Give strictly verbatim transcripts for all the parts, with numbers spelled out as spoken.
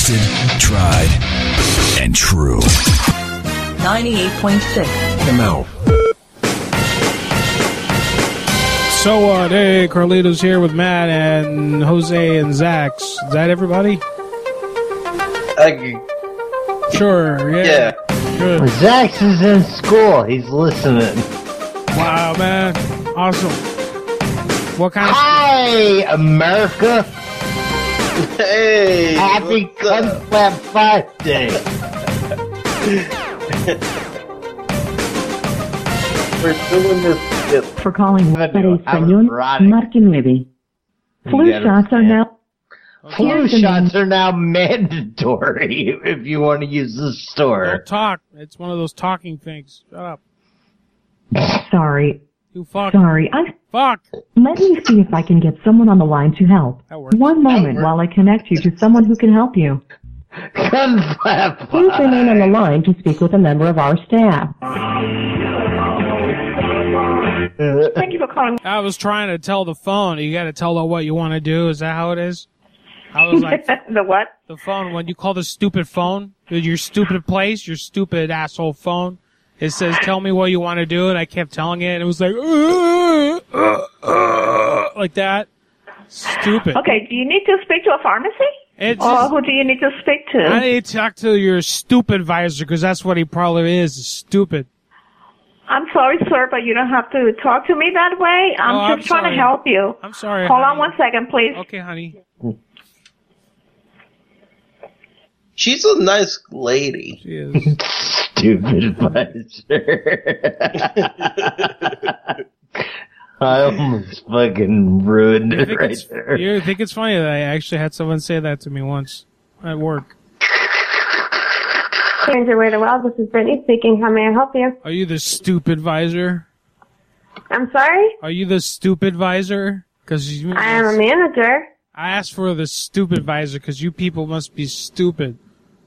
Tested, tried, and true. ninety-eight point six. M L. So what? Hey, Carlito's here with Matt and Jose and Zax. Is that everybody? I, Sure, yeah. yeah. Good. Zax is in school. He's listening. Wow, man. Awesome. What kind of... Hi, America. Hey, Happy what's up? Cunt Five Day. We're doing this. Yep. For calling Have para a español, erotic- marque nueve. Flu You gotta shots are stand. now... Flu shots are now mandatory if you want to use the store. Don't talk. It's one of those talking things. Shut up. Sorry. You fuck. Sorry. I... Fuck. Let me see if I can get someone on the line to help. That works. One moment while I connect you to someone who can help you. Gunflap. Please remain on the line to speak with a member of our staff. Thank you for calling. I was trying to tell the phone. You got to tell it what you want to do. Is that how it is? I was like... The what? The phone, when you call the stupid phone, your stupid place, your stupid asshole phone, it says, tell me what you want to do, and I kept telling it, and it was like, uh, uh, uh, like that. Stupid. Okay, do you need to speak to a pharmacy? It's Or just, who do you need to speak to? I need to talk to your stupid advisor, because that's what he probably is, is stupid. I'm sorry, sir, but you don't have to talk to me that way. I'm Oh, I'm just trying sorry. to help you. I'm sorry, Hold honey. on one second, please. Okay, honey. She's a nice lady. She is. Stupid advisor. I almost fucking ruined You it think, right it's, there. you think it's funny that I actually had someone say that to me once at work. Ranger Way to Well, this is Brittany speaking. How may I help you? Are you the stupid advisor? I'm sorry? Are you the stupid advisor? Because you. I am a manager. I asked for the stupid advisor because you people must be stupid.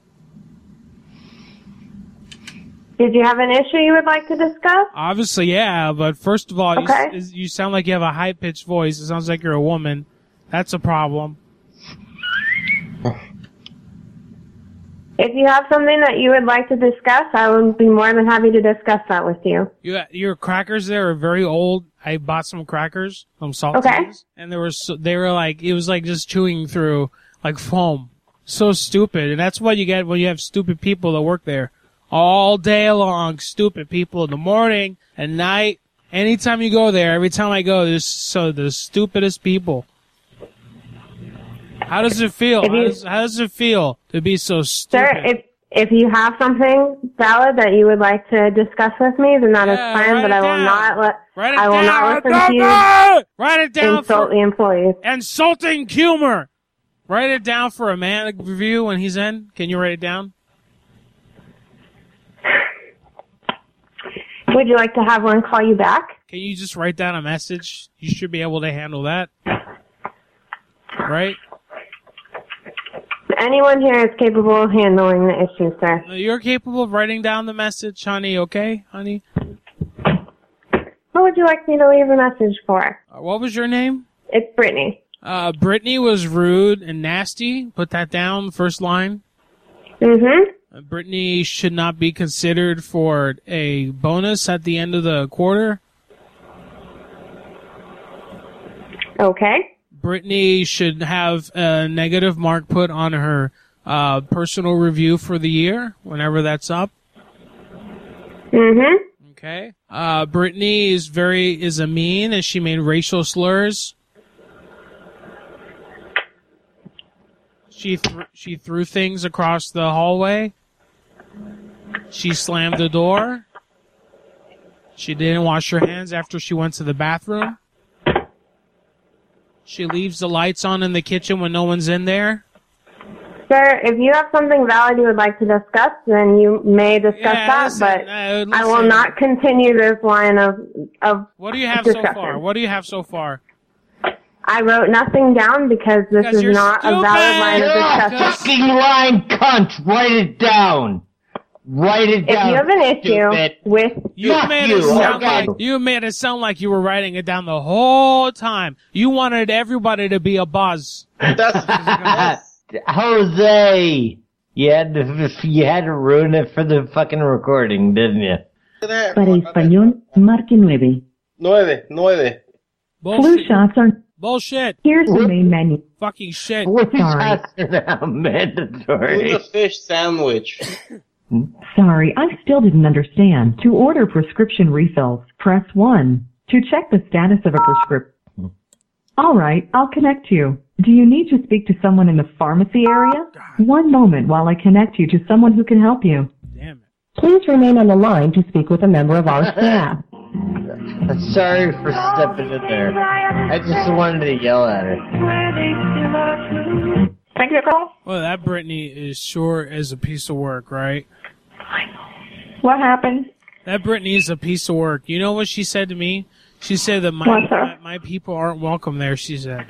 Did you have an issue you would like to discuss? Obviously, yeah, but first of all, Okay. you, you sound like you have a high-pitched voice. It sounds like you're a woman. That's a problem. If you have something that you would like to discuss, I would be more than happy to discuss that with you. You, your crackers there are very old. I bought some crackers, some saltines, Okay. and they were so, they were like it was like just chewing through like foam. So stupid, and that's what you get when you have stupid people that work there all day long. Stupid people in the morning and night. Anytime you go there, every time I go, there's so the stupidest people. How does it feel? If How you- does, how does it feel to be so stupid? Sir, if if you have something valid that you would like to discuss with me, then that is Yeah, fine, write but it I will down. not let Write it I will down. not listen Go, to you go! Write it down insult for the employees. insulting humor. Write it down for a man review when he's in. Can you write it down? Would you like to have one call you back? Can you just write down a message? You should be able to handle that. Right? Anyone here is capable of handling the issue, sir. You're capable of writing down the message, honey, okay? Honey? What would you like me to leave a message for? Uh, what was your name? It's Brittany. Uh, Brittany was rude and nasty. Put that down, first line. Mm-hmm. Uh, Brittany should not be considered for a bonus at the end of the quarter. Okay. Brittany should have a negative mark put on her uh, personal review for the year, whenever that's up. Mm-hmm. Okay. Uh, Brittany is very is a mean, and she made racial slurs. She th- she threw things across the hallway. She slammed the door. She didn't wash her hands after she went to the bathroom. She leaves the lights on in the kitchen when no one's in there. Sir, if you have something valid you would like to discuss, then you may discuss Yeah, that, listen, but uh, I will listen. not continue this line of, of What do you have so discussion. far? What do you have so far? I wrote nothing down because this Because is you're not a valid line of You're a discussion. fucking line, cunt. Write it down. Write it If down. you have an issue stupid. with... You Fuck made you, it sound okay. like you made it sound like you were writing it down the whole time. You wanted everybody to be a buzz. That's that's, Jose! You had to, you had to ruin it for the fucking recording, didn't you? Para español, marque nueve. Nueve, nueve. Flu Bullshit. shots are... Bullshit. Here's the main menu. Fucking shit. Flu Sorry. shots are now mandatory. Who's a fish sandwich? Sorry, I still didn't understand. To order prescription refills, press one. To check the status of a prescription. All right, I'll connect you. Do you need to speak to someone in the pharmacy area? One moment while I connect you to someone who can help you. Damn it. Please remain on the line to speak with a member of our staff. Sorry for stepping in there. I just wanted to yell at her. Thank you, call. Well, that Brittany is sure as a piece of work, right? What happened? That Brittany is a piece of work. You know what she said to me? She said that my What, sir? my, my people aren't welcome there, she said.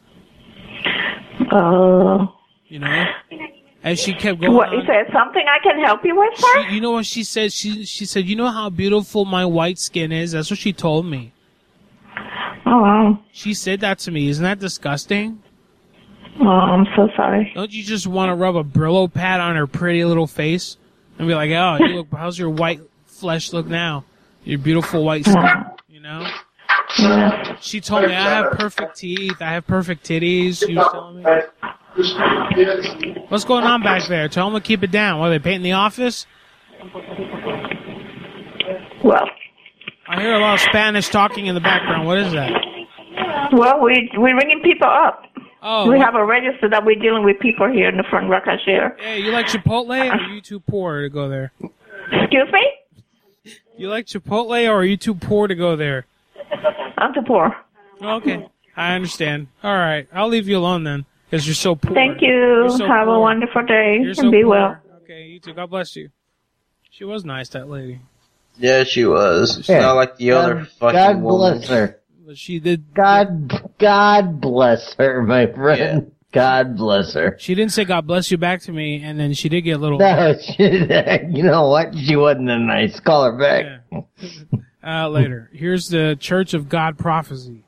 Uh, You know? As she kept going what, is on. there something I can help you with, sir? She, you know what she said? She she said, you know how beautiful my white skin is? That's what she told me. Oh, wow. She said that to me. Isn't that disgusting? Oh, I'm so sorry. Don't you just want to rub a Brillo pad on her pretty little face and be like, oh, you look, how's your white flesh look now? Your beautiful white skin, you know? Yeah. She told me I have perfect teeth, I have perfect titties. She was telling me. What's going on back there? Tell them to keep it down. What, are they painting the office? Well, I hear a lot of Spanish talking in the background. What is that? well, we, we're ringing people up. Oh, we what- have a register that we're dealing with people here in the front row cashier. Hey, you like Chipotle or are you too poor to go there? Excuse me? You like Chipotle or are you too poor to go there? I'm too poor. Okay, I understand. All right, I'll leave you alone then, because you're so poor. Thank you. You're so Have a poor. wonderful day You're and so be poor. well. Okay, you too. God bless you. She was nice, that lady. Yeah, she was. She's Yeah. not like the other God, fucking God woman. bless her. But she did. God, God bless her, my friend. God bless her. She didn't say God bless you back to me, and then she did get a little. No, she, you know what? She wasn't a nice. Call her back. Yeah. Uh, later. Here's the Church of God Prophecy.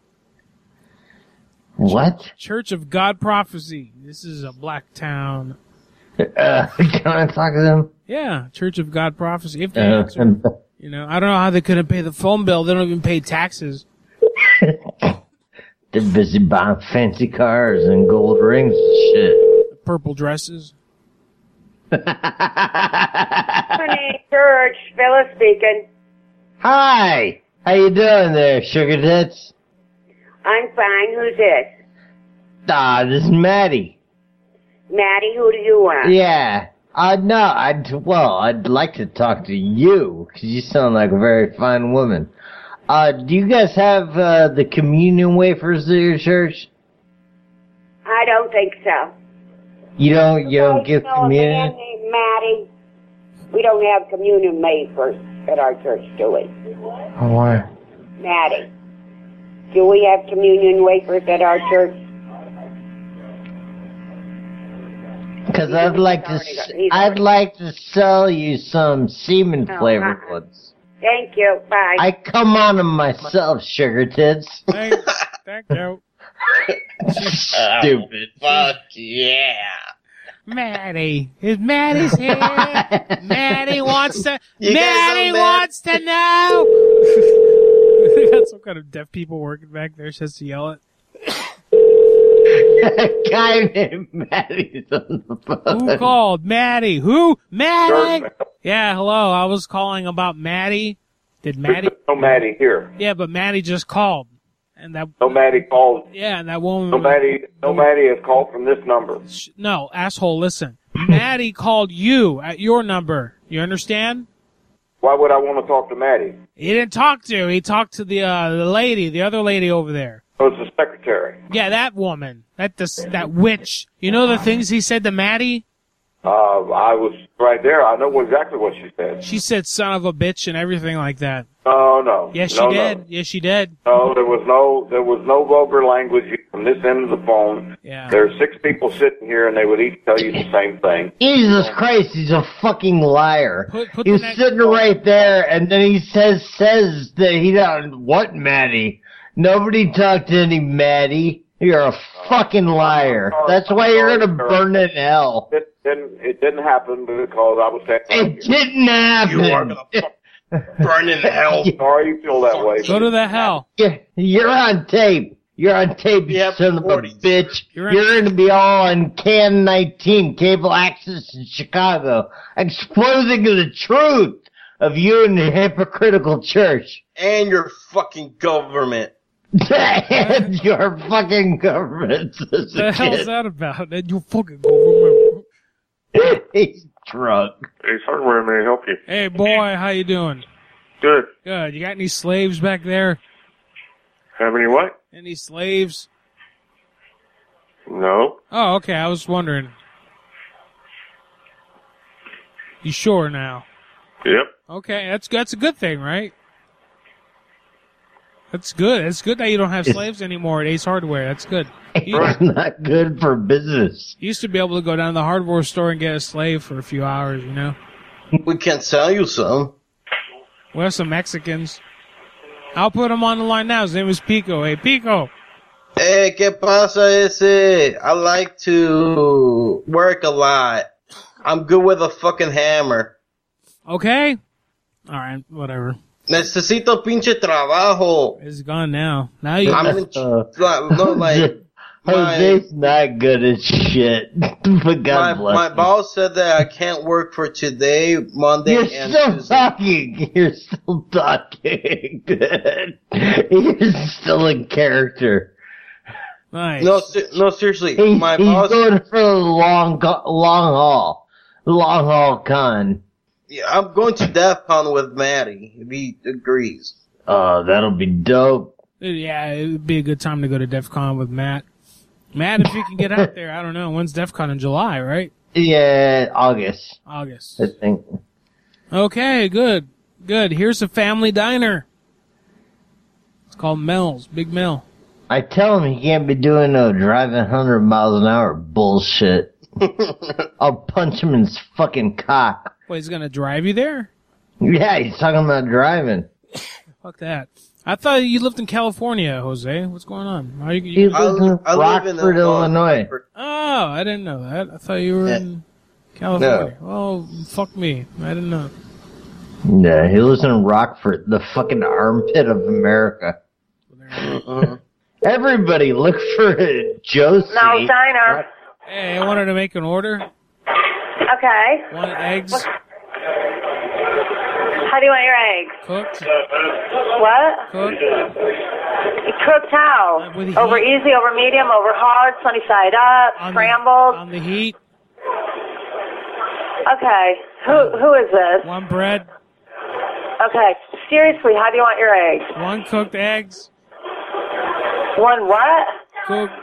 What? Church of God Prophecy. This is a black town. Uh, can I talk to them? Yeah, Church of God Prophecy. If they Uh, answer, you know, I don't know how they couldn't pay the phone bill. They don't even pay taxes. They're busy buying fancy cars and gold rings and shit. Purple dresses. Honey, Church, Phyllis speaking. Hi! How you doing there, sugar tits? I'm fine. Who's this? Ah, this is Maddie. Maddie, who do you want? Yeah. Uh, no, I'd, well, I'd like to talk to you, 'cause you sound like a very fine woman. Uh, do you guys have, uh, the communion wafers at your church? I don't think so. You don't, you don't give no, a man communion? named Maddie. We don't have communion made for at our church, do we? Oh, why? Maddie, do we have communion wafers at our church? Because I'd like to, s- I'd like to sell you some semen flavored Oh, ones. Thank you. Bye. I come on them myself, sugar tits. Thank, thank you. Stupid. Fuck yeah. Maddie. Is Maddie's here? Maddie wants to. You guys Maddie know Matt- wants to know. They got some kind of deaf people working back there. She has to yell it. A guy named Maddie's on the phone. Who called? Maddie. Who? Maddie. Yeah. Hello. I was calling about Maddie. Did Maddie? No Maddie here. Yeah, but Maddie just called, and that. No Maddie called. Yeah, and that woman. No Maddie. No Maddie has called from this number. No, asshole. Listen. Maddie called you at your number. You understand? Why would I want to talk to Maddie? He didn't talk to. He talked to the uh, the lady, the other lady over there. Oh, it's the secretary. Yeah, that woman. That this, that witch. You know the things he said to Maddie? Uh, I was right there. I know exactly what she said. She said son of a bitch and everything like that. No, no. Yes, she no, did. No. Yes, she did. No, there was no, there was no vulgar language from this end of the phone. Yeah. There are six people sitting here, and they would each tell you the same thing. Jesus Christ, he's a fucking liar. Put- put he the was next- sitting right there, and then he says says that he don't what Maddie. Nobody talked to any Maddie. You're a fucking liar. That's why you're gonna burn in hell. It didn't. It didn't happen because I was saying. It didn't happen. You are gonna burn in hell. Sorry you feel that way. Go to the hell. Yeah, you're on tape. You're on tape, you Yeah, son of a forties. bitch. You're You're, on- gonna be all on Can nineteen, cable access in Chicago, exposing the truth of you and the hypocritical church. And your fucking government. And your fucking government. What the hell's that about? And you fucking go. He's drunk. Ace Hardware, may I help you? Hey, boy, how you doing? Good. Good. You got any slaves back there? Have any what? Any slaves? No. Oh, okay. I was wondering. You sure now? Yep. Okay, that's that's a good thing, right? That's good. It's good that you don't have slaves anymore at Ace Hardware. That's good. You It's not good for business. you used to be able to go down to the hardware store and get a slave for a few hours, you know? We can sell you some. We have some Mexicans. I'll put him on the line now. His name is Pico. Hey, Pico. Hey, ¿qué pasa ese? I like to work a lot. I'm good with a fucking hammer. Okay. All right, whatever. Necesito pinche trabajo. It's gone now. Now you. I'm in, Uh, no, like, my, Jose's not good at shit. But God my, bless my him. boss said that I can't work for today, Monday, You're and still Tuesday. talking. You're still talking. You're still in character. Nice. No, se- no, seriously. He's, my he's boss. going for the long, go- long haul. Long haul con. Yeah, I'm going to DEF CON with Maddie, if he agrees. Oh, that'll be dope. Yeah, it would be a good time to go to DEF CON with Matt. Matt, if you can get out there, I don't know. When's DEF CON in July, right? Yeah, August, August. I think. Okay, good. Good. Here's a family diner. It's called Mel's. Big Mel. I tell him he can't be doing no driving one hundred miles an hour bullshit. I'll punch him in his fucking cock. Wait, he's gonna drive you there? Yeah, he's talking about driving. Fuck that. I thought you lived in California, Jose. What's going on? How you, He you, lives in I live in Rockford, Illinois. oh, I didn't know that. I thought you were Yeah. in California. Oh, fuck me. I didn't know. Yeah, he lives in Rockford, the fucking armpit of America. Uh-uh. Everybody look for Josie. No, diner. Hey, I wanted to make an order. Okay. One eggs How do you want your eggs? cooked. What? Cooked. Cooked how? Uh, with Over heat. easy, over medium, over hard, sunny side up, On the- scrambled. On the heat. Okay. Who who is this? One bread. Okay. Seriously, how do you want your eggs? One cooked eggs. One what? Cooked.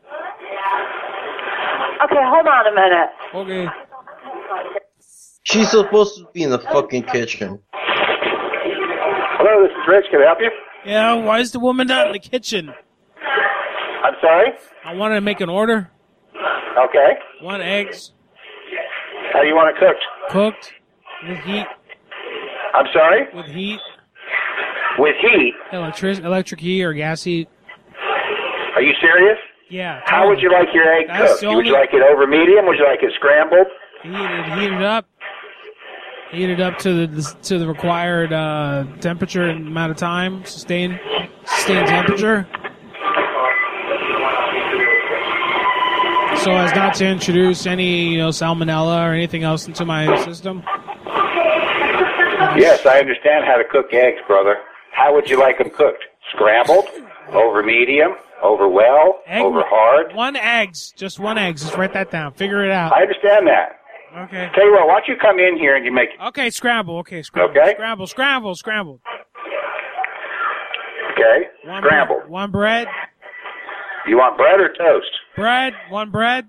Okay, hold on a minute. Okay. She's supposed to be in the fucking kitchen. Hello, this is Rich. Can I help you? Yeah, why is the woman not in the kitchen? I'm sorry? I wanted to make an order. Okay. One eggs How do you want it cooked? cooked with heat. I'm sorry? With heat. With heat? Electric, electric heat or gas heat. Are you serious? Yeah. How would you like your egg That's cooked? the Would you only- like it over medium? Would you like it scrambled? Heat it, heat it up. Heat it up to the to the required uh, temperature and amount of time. Sustain sustain temperature. So as not to introduce any, you know, salmonella or anything else into my system. Yes, I understand how to cook eggs, brother. How would you like them cooked? Scrambled? Over medium? Over well? Egg- Over hard? One eggs, just one eggs. Just write that down. Figure it out. I understand that. Okay. Tell you what, why don't you come in here and you make... Okay, scramble. Okay, scramble. Okay. Scramble, scramble, scramble. Okay? One Scrambled. bre- one bread. You want bread or toast? Bread. One bread.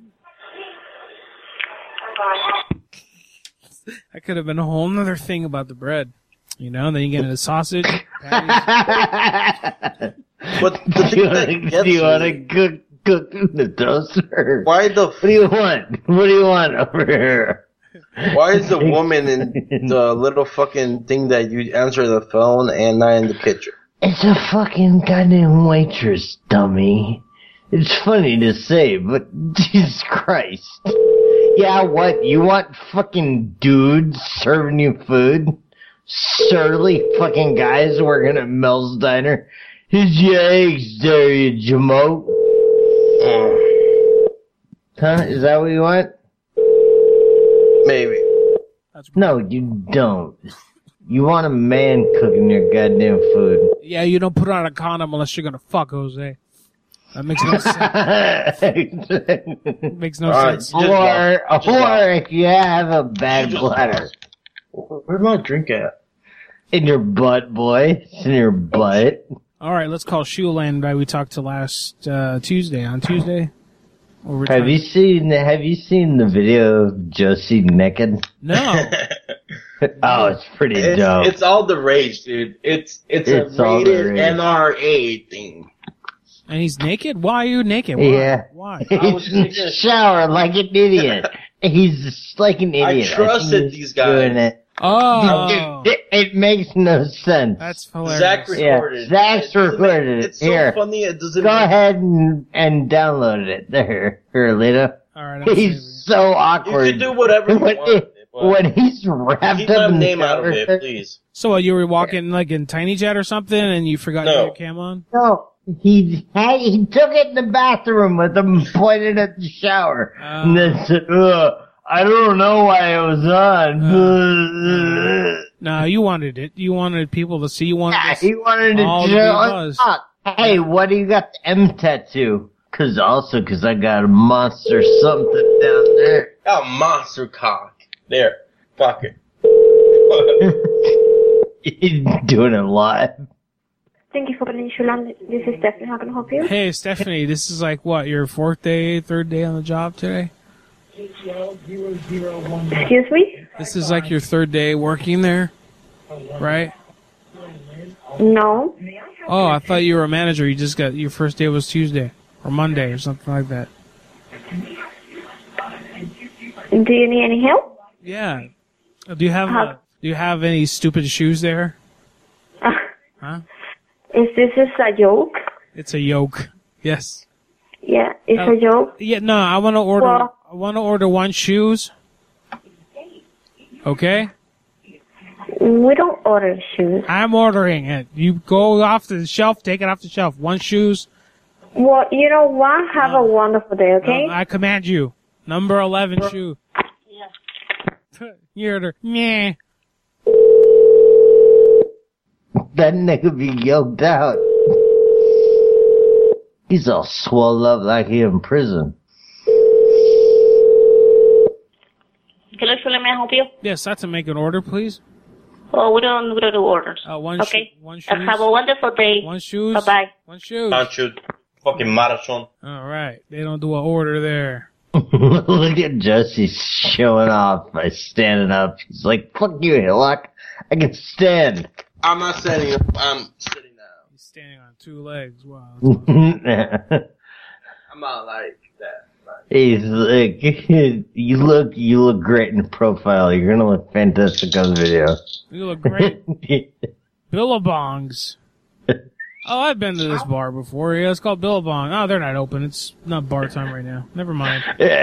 That could have been a whole nother thing about the bread. You know, then you get into sausage. patties. But the Do thing you that want gets to you want me- to cook cook in the toaster? Why the What do you want? What do you want over here? why is the woman in the little fucking thing that you answer the phone and not in the kitchen? It's a fucking goddamn waitress, dummy. It's funny to say, but Jesus Christ. Yeah, what? You want fucking dudes serving you food? Surly fucking guys working at Mel's Diner? Here's your eggs there, you jamoke. Huh? Is that what you want? Maybe. No, you don't. You want a man cooking your goddamn food. Yeah, you don't put on a condom unless you're gonna fuck Jose. That makes no sense. Makes no All sense. Right, or, or if you have a bad bladder. Where's my drink at? In your butt, boy. It's in your butt. All right, let's call Shoeland guy we talked to last uh, Tuesday. On Tuesday? Or we're Have talking- you seen Have you seen the video of Josie naked? No. Oh, it's pretty It's, dope. it's all the rage, dude. It's it's, It's a all the rated rage. N R A thing. And he's naked? Why are you naked? Why? Yeah. Why? He's in the shower like an idiot. He's just like an I idiot. trusted think he's these guys. doing it. Oh. It, it, it makes no sense. That's hilarious. Zach recorded. Yeah, Zach's it. Doesn't recorded make- it. It's so Here. funny. It doesn't. Go make- ahead and, and download it. There, here, Lita. All right, I'm saving He's it. so You awkward. can do whatever you when, want. but when he's wrapped keep up my in the name out of shower. it, please. So what, you were walking like in Tiny Jet or something and you forgot No. you had cam on? No, he had, he took it in the bathroom with him, pointed at the shower, Uh. and then said, Ugh, "I don't know why it was on." No, you wanted it. You wanted people to see. You wanted Yeah, this- he wanted to all to show be us. buzzed. Fuck. Hey, what do you got the M tattoo? Cause also, cause I got a monster something down there. Oh, monster cock. There. Fuck it. He's doing it live. Thank you for calling Shulan. This is Stephanie. How can I help you? Hey, Stephanie, this is like what, your fourth day, third day on the job today? Excuse me? This is like your third day working there, right? No. Oh, I thought you were a manager. You just got, your first day was Tuesday or Monday or something like that. Do you need any help? Yeah. Do you have, How- uh, do you have any stupid shoes there? Huh? Is this is a joke? It's a yoke. Yes. Yeah, it's Uh, a joke. Yeah, no, I want to order, Well- I want to order one shoes. Okay? We don't order shoes. I'm ordering it. You go off the shelf, take it off the shelf. One shoes. Well, you know what? Have a wonderful day, okay? No, I command you. Number eleven shoe. You heard her. Meh. That nigga be yoked out. He's all swelled up like he in prison. Hello, Shirley, may I help you? Yes, that's to make an order, please. Oh, we don't, we don't do orders. Uh, one okay. Sho- one Uh, shoes. Have a wonderful day. One shoes. Bye bye. One shoes. Don't you fucking marathon. All right. They don't do an order there. Look at Jesse showing off by standing up. He's like, fuck you, Hillock. I can stand. I'm not standing up. I'm sitting down. He's standing on two legs. Wow. I'm not like that. He's like, you look, you look great in profile. You're gonna look fantastic on the video. You look great. Billabongs. Oh, I've been to this bar before. Yeah, it's called Billabong. Oh, they're not open. It's not bar time right now. Never mind.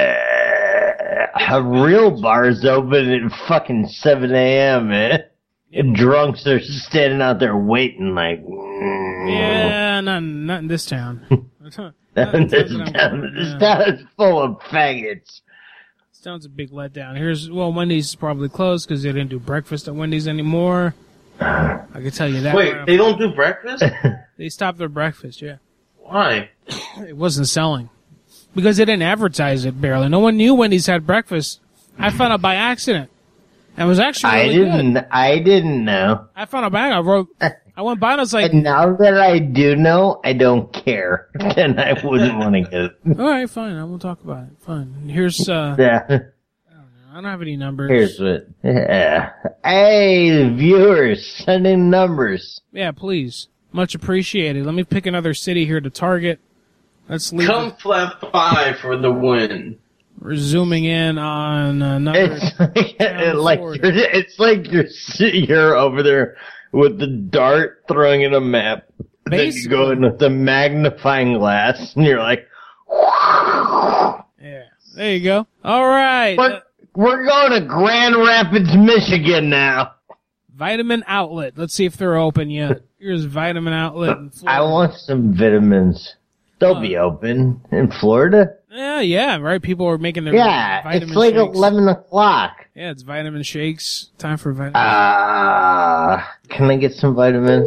A real bar's open at fucking seven a.m., man. And drunks are standing out there waiting like, Yeah, not, not in this town. this town, this town is full of faggots. This town's a big letdown. Here's, well, Wendy's is probably closed because they didn't do breakfast at Wendy's anymore. I can tell you that. Wait, right they off- don't do breakfast? They stopped their breakfast, yeah. Why? It wasn't selling. Because they didn't advertise it barely. No one knew Wendy's had breakfast. I found out by accident. And it was actually I really didn't, good. I didn't know. I found out by I wrote, I went by and I was like, And now that I do know, I don't care. Then I wouldn't want to get it. alright, fine, I won't talk about it. Fine. Here's, uh, Yeah. I don't have any numbers. Here's what. Yeah. Hey, viewers, send in numbers. Yeah, please. Much appreciated. Let me pick another city here to target. Let's leave. Come flat five for the win. We're zooming in on another. It's like, like you're, it's like you're you're over there with the dart throwing in a map. Then you go in with the magnifying glass, and you're like, Yeah, there you go. All right. We're, we're going to Grand Rapids, Michigan now. Vitamin Outlet. Let's see if they're open yet. Here's Vitamin Outlet in Florida. I want some vitamins. They'll Uh, be open in Florida. Yeah, yeah, right. People are making their Yeah, vitamin it's like shakes. eleven o'clock. Yeah, it's vitamin shakes. Time for vitamin. Ah, can I get some vitamins?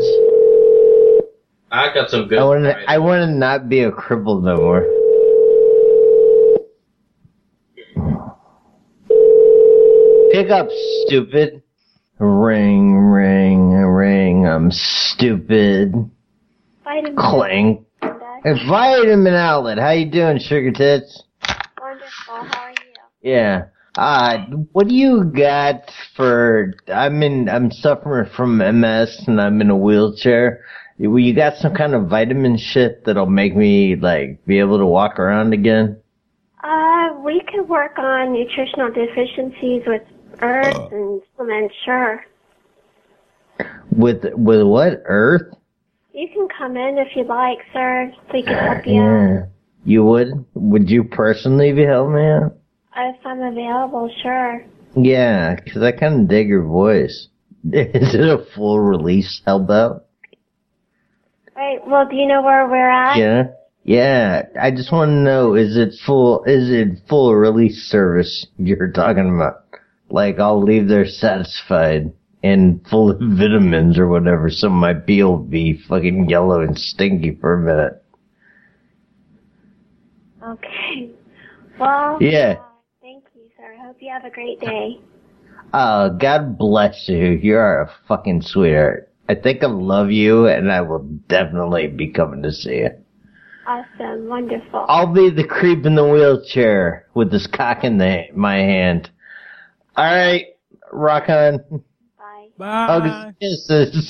I got some good. I want to. I want to not be a cripple no more. Pick up, stupid. Ring, ring, ring. I'm stupid. Vitamin. Clang. Hey, Vitamin Outlet. How you doing, sugar tits? Wonderful. How are you? Yeah. Uh, what do you got for? I'm in. I'm suffering from M S and I'm in a wheelchair. You you got some kind of vitamin shit that'll make me like be able to walk around again? Uh, we could work on nutritional deficiencies with herbs and supplements, sure. With with what? Earth? You can come in if you'd like, sir. We can help you out. Yeah. You would? Would you personally be helping me out? If I'm available, sure. Yeah, 'cause I kind of dig your voice. Is it a full release help out? Right, well, do you know where we're at? Yeah. Yeah. I just want to know, is it full, is it full release service you're talking about? Like, I'll leave there satisfied and full of vitamins or whatever, so my pee will be fucking yellow and stinky for a minute. Okay. Well, Yeah. uh, thank you, sir. I hope you have a great day. Oh, God bless you. You are a fucking sweetheart. I think I love you, and I will definitely be coming to see you. Awesome. Wonderful. I'll be the creep in the wheelchair with this cock in the, my hand. All right, rock on. Bye. Hugs, kisses.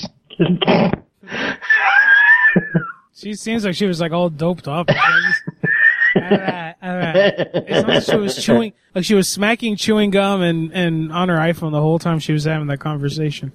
She seems like she was like all doped up. Alright, alright. It's not like she was chewing, like she was smacking chewing gum and, and on her iPhone the whole time she was having that conversation.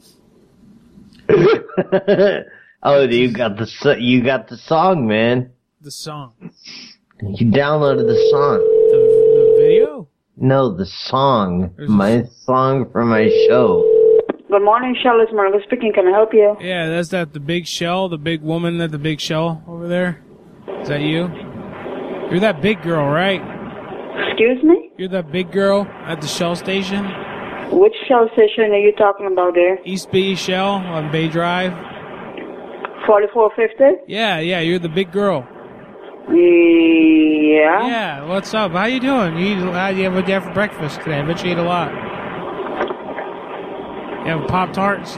Oh, you got the so- you got the song, man. The song. You downloaded the song. The, the video? No, the song. My song for my show. Good morning, Shell. It's Margo speaking. Can I help you? Yeah, that's that the big shell, the big woman at the big shell over there. Is that you? You're that big girl, right? Excuse me? You're that big girl at the Shell station? Which Shell station are you talking about there? East Bay Shell on Bay Drive. forty-four fifty? Yeah, yeah, you're the big girl. Yeah? Yeah, what's up? How you doing? You eat, how you have what you have for breakfast today? I bet you ate a lot. You have Pop-Tarts?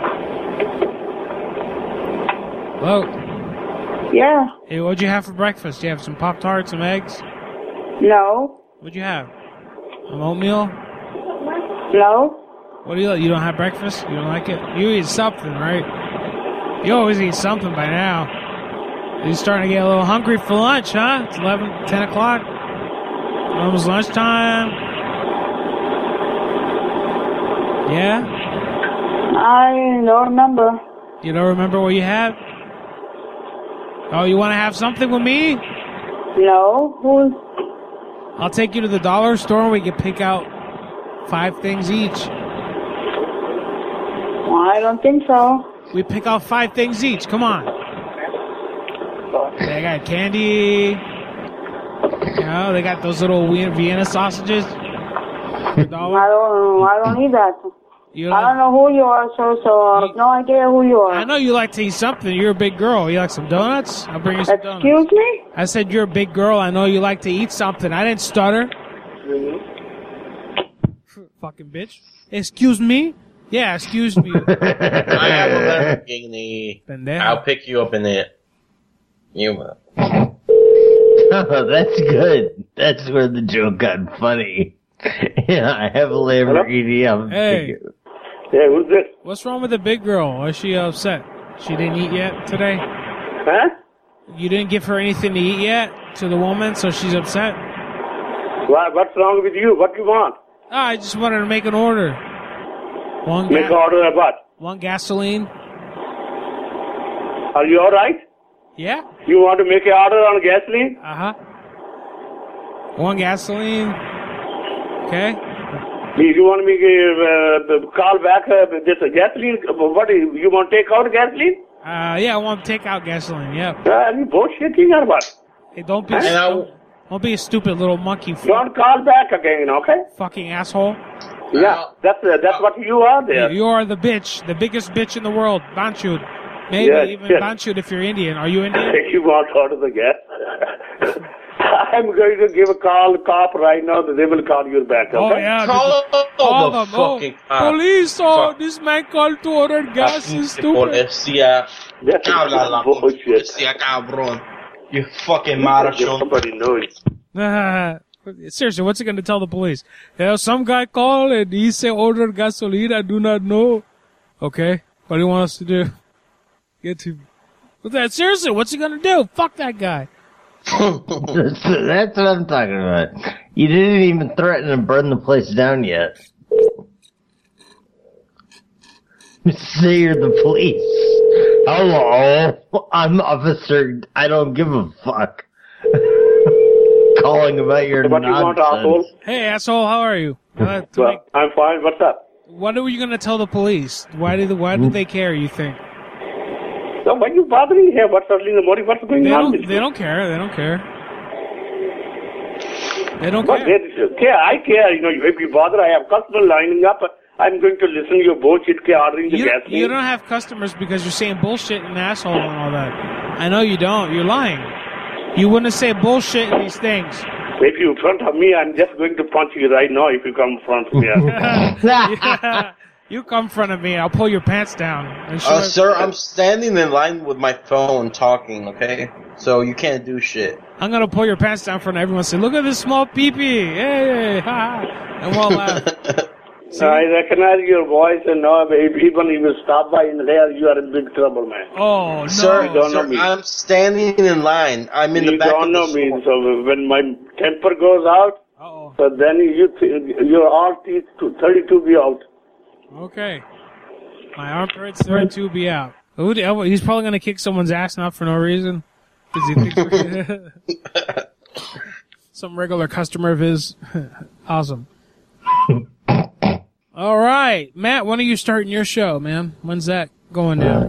Hello? Yeah. Hey, what'd you have for breakfast? You have some Pop-Tarts, some eggs? No. What'd you have? Some oatmeal? No. What do you like? You don't have breakfast? You don't like it? You eat something, right? You always eat something by now. You're starting to get a little hungry for lunch, huh? It's eleven, ten o'clock. Almost lunchtime. Yeah? I don't remember. You don't remember what you had? Oh, you want to have something with me? No. Who's... I'll take you to the dollar store and we can pick out five things each. I don't think so. We pick out five things each. Come on. They got candy. You know, they got those little Vienna sausages. I don't I don't need that. You I don't know who you are, so so I have no idea who you are. I know you like to eat something. You're a big girl. You like some donuts? I'll bring you some donuts. Excuse me? I said you're a big girl. I know you like to eat something. I didn't stutter. Fucking bitch. Excuse me? Yeah, excuse me. I have a Lamborghini. Pendejo. I'll pick you up in it. You will. Oh, that's good. That's where the joke got funny. Yeah, I have a Lamborghini. I'm Hey. Yeah, who's this? What's wrong with the big girl? Why is she upset? She didn't eat yet today? Huh? You didn't give her anything to eat yet to the woman, so she's upset? What, what's wrong with you? What do you want? Oh, I just wanted to make an order. One Make ga- an order of what? One gasoline. Are you alright? Yeah? You want to make an order on gasoline? Uh-huh. One gasoline. Okay. If you want me to uh, call back uh, this uh, gasoline, what is, you want to take out gasoline? Uh, yeah, I want to take out gasoline. Yep. Uh, are you bullshitting or what? Hey, don't be And I- don't, don't be a stupid little monkey. Don't call back again, okay? Fucking asshole. Yeah, that's uh, that's what you are there. You are the bitch, the biggest bitch in the world, Banchud. Maybe Yes, even yes. Banchud if you're Indian. Are you Indian? You want out of the gas? I'm going to give a call to cop right now. That they will call you back. Okay? Oh yeah, Call call the them. Oh, fucking cop. police! Oh, Fuck. this man called to order gas. Is stupid. Policía. That's Habla la bullshit. policía, cabrón. You fucking macho. Somebody knows. Seriously, what's he going to tell the police? Yeah, some guy called and he said order gasoline. I do not know. Okay, what do you want us to do? Get to. What's that? Seriously, what's he going to do? Fuck that guy. that's, that's what I'm talking about. You didn't even threaten to burn the place down yet. Say you're the police. Hello, I'm officer. I don't give a fuck. Calling about your What do you want, asshole? nonsense. Hey, asshole, how are you? Uh, to Well, make- I'm fine. What's up? what are you going to tell the police? Why did why did they care? You think So why you bothering here? What's early in the morning? What's going they on? don't? with They you? don't care. They don't care. They don't What? care. They, care. I care. You know, if you bother, I have customers lining up. I'm going to listen to your bullshit. Care ordering the You, gasoline. you don't have customers because you're saying bullshit and asshole and all that. I know you don't. You're lying. You wouldn't say bullshit in these things. If you in front of me, I'm just going to punch you right now. If you come in front of me. Yeah. You come in front of me, I'll pull your pants down. And show Uh, it- sir, I'm standing in line with my phone talking, okay? So you can't do shit. I'm gonna pull your pants down in front of everyone and say, look at this small pee-pee. Hey, ha, ha. And we'll laugh. I recognize your voice, and now if even if you stop by in there, you are in big trouble, man. Oh, no. Sir, You don't know sir me. I'm standing in line. I'm in you the back don't of know the me, store. so when my temper goes out, Uh-oh. so then you th- your all teeth to thirty-two be out. Okay. My armpits thirty-two be out. Who the hell- He's probably gonna kick someone's ass now for no reason. 'Cause he thinks some regular customer of his. Awesome. All right, Matt. When are you starting your show, man? When's that going down?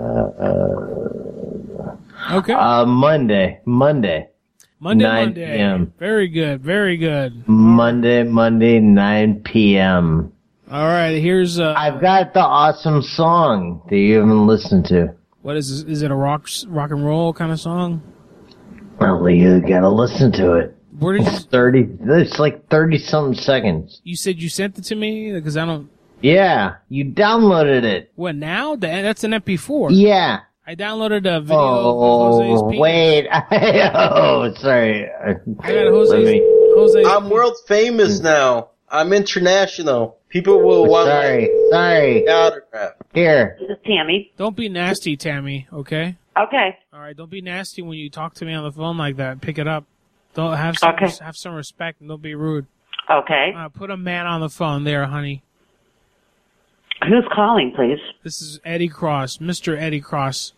Okay. Uh, Monday, Monday. Monday, nine Monday. p.m. Very good, very good. Monday, Monday, nine p.m. All right, here's uh, I've got the awesome song that you haven't listened to. what is this? Is it a rock rock and roll kind of song? Well, you gotta listen to it. Where did you? It's thirty. It's like thirty something seconds. You said you sent it to me because I don't. Yeah, you downloaded it. What now? That- That's an M P four. Yeah. I downloaded a video Oh, of Jose's penis. wait. oh, sorry. I got Jose's. Let me- Jose's I'm world famous now. I'm international. People will want Sorry, sorry. my autograph. Here. This is Tammy. Don't be nasty, Tammy. Okay. Okay. All right. Don't be nasty when you talk to me on the phone like that. Pick it up. Don't have some Okay. have some respect and don't be rude. Okay. Uh, put a man on the phone there, honey. Who's calling, please? This is Eddie Cross, Mister Eddie Cross.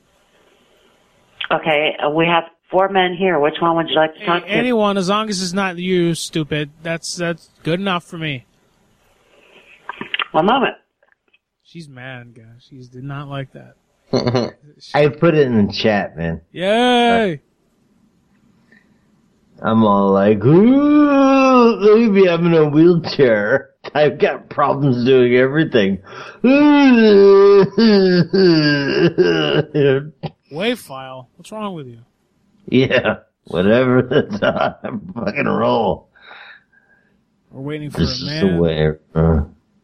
Okay, uh, we have four men here. Which one would you like to talk to? Anyone, as long as it's not you, stupid. That's that's good enough for me. One moment. She's mad, guys. She did not like that. I put it in the chat, man. Yay! I'm all like, ooh, maybe I'm in a wheelchair. I've got problems doing everything. Wave file. What's wrong with you? Yeah, whatever that's on, fucking roll. We're waiting for This a is man. the way. Uh.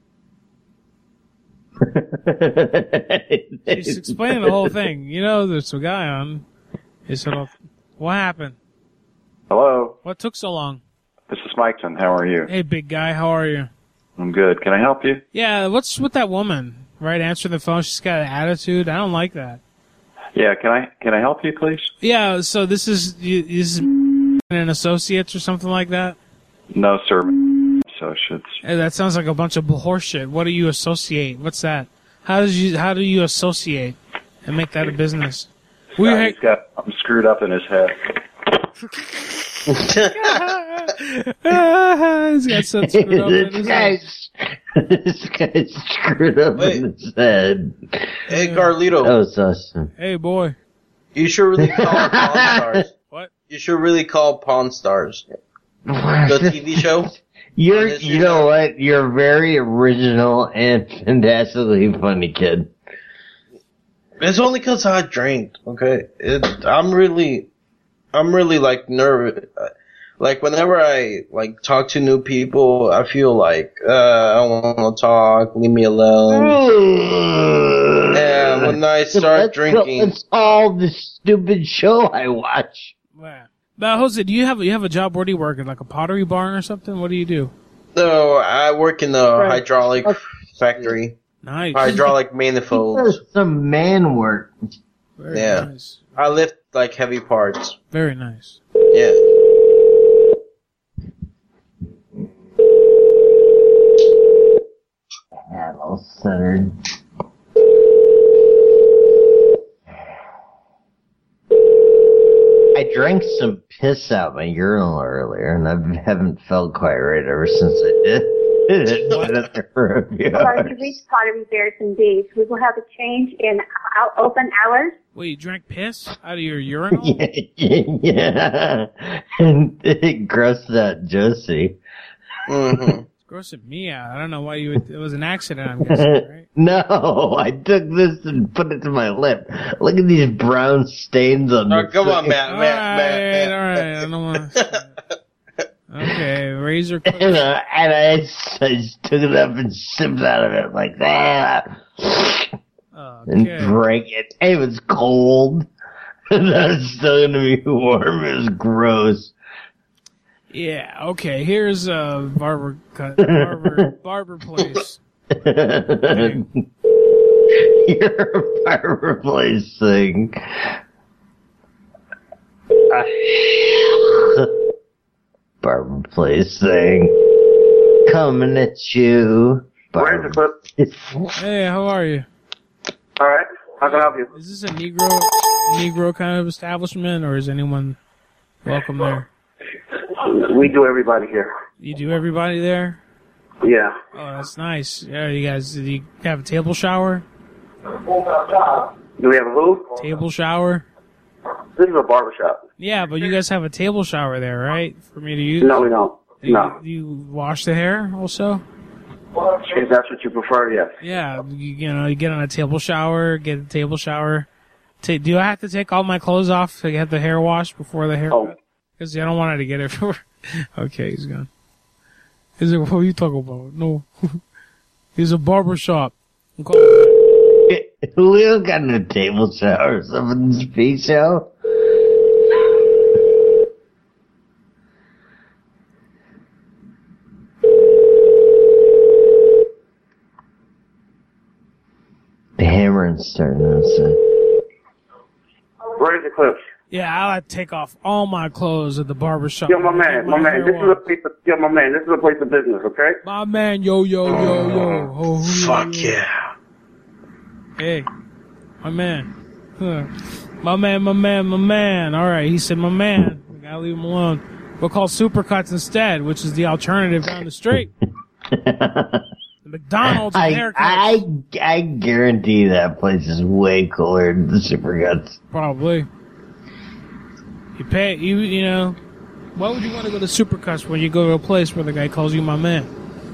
She's explaining the whole thing. You know, there's a guy on. He said, "Oh, what happened? Hello, What took so long?" this is Mikeson. How are you? Hey, big guy, how are you? I'm good. Can I help you? Yeah, what's with that woman? Right, answering the phone. She's got an attitude. I don't like that. Yeah, can I can I help you, please? Yeah, so this is you- this is an associates or something like that. No, sir. Associates. Hey, that sounds like a bunch of horseshit. What do you associate? What's that? How does you how do you associate and make that a business? We Uh, ha- he's got something screwed up in his head. He's got some screwed up in This his head. guy's, this guy's screwed up Wait. in his head. Hey, Carlito. That was awesome. Hey, boy. You should really call Pawn Stars. What? You should really call Pawn Stars. The T V show. You're, This you is- know what? You're very original and fantastically funny, kid. It's only 'cause I drink. Okay, it, I'm really, I'm really like nervous. Like whenever I like talk to new people, I feel like uh, I don't want to talk. Leave me alone. Yeah, when I start That's drinking, It's all the stupid show I watch. Wow. Now, Jose, do you have you have a job? Where do you work? In like a pottery barn or something? What do you do? no, I work in the Right. hydraulic factory. Nice. Hydraulic manifolds. That's some man work. Very Yeah, nice. I lift like heavy parts. Very nice. Yeah. Cattle centered. I drank some piss out my urinal earlier, and I haven't felt quite right ever since I did. For a few Sorry hours. to reach Pottery Bears and Bees. We will have a change in our open hours. Wait, you drank piss out of your urinal? Yeah, and it grossed out Josie. Mm-hmm. It's grossing me out. I don't know why you would, it was an accident, I'm guessing, right? No, I took this and put it to my lip. Look at these brown stains on Oh, the come on, thing. Matt, Matt, Matt, Matt. Alright, I don't want to. Okay, razor clip. And, uh, and I, just, I just took it up and sipped out of it like that. And Okay. drank it. It was cold. And it's still gonna be warm. It was gross. Yeah, okay, here's a barber cut, barber, barber place. You're a barber place thing. Barber place thing. Coming at you. Where's the clip? Hey, how are you? All right. How can I help you? Is this a Negro, Negro kind of establishment, or is anyone welcome there? We do everybody here. You do everybody there? Yeah. Oh, that's nice. Yeah, you guys, do you have a table shower? Do we have a who? Table shower? This is a barber shop. Yeah, but you guys have a table shower there, right? For me to use? No, we don't. Do you, No. do you wash the hair also? If that's what you prefer, yes. Yeah, you, you know, you get on a table shower, get a table shower. Ta do I have to take all my clothes off to get the hair washed before the haircut? Oh. Because I don't want her to get it everywhere. Okay, he's gone. He's like, what are you talking about? No. He's a barber shop. I'm calling- Julio got in a table shower or something in this piece show. The hammering's starting outside. Where's the clip? Yeah, I'll take off all my clothes at the barber shop. Yo, my man, my man, this is a place of, yo, my man, this is a place of business, okay? My man, yo, yo, yo, yo. Oh, who- Fuck yeah. Hey, my man. Huh. My man, my man, my man. All right, he said my man. We gotta leave him alone. We'll call Supercuts instead, which is the alternative down the street. The McDonald's of I, haircuts. I, I guarantee that place is way cooler than the Supercuts. Probably. You pay, you you know, why would you want to go to Supercuts when you go to a place where the guy calls you my man?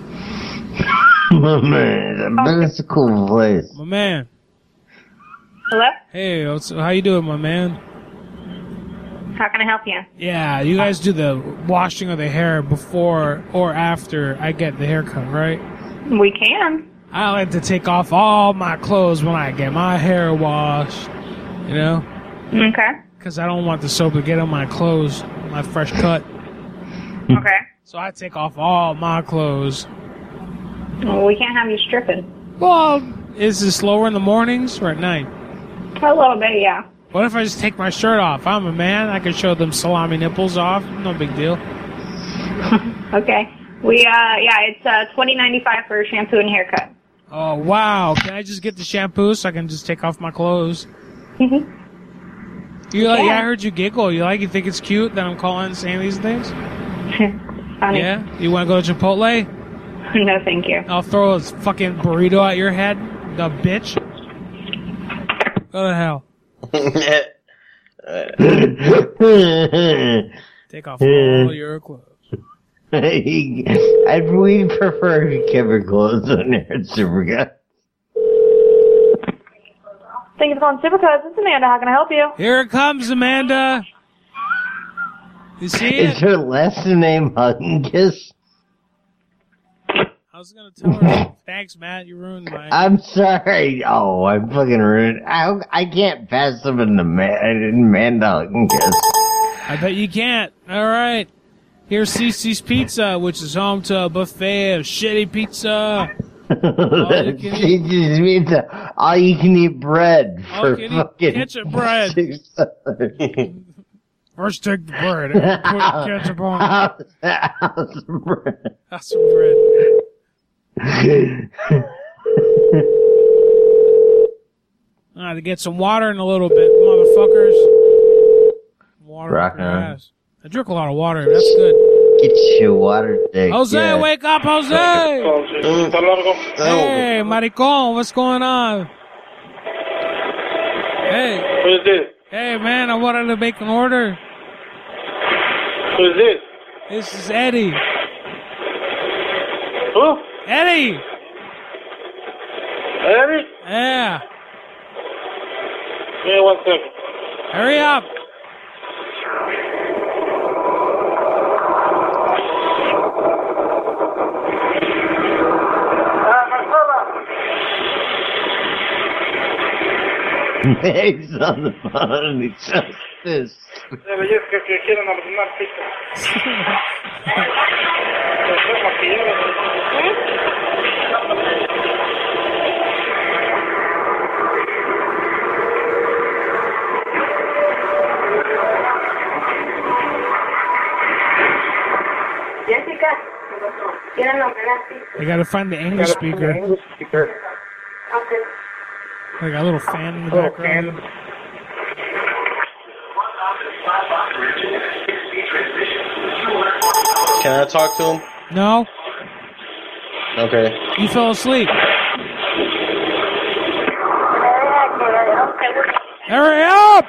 My man, that's a cool place. My man. Hello? Hey, what's, how you doing, my man? How can I help you? Yeah, you guys do the washing of the hair before or after I get the haircut, right? We can. I like to take off all my clothes when I get my hair washed, you know? Okay. Because I don't want the soap to get on my clothes, my fresh cut. Okay. So I take off all my clothes. Well, we can't have you stripping. Well, is it slower in the mornings or at night? A little bit, yeah. What if I just take my shirt off? I'm a man. I can show them salami nipples off. No big deal. Okay. We, uh, yeah, it's, uh, twenty ninety-five for a shampoo and haircut. Oh, wow. Can I just get the shampoo so I can just take off my clothes? Mm-hmm. You like, Yeah. I heard you giggle. You like, you think it's cute that I'm calling and saying these things? honey. Yeah? You want to go to Chipotle? No, thank you. I'll throw this fucking burrito at your head, the bitch. Go to hell. Take off all your clothes. I'd we prefer if you kept your clothes on there at Supercuts. Thank you for calling Supercuts. This is Amanda. How can I help you? Here it comes, Amanda. You see it? Is her last name Hug and Kiss? I was gonna tell her. Thanks, Matt. You ruined my. I'm sorry. Oh, I fucking ruined. I I can't pass them in the man Amanda Hug and Kiss. I bet you can't. All right. Here's Cece's Pizza, which is home to a buffet of shitty pizza. Cece's Pizza. All you can eat bread for can eat fucking ketchup bread. six dollars. First take the bread. Put ketchup on it. House bread. House of bread. Ah, to get some water in a little bit, motherfuckers. Water Rock up your on. ass. I drink a lot of water. That's good. Get your water dick. Jose, yeah. wake up, Jose! Hey, maricon, what's going on? Hey. Who's this? Hey, man, I wanted to make an order. Who's this? This is Eddie. Who? Eddie! Eddie? Yeah. Give me one second. Hurry up. He's on the phone and he says this. Jessica, ¿quieren nombrar así? I gotta find the English speaker. Okay. I got a little fan in the background. Can I talk to him? No. Okay. You fell asleep. Hurry up!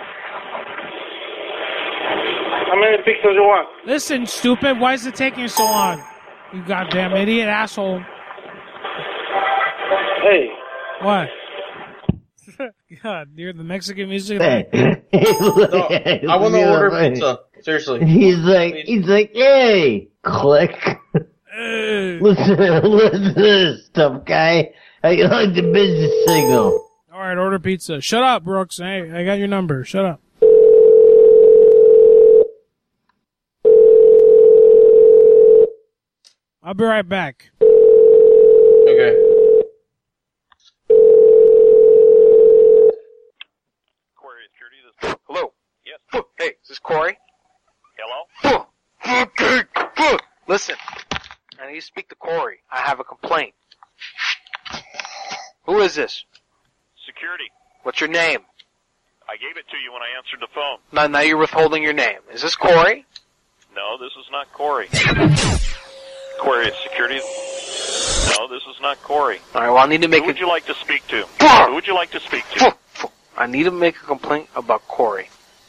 How many pictures you want? Listen, stupid, why is it taking so long? You goddamn idiot asshole. Hey. What? God, you're the Mexican music. Hey. No, I want to order pizza. Seriously. He's like, he's like, hey, click. Listen, listen to this, tough guy. I like the business signal. All right, order pizza. Shut up, Brooks. Hey, I got your number. Shut up. I'll be right back. Okay. Hello. Yes. Hey, is this Corey? Hello. Listen, I need to speak to Corey. I have a complaint. Who is this? Security. What's your name? I gave it to you when I answered the phone. Now, now you're withholding your name. Is this Corey? No, this is not Corey. Corey is security. No, this is not Corey. All right, well, I need to make Who a... would you like to speak to? Who would you like to speak to? I need to make a complaint about Corey.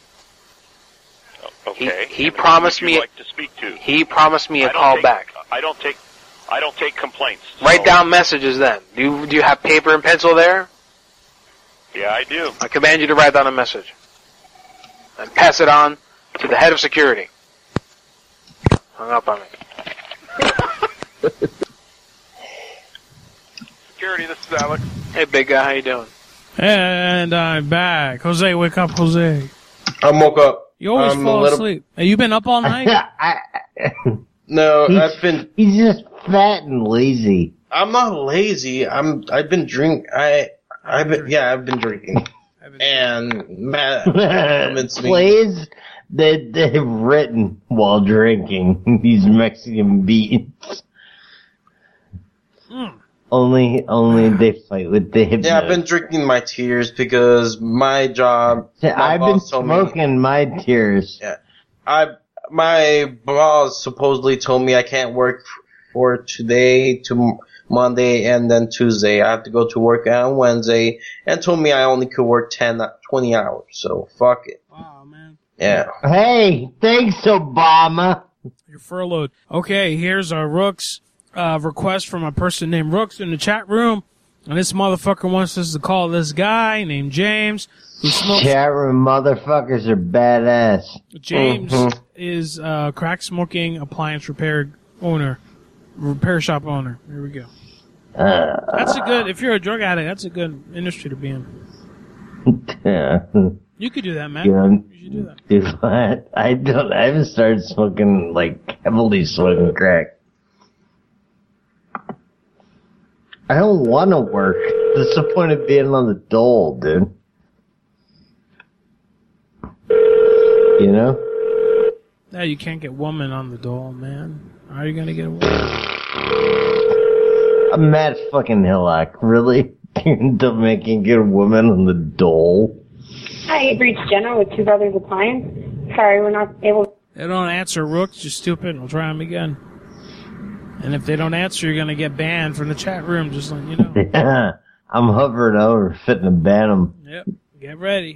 Okay. He, he And promised who would me... you like to speak to? He promised me a I don't call take- back. I don't take. I don't take complaints. Write down messages then. Do you, do you have paper and pencil there? Yeah, I do. I command you to write down a message. And pass it on to the head of security. Hung up on me. Security, this is Alex. Hey, big guy, how you doing? And I'm back. Jose, wake up, Jose. I woke up. You always I'm a fall little- asleep. Have you been up all night? No, He's- I've been. He's just fat and lazy. I'm not lazy. I'm. I've been drink. I. I've been. Yeah, I've been drinking. And Matt convinced me. Plays that they've written while drinking these Mexican beats. Mm. Only, only they fight with the hypno. Yeah, I've been drinking my tears because my job. My I've been boss told me- smoking my tears. Yeah, I. my boss supposedly told me I can't work for today to Monday and then Tuesday. I have to go to work on Wednesday, and told me I only could work ten, twenty hours. So fuck it. Wow, man. Yeah. Hey, thanks, Obama. You're furloughed. Okay, here's a Rook's uh, request from a person named Rooks in the chat room. And this motherfucker wants us to call this guy named James who smokes. Chat room motherfuckers are badass. James Mhm. is uh, crack smoking appliance repair owner, repair shop owner. Here we go. Uh, That's a good. If you're a drug addict, that's a good industry to be in. yeah. You could do that, man. You know, You should do that. do what? I don't. I haven't started smoking like heavily smoking crack. I don't want to work. What's the point of being on the dole, dude? You know? No, you can't get woman on the dole, man. How are you gonna get a woman? I'm Matt fucking Hillock. Really? Don't make you get a woman on the dole? Hi, you've reached Jenna with Two Brothers Appliance. Sorry, we're not able. They don't answer, Rooks. You're stupid. We'll try them again. And if they don't answer, you're gonna get banned from the chat room. Just letting you know. Yeah. I'm hovering over, fitting to ban them. Yep. Get ready.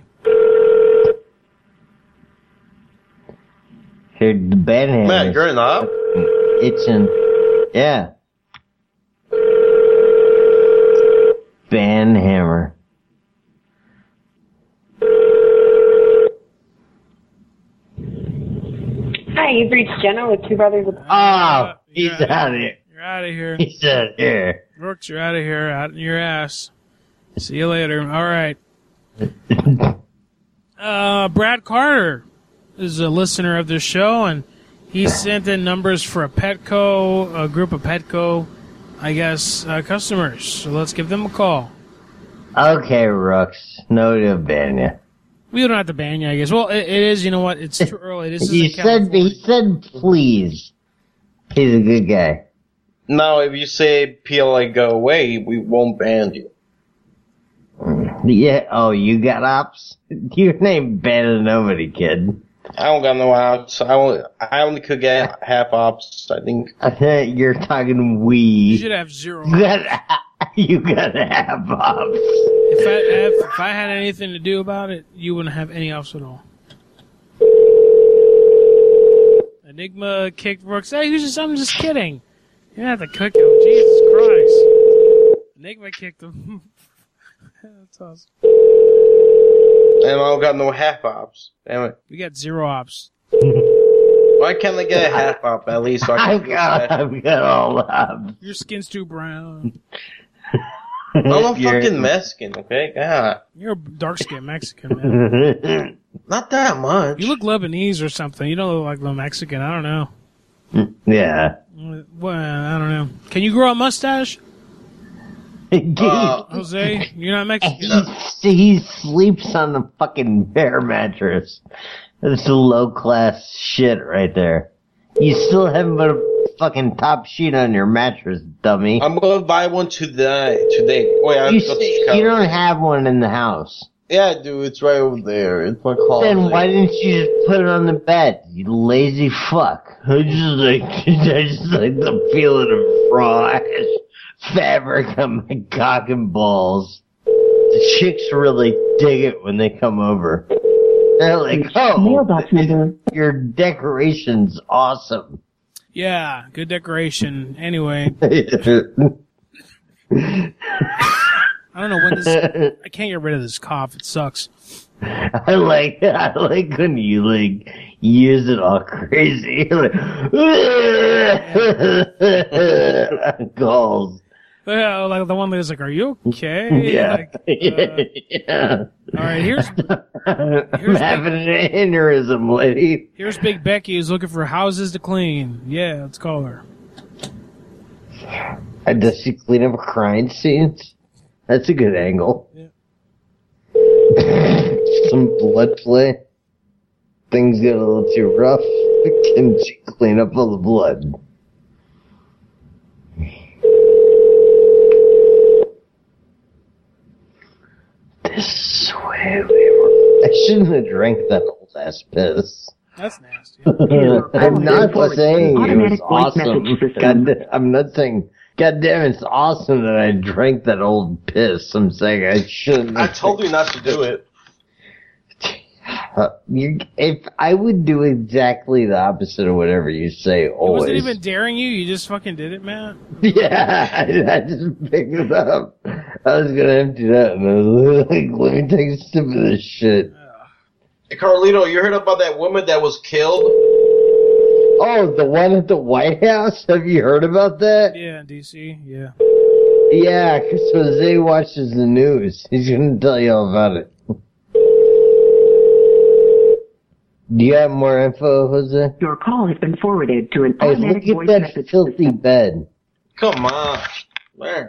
Here, the ban hammer. Matt, you're not? Itching. Yeah. Ban hammer. Hi, you've reached Jenna with Two Brothers Appliance. Oh, he's You're out of here. You're out of here. He's out of here. Rooks, you're out of here. Out in your ass. See you later. All right. Uh, Brad Carter is a listener of this show, and he sent in numbers for a Petco, a group of Petco, I guess, uh, customers. So let's give them a call. Okay, Rooks. No to ban you. We don't have to ban you, I guess. Well, it, it is, you know what? It's too early. This is He said, he said please. He's a good guy. Now, if you say P L A go away, we won't ban you. Yeah, oh, you got ops? Your name banning nobody, kid. I don't got no ops. I only, I only could get half ops, I think. I think you're talking we. You should have zero. You got, you got to have ops. If I, if, if I had anything to do about it, you wouldn't have any ops at all. Enigma kicked Brooks. Hey, you just, I'm just kidding. You don't have to cook him. Jesus Christ. Enigma kicked him. That's awesome. And I don't got no half ops. Damn it. We got zero ops. Why can't I get a half op at least? So I I've can got, I've got all ops. Your skin's too brown. I'm a You're- fucking Mexican, okay? God. You're a dark-skinned Mexican, man. Not that much. You look Lebanese or something. You don't look like a Mexican. I don't know. Yeah. Well, I don't know. Can you grow a mustache? Uh, Jose, you're not Mexican. He, he sleeps on the fucking bear mattress. That's low class shit right there. You still haven't put a fucking top sheet on your mattress, dummy. I'm gonna buy one today. Today. Wait, I have You, to go to say- Chicago. you don't have one in the house. Yeah, dude, it's right over there. It's my closet. Then why didn't you just put it on the bed, you lazy fuck? I just like, I just like the feeling of raw ass fabric on my cock and balls. The chicks really dig it when they come over. They're like, oh, Mailbox number. your decoration's awesome. Yeah, good decoration. Anyway. I don't know when this... I can't get rid of this cough. It sucks. I like, I like when you like use it all crazy. Like, calls. Yeah, like the one that's like, are you okay? Yeah. Like, uh, yeah. all right, here's... I'm having an aneurysm, lady. Here's Big Becky who's looking for houses to clean. Yeah, let's call her. And does she clean up crime scenes? That's a good angle. Yeah. Some blood play. Things get a little too rough. Can she clean up all the blood? This way we were. I shouldn't have drank that old ass piss. That's nasty. I'm not saying it was Automatic voice awesome. message system. God, I'm not saying, God damn, it's awesome that I drank that old piss. I'm saying I shouldn't. I told you not to do it. Uh, you, if I would do exactly the opposite of whatever you say, He always. wasn't even daring you. You just fucking did it, man. Yeah, I, I just picked it up. I was gonna empty that, and I was like, "Let me take a sip of this shit." Hey, Carlito, you heard about that woman that was killed? Oh, the one at the White House? Have you heard about that? Yeah, in D C, yeah. Yeah, because Jose watches the news. He's gonna tell you all about it. Do you have more info, Jose? Your call has been forwarded to an Hey, automatic look voice at that message filthy system. bed. Come on. Man.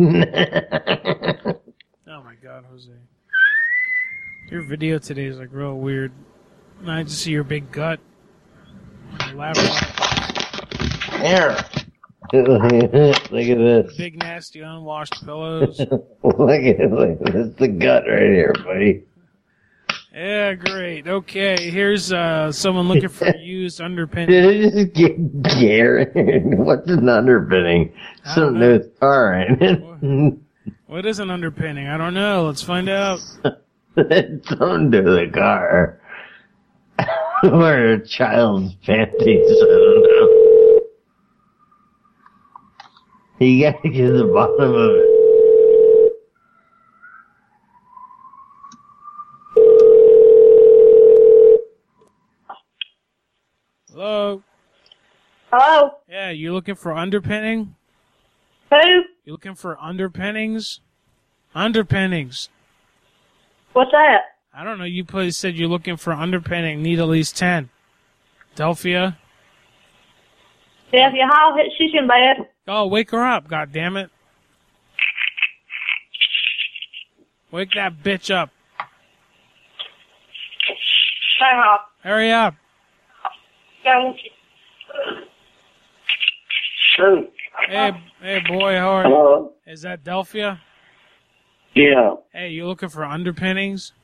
Oh my god, Jose. Your video today is like real weird. I just see your big gut. On your laptop. There. Look at this. Big nasty unwashed pillows. Look at look, that's the gut right here, buddy. Yeah, great. Okay, here's uh someone looking for used underpinning. Did it just get Garrett? What's an underpinning? Something to do with car, right? What is an underpinning? I don't know. Let's find out. Something to do with the car. Or a child's panties, I don't know. You gotta get to the bottom of it. Hello? Hello? Yeah, you looking for underpinning? Who? You looking for underpinnings? Underpinnings. What's that? I don't know. You put, said you're looking for underpinning. Need at least ten. Delphia? Delphia Hall, she's in bed. Oh, wake her up, God damn it! Wake that bitch up. Hang on. Hurry up. Go. Hey, hey boy, how are you? Hello? Is that Delphia? Yeah. Hey, you looking for underpinnings?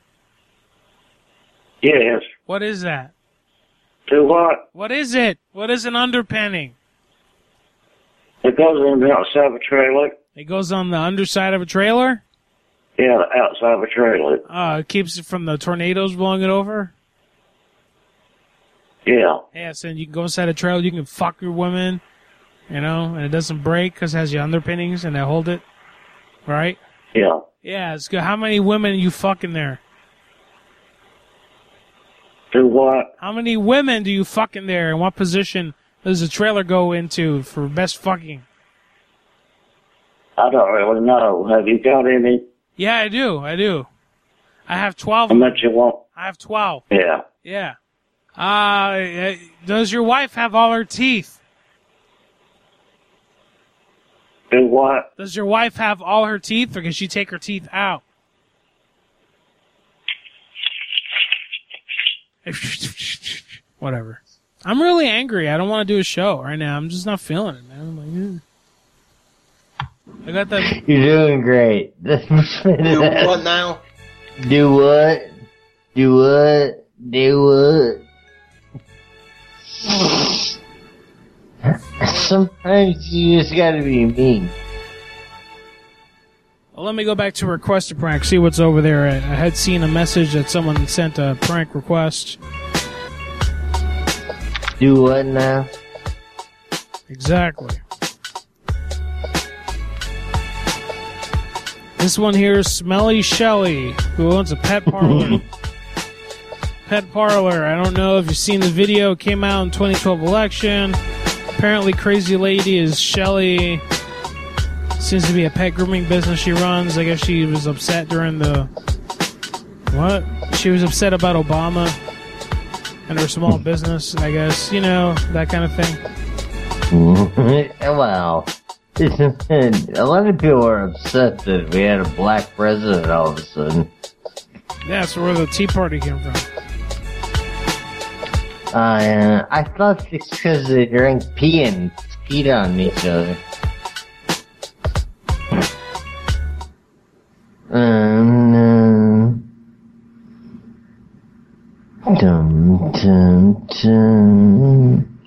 Yes. What is that? Do what? What is it? What is an underpinning? It goes on the outside of a trailer. It goes on the underside of a trailer? Yeah, the outside of a trailer. Uh, it keeps it from the tornadoes blowing it over? Yeah. Yeah, so you can go inside a trailer, you can fuck your woman, you know, and it doesn't break because it has your underpinnings and they hold it, right? Yeah. Yeah, it's good. How many women are you fucking there? Do what? How many women do you fuck in there? And what position does the trailer go into for best fucking? I don't really know. Have you got any? Yeah, I do. I do. I have twelve. How much you want? I have twelve. Yeah. Yeah. Uh, does your wife have all her teeth? Do what? Does your wife have all her teeth, or can she take her teeth out? Whatever. I'm really angry. I don't want to do a show right now. I'm just not feeling it, man. I'm like, eh. I got that. You're doing great. Do what now? Do what? Do what? Do what? Sometimes you just gotta be mean. Well, let me go back to request a prank, see what's over there. I, I had seen a message that someone sent a prank request. Do what now? Exactly. This one here is Smelly Shelly, who owns a pet parlor. Pet parlor. I don't know if you've seen the video. It came out in twenty twelve election. Apparently, crazy lady is Shelly. Seems to be a pet grooming business she runs. I guess she was upset during the... What? She was upset about Obama and her small business, I guess. You know, that kind of thing. Well, a lot of people are upset that we had a black president all of a sudden. Yeah, that's where the Tea Party came from. Uh, I thought it's because they drank pee and peed on each other. Um, no. Dumb Dun, dun, dun.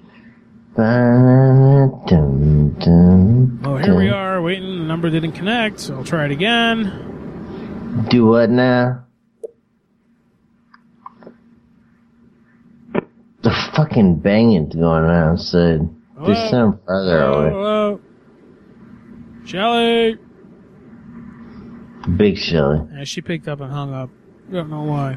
Dun, dun, dun, Oh, here we are, waiting. The number didn't connect, so I'll try it again. Do what now? The fucking banging's going on outside. Just sound farther Hello, away. hello. Shelly! Big Shelly. Yeah, she picked up and hung up. Don't know why.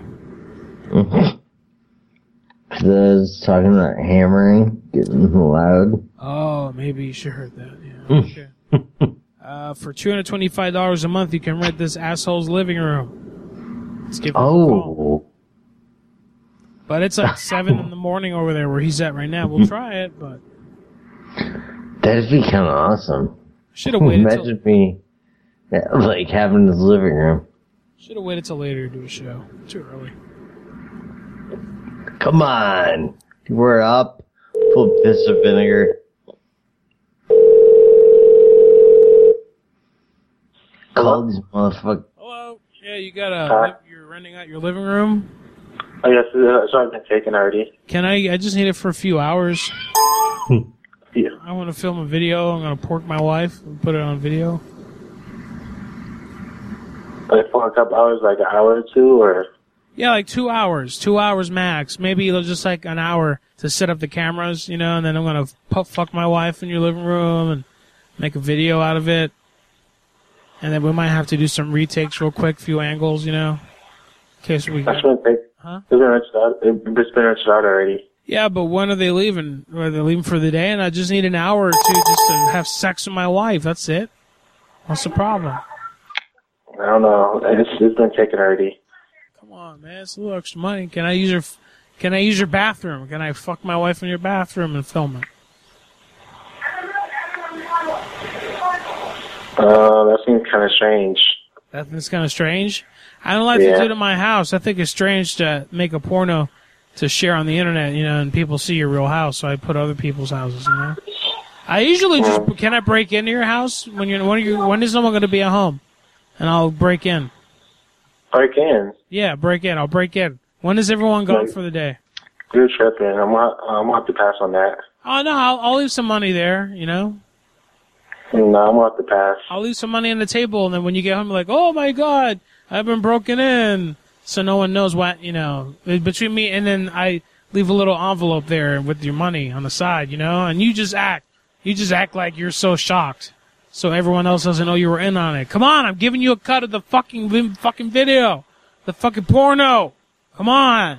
I was talking about hammering, getting loud. Oh, maybe you should heard that. Yeah. Okay. uh, for two hundred twenty-five dollars a month, you can rent this asshole's living room. Let's give him a call. Oh. But it's like seven in the morning over there where he's at right now. We'll try it, but That'd be kind of awesome. Should have waited Imagine me, yeah, like, having his living room. should have waited till later to do a show. Too early. Come on. We're up. Full piss of vinegar. Call these motherfuckers. Hello. Yeah, you got a. Huh? You're renting out your living room. Oh, yes, it's already been taken already. Can I? I just need it for a few hours. Yeah. I want to film a video. I'm gonna pork my wife and put it on video. Like for a couple hours, like an hour or two, or? Yeah, like two hours, two hours max. Maybe it'll just like an hour to set up the cameras, you know, and then I'm gonna pu- fuck my wife in your living room and make a video out of it. And then we might have to do some retakes real quick, few angles, you know, in case we. That's Get... what they. Huh? It's been rented out. It's been rented out already. Yeah, but when are they leaving? Are they leaving for the day? And I just need an hour or two just to have sex with my wife. That's it. What's the problem? I don't know. It's, it's been taken already. Come on, man. It's a little extra money. Can I use your, can I use your bathroom? Can I fuck my wife in your bathroom and film it? Uh, that seems kind of strange. That's kind of strange. I don't like Yeah. to do it in my house. I think it's strange to make a porno to share on the internet, you know, and people see your real house. So I put other people's houses, you know. I usually just can I break into your house when you're when you when is someone going to be at home, and I'll break in. Break in. Yeah, break in. I'll break in. When is everyone gone Like- for the day? You're tripping. I'm gonna, I'm gonna have to pass on that. Oh no, I'll, I'll leave some money there, you know. No, I'm gonna have to pass. I'll leave some money on the table, and then when you get home, you're like, oh my god, I've been broken in. So no one knows what, you know, between me, and then I leave a little envelope there with your money on the side, you know, and you just act, you just act like you're so shocked. So everyone else doesn't know you were in on it. Come on, I'm giving you a cut of the fucking, vi- fucking video. The fucking porno. Come on.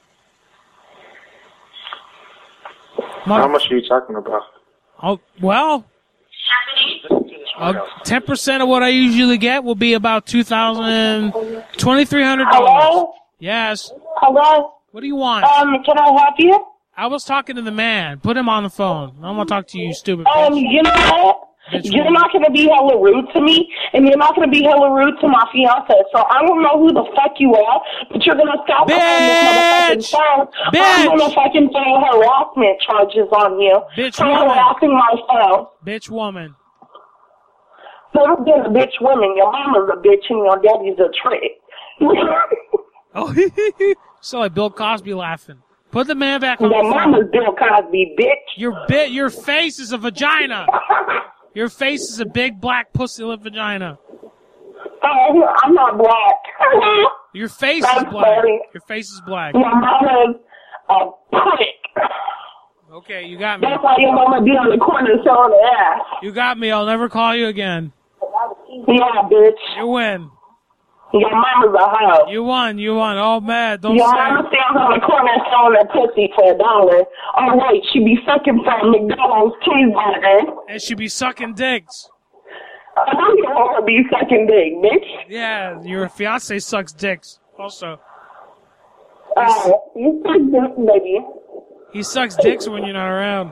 How much are you talking about? Oh, well, uh, ten percent of what I usually get will be about two thousand, twenty-three hundred dollars. Hello? Yes. Hello? What do you want? Um, can I help you? I was talking to the man. Put him on the phone. I don't want to talk to you, stupid Um, bitch. you know what? Bitch You're woman. not gonna be hella rude to me, and you're not gonna be hella rude to my fiance. So I don't know who the fuck you are, but you're gonna stop behind this motherfucking phone. I'm gonna fucking file harassment charges on you Bitch for woman. harassing my phone. Bitch woman. Never been a bitch woman. Your mama's a bitch and your daddy's a trick. Oh, so like Bill Cosby laughing. Put the man back on Your the phone. mama's Bill Cosby, bitch. Your bit, your face is a vagina. Your face is a big black pussy lip vagina. Oh, I'm not black. Your face I'm is black. sorry. Your face is black. Your mama's a prick. Okay, you got me. That's why your mama be on the corner showing her ass. You got me. I'll never call you again. Yeah, bitch. You win. Your mama's a hoe. You won. You won. Oh, man. Don't Your say mama stands on the corner showing her pussy for a dollar. Oh, wait, she be sucking from McDonald's cheeseburger. And she be sucking dicks. I know you want to be sucking dick, bitch. Yeah, your fiance sucks dicks. Also, Uh, you suck dick, baby. he sucks dicks when you're not around.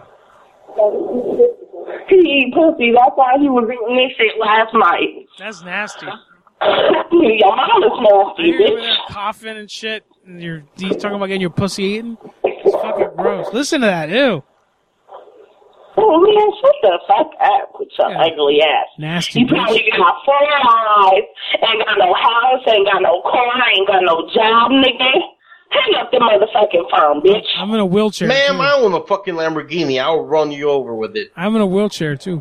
He eat pussy. That's why he was eating this shit last night. That's nasty. Your mama's nasty, I hear you over bitch. there coughing and shit, and you're you talking about getting your pussy eaten. It's fucking gross. Listen to that. Ew. Oh, man, shut the fuck up with your Yeah. ugly ass. Nasty You bitch. probably got four eyes, ain't got no house, ain't got no car, ain't got no job, nigga. Hang up the motherfucking phone, bitch. I'm in a wheelchair. Ma'am, too. I own a fucking Lamborghini. I'll run you over with it. I'm in a wheelchair too.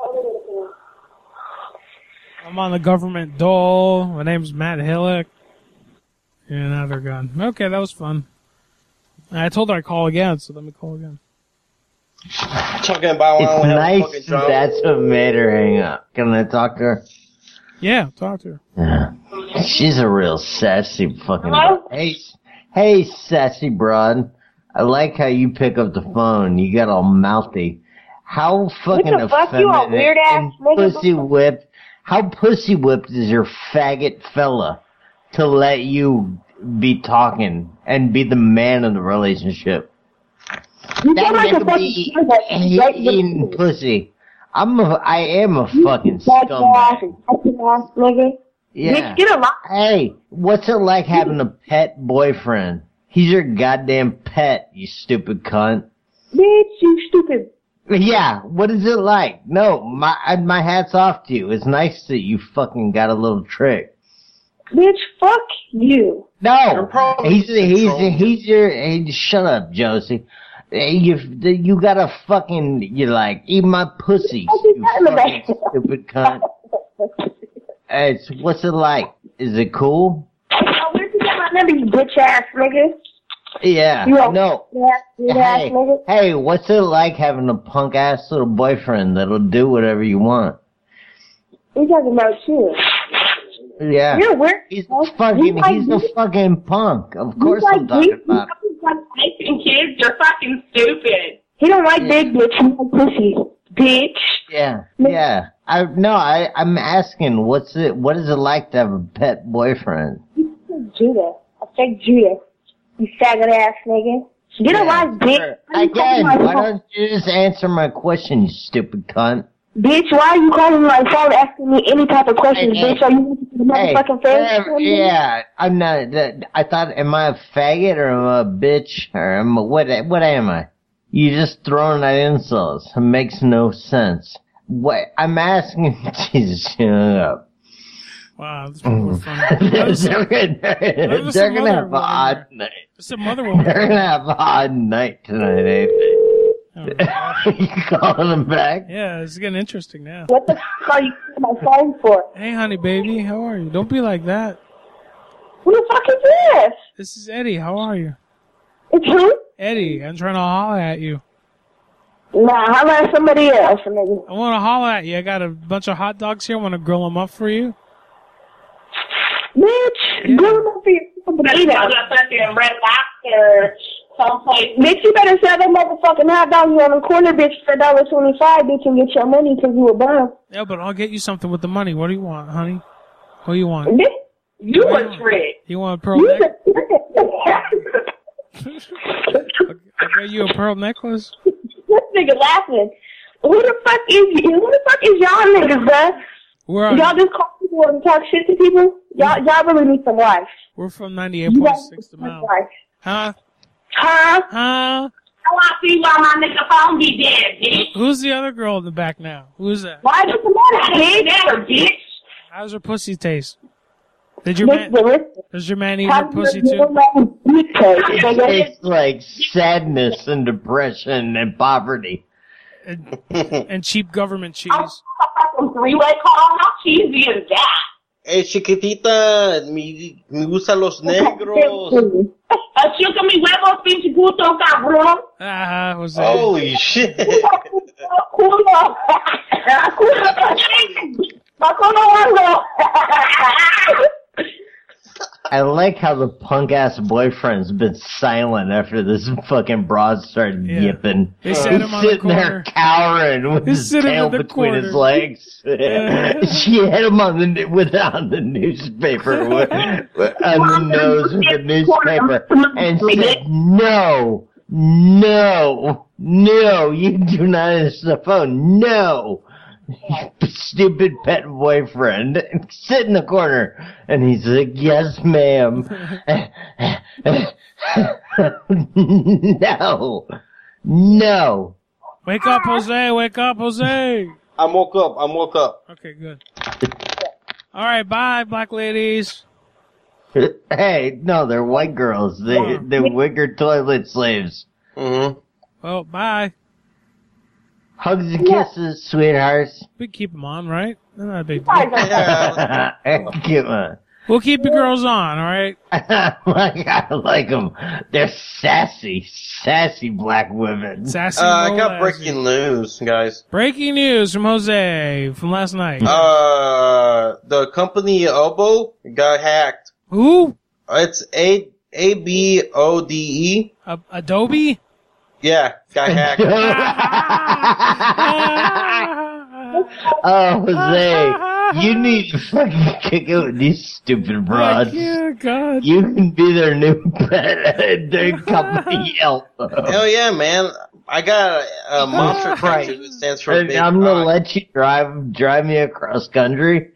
I'm on the government dole. My name's Matt Hillick. Yeah, now they're gone. Okay, that was fun. I told her I'd call again, so let me call again. Talking about I It's don't have a nice fucking job. that's what made her hang up. Can I talk to her? Yeah, talk to her. Yeah. She's a real sassy fucking... Hello? Hey, hey, sassy broad. I like how you pick up the phone. You got all mouthy. How fucking What the fuck? You a effeminate weird ass and nigga? pussy whipped. How pussy whipped is your faggot fella to let you be talking and be the man of the relationship? You That sound like a nigga fucking be nigga. Right, eating pussy. I'm a, I am a fucking Fuck your ass, scumbag. fuck your ass, nigga. Yeah. Bitch, get a lot. Hey, what's it like having a pet boyfriend? He's your goddamn pet, you stupid cunt. Bitch, you stupid. Yeah, what is it like? No, my I- my hat's off to you. It's nice that you fucking got a little trick. Bitch, fuck you. No, he's he's he's your. Hey, shut up, Josie. Hey, You you gotta fucking you like eat my pussy, you fucking stupid cunt. Hey, It's what's it like? Is it cool? Oh, where'd you get my number, you bitch ass nigga? Yeah. You a No. bitch ass, bitch ass Hey, nigga? hey, what's it like having a punk ass little boyfriend that'll do whatever you want? We talking about you. Yeah. You're weird. He's You fucking. like He's a me? fucking punk. Of You course like I'm talking me? about. You like Tyson kids? You're fucking stupid. He don't like big bitch. He like pussy. Bitch. Yeah, yeah. I no, I I'm asking, what's it? What is it like to have a pet boyfriend? You said Judah. I said Judah. You faggot ass nigga. Get a life, bitch. Sure. Why you calling Again, my why phone? don't you just answer my question, you stupid cunt? Bitch, why are you calling my phone asking me any type of questions, Hey, bitch? Are you looking for the Hey, motherfucking face? whatever, yeah, I'm not. that- I thought, am I a faggot or am I a bitch or am I, what? What am I? You just throwing out insults. It makes no sense. What? I'm asking. Jesus, shut up. Wow, this people are funny. they're There's some- gonna, there's they're some gonna other have a woman odd there. night. There's some other woman. They're gonna have a odd night tonight, ain't they? You calling them back? Yeah, it's getting interesting now. What the f*** are you calling my phone for? Hey, honey, baby, how are you? Don't be like that. Who the fuck is this? This is Eddie. How are you? It's who? Eddie, I'm trying to holler at you. Nah, how about somebody else, nigga? I want to holler at you. I got a bunch of hot dogs here. I want to grill them up for you. Bitch, grill them up for your fucking fucking Red Lobster someplace. Bitch, you better sell that motherfucking hot dog you on the corner, bitch, for a dollar twenty-five, bitch, and get your money because you a bum. Yeah, but I'll get you something with the money. What do you want, honey? What do you want? Bitch, you What do a trick. You want a pearl You necklace? a I got you a pearl necklace? This nigga laughing. Who the fuck is you? Who the fuck is y'all niggas, bruh? Where are Y'all you? just call people and talk shit to people? Y'all, y'all really need some life. We're from ninety-eight You point guys six the need some mile. life. Huh? Huh? Huh? I want to see why my nigga phone be dead, bitch. Who's the other girl in the back now? Who's that? Why does the matter, bitch? bitch? How's her pussy taste? Did your Bitch, man? listen. Does your man eat How her pussy does your too? man dick taste, It nigga? tastes like sadness and depression and poverty. And, and cheap government cheese. Fucking three-way call? How cheesy is that? Hey, chiquitita, me, me gustan los negros. Chuca mi huevos, pinche puto cabrón. Ah, Jose. Holy shit. Culo. Culo huevo. I like how the punk ass boyfriend's been silent after this fucking broad started Yeah. yipping. They set He's him on the sitting there corner. cowering with He's his sitting tail in the between his corner. legs. Yeah. She hit him on the with on the newspaper with, with, on the nose with the newspaper and said, "No, no, no! You do not answer the phone. No." Stupid pet boyfriend. Sit in the corner. And he's like, "Yes, ma'am." No. No. Wake up, Jose. Wake up, Jose. I'm woke up. I'm woke up. Okay, good. All right, bye, black ladies. Hey, no, they're white girls. They, Oh. they're wicker toilet slaves. Mm-hmm. Well, bye. Hugs and kisses, sweethearts. We keep them on, right? They're not a big Yeah. Keep 'em. We'll keep the girls on, all right? Like, I like them. They're sassy, sassy black women. Sassy. Uh, I no got lassie. breaking news, guys. Breaking news from Jose from last night. Uh, the company Elbow got hacked. Who? It's A A B O D E. Uh, Adobe? Yeah, got hacked. Oh, Jose, you need to fucking kick it with these stupid broads. Oh, God. You can be their new pet at their company Elbow. Hell yeah, man. I got a, a mantra Right. tattoo that stands for And big I'm gonna rock. let you drive drive me across country.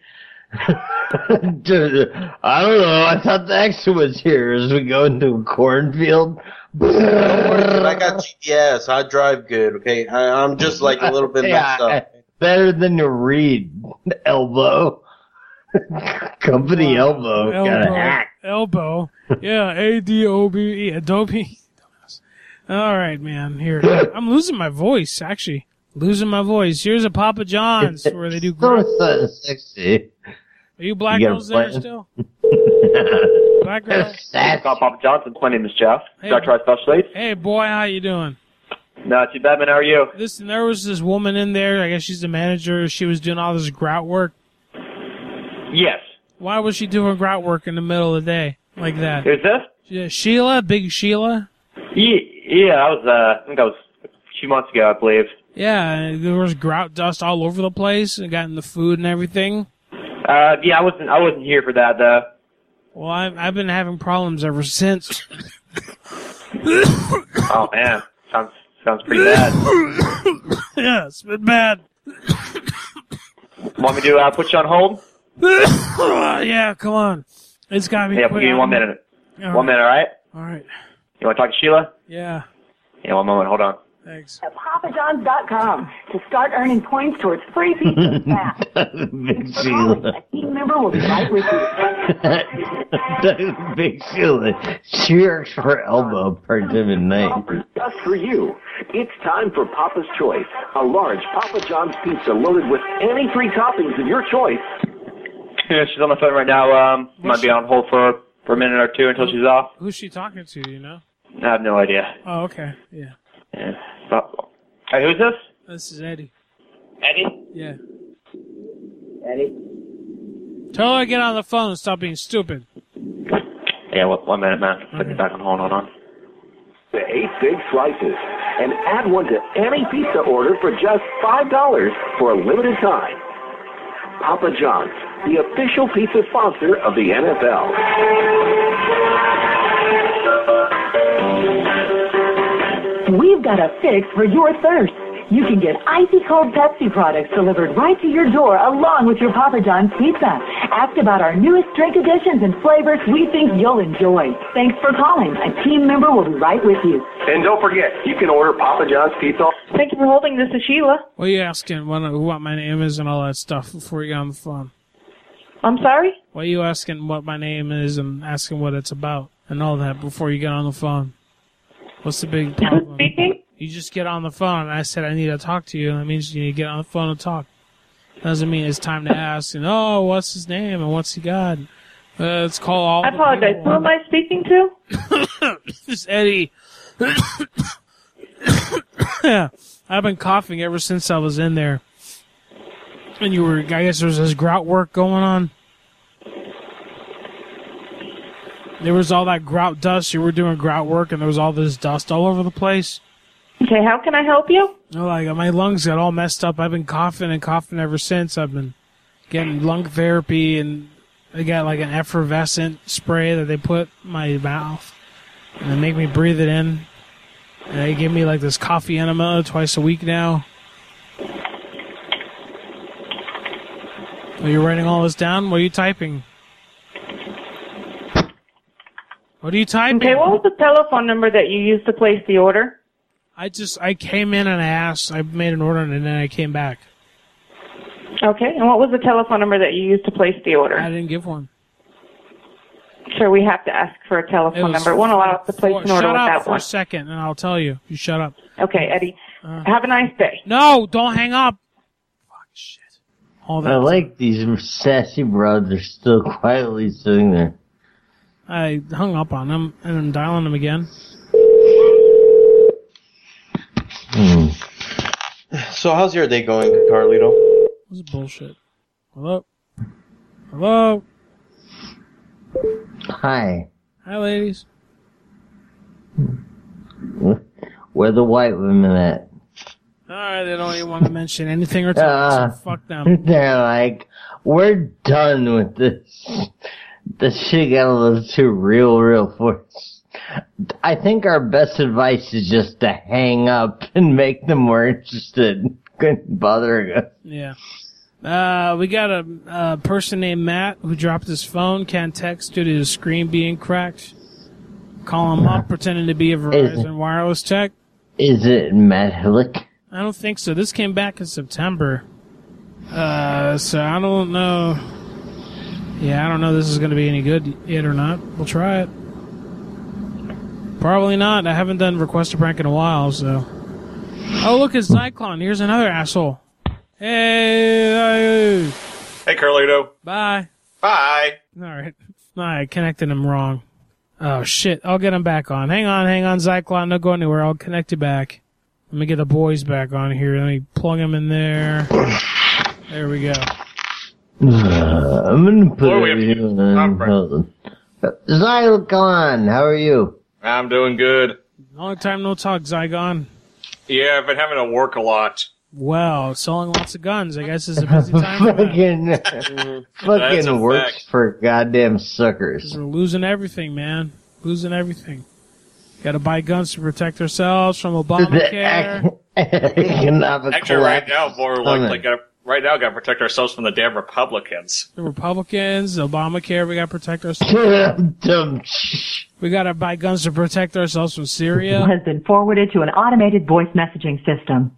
Dude, I don't know. I thought the extra was here as we go into a cornfield. Don't worry, dude, I got G P S. I drive good, okay? I, I'm just like a little bit messed up. Better than the Reed Elbow. Company Wow. Elbow. Got a hack. Elbow. Yeah, A D O B E. Adobe. All right, man. Here. I'm losing my voice, actually. Losing my voice. Here's a Papa John's where they do So, great. so sexy. Are you black You got a girls there plan? still? Black girls? Call Papa Johnson. My name is Jeff. Hey. Doctor I Specialist. Hey, boy, how you doing? Not too bad, man. How are you? Listen, there was this woman in there. I guess she's the manager. She was doing all this grout work. Yes. Why was she doing grout work in the middle of the day like that? Who's this? Yeah, Sheila, Big Sheila. Yeah, yeah, I was, uh, I think that was a few months ago, I believe. Yeah, and there was grout dust all over the place and got in the food and everything. Uh, yeah, I wasn't, I wasn't here for that, though. Well, I've, I've been having problems ever since. Oh, man. Sounds, sounds pretty bad. Yeah, it's been bad. Want me to, uh, put you on hold? Yeah, come on. It's gotta be Yeah, quick. give me one minute. All One right. minute, alright? All right. You want to talk to Sheila? Yeah, Yeah, one moment, hold on. thanks. At Papa John's dot com to start earning points towards free pizza fast. Big Sheila. A team member will be right with you. Big Sheila. She works for Elbow part time at night. Just for you. It's time for Papa's Choice, a large Papa John's pizza loaded with any free toppings of your choice. Yeah, she's on the phone right now. Um, might be on hold for, for a minute or two until she's off. Who's she talking to, do you know? I have no idea. Oh, okay. Yeah. Yeah. Oh. Hey, who's this? This is Eddie. Eddie? Yeah. Eddie? Tell her to get on the phone and stop being stupid. Yeah, one, one minute, man. Put me back on hold. Hold on. The eight big slices. And add one to any pizza order for just five dollars for a limited time. Papa John's, the official pizza sponsor of the N F L. We've got a fix for your thirst. You can get icy cold Pepsi products delivered right to your door along with your Papa John's pizza. Ask about our newest drink additions and flavors we think you'll enjoy. Thanks for calling. A team member will be right with you. And don't forget, you can order Papa John's pizza. Thank you for holding. This is Sheila. What are you asking? What, what my name is and all that stuff before you get on the phone? I'm sorry? Why are you asking what my name is and asking what it's about and all that before you get on the phone? What's the big problem? Speaking? You just get on the phone and I said I need to talk to you. That means you need to get on the phone and talk. Doesn't mean it's time to ask, and oh, what's his name and what's he got? Uh, let's call all I the apologize. people. Who am I speaking to? It's Eddie. Yeah, I've been coughing ever since I was in there. And you were, I guess there was this grout work going on. There was all that grout dust. You were doing grout work, and there was all this dust all over the place. Okay, how can I help you? Oh, like my lungs got all messed up. I've been coughing and coughing ever since. I've been getting lung therapy, and I got like an effervescent spray that they put in my mouth, and they make me breathe it in. And they give me like this coffee enema twice a week now. Are you writing all this down? What are you typing? What are you typing? Okay, what was the telephone number that you used to place the order? I just, I came in and I asked, I made an order and then I came back. Okay, and what was the telephone number that you used to place the order? I didn't give one. Sure, we have to ask for a It telephone was number. It won't allow us to place four- an order shut with up that for one. a second, and I'll tell you. You shut up. Okay, Eddie. Uh, have a nice day. No, don't hang up. Fuck shit. All I that. like these sassy brothers still quietly sitting there. I hung up on them, and I'm dialing them again. Hmm. So how's your day going, Carlito? This is bullshit. Hello? Hello? Hi. Hi, ladies. Where the white women at? Alright, they don't even want to mention anything or talk, Uh, so fuck them. They're like, we're done with this. This shit got a little too real, real for us. I think our best advice is just to hang up and make them more interested. Couldn't bother us. Yeah. Uh, we got a, a person named Matt who dropped his phone, can't text due to his screen being cracked. Call him up, pretending to be a Verizon wireless tech. Is it Matt Hillick? I don't think so. This came back in September. Uh, so I don't know. Yeah, I don't know if this is going to be any good yet or not. We'll try it. Probably not. I haven't done Request a Prank in a while, so. Oh, look, it's Zyklon. Here's another asshole. Hey, hey. Hey, Carlito. Bye. Bye. All right. I connected him wrong. Oh, shit. I'll get him back on. Hang on, hang on, Zyklon. Don't go anywhere. I'll connect you back. Let me get the boys back on here. Let me plug them in there. There we go. Uh, I'm gonna put Boy, we it have here on hold on. Zyklon, how are you? I'm doing good. Long time no talk, Zygon. Yeah, I've been having to work a lot. Well, selling lots of guns. I guess is a busy time for that. fucking That's fucking a works fact. for goddamn suckers. We're losing everything, man. Losing everything. Got to buy guns to protect ourselves from Obamacare. Economic Actually, right now, collapse more is like, coming. like uh, right now, got to protect ourselves from the damn Republicans. The Republicans, Obamacare, we got to protect ourselves. We got to buy guns to protect ourselves from Syria. Has been forwarded to an automated voice messaging system.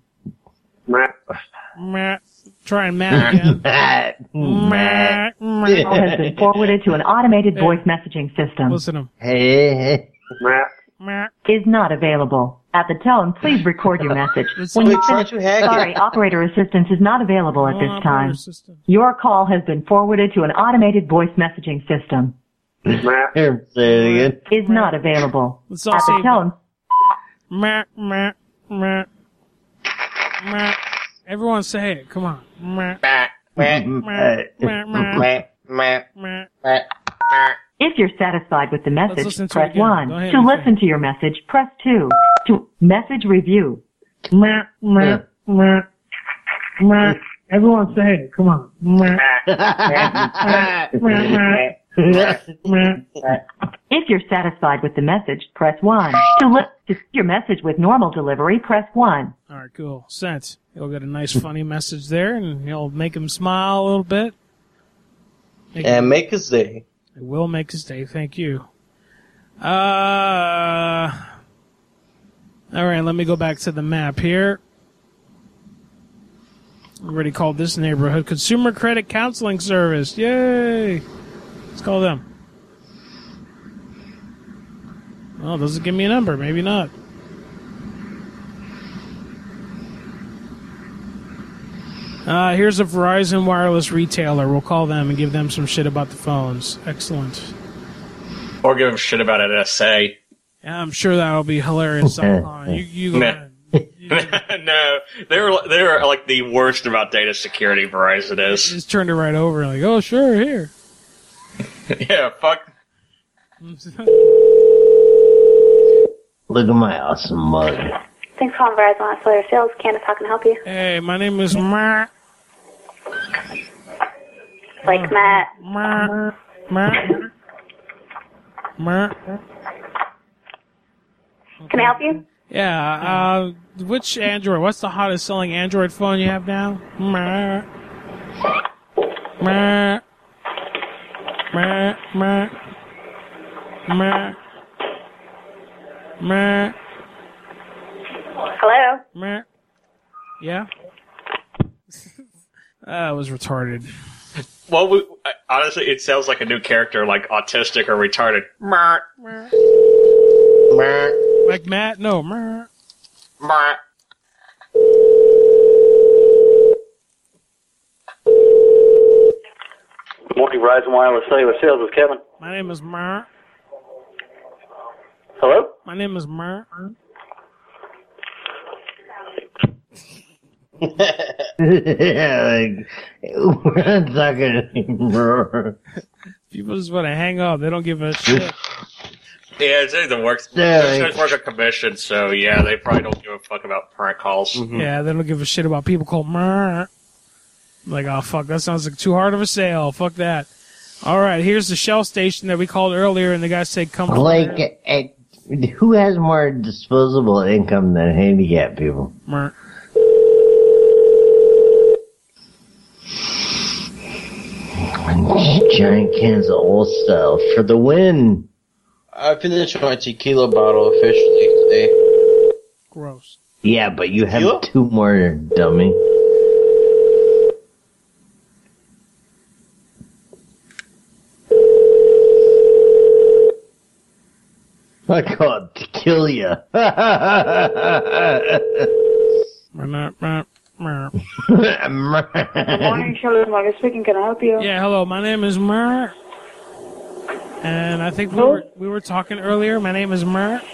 Meh. Try and Matt again. Meh. Meh. Has been forwarded to an automated voice messaging system. Listen to him. Hey. Meh. Is not available. At the tone, please record your message. When Wait, you try finish, to hack it. sorry, operator assistance is not available at Oh, this operator time. assistant. Your call has been forwarded to an automated voice messaging system. Here, say it again. Is not available. Let's all At say the tone, Meh. Meh. Meh. Meh. Everyone say it. Come on. Meh. Meh. Meh. Meh. Meh. Meh. if you're satisfied with the message, listen to it press again. one. Go ahead To and say listen to your message, press two. To message review. Meh. Meh. Meh. Meh. Everyone say it. Come on. Meh. Meh. If you're satisfied with the message, press one. To listen to your message with normal delivery, press one. All right, cool. Sent. You'll get a nice, funny message there, and you'll make him smile a little bit. Make And make his day. It will make his day. Thank you. Uh, all right, let me go back to the map here. I already called this neighborhood Consumer Credit Counseling Service. Yay! Let's call them. Well, does it give me a number? Maybe not. Uh, here's a Verizon wireless retailer. We'll call them and give them some shit about the phones. Excellent. Or give them shit about an S A. Yeah, I'm sure that'll be hilarious. Uh, you, you, Nah. No, they were they were like the worst about data security. Verizon is. just turned it right over. Like, oh, sure, here. Yeah, fuck. Look at my awesome mug. Thanks for calling Verizon Auxiliary Sales. Candace, how can I help you? Hey, my name is Matt. Like Matt. Matt. Matt. Matt. Can I help you? Yeah, uh, which Android? What's the hottest selling Android phone you have now? Matt. Matt. Matt. Matt. Matt. Matt. Hello? Matt. Yeah? That was retarded. Well, we, honestly, it sounds like a new character, like autistic or retarded. Like Matt? No. Good morning, Verizon Wireless Cellular Sales. This is Kevin. My name is Mer. Hello? My name is Mer. Yeah, like, we're not talking anymore. People just want to hang up. They don't give a shit. Yeah, it's the works. Yeah, Those like- guys work a commission, so yeah, they probably don't give a fuck about prank calls. Yeah, they don't give a shit about people called Mer. Like, oh, fuck, that sounds like too hard of a sale. Fuck that. All right, here's the Shell station that we called earlier, and the guy said, come Like, eh, who has more disposable income than handicapped people? Mer. Giant cans of old style for the win. I finished my tequila bottle officially today. Gross. Yeah, but you have You? two more, dummy. I call it tequila. Mer, mer, mer. Good morning, Charlotte Morgan speaking. Can I help you? Yeah, hello. My name is Mer. And I think we were we were talking earlier. My name is Mer.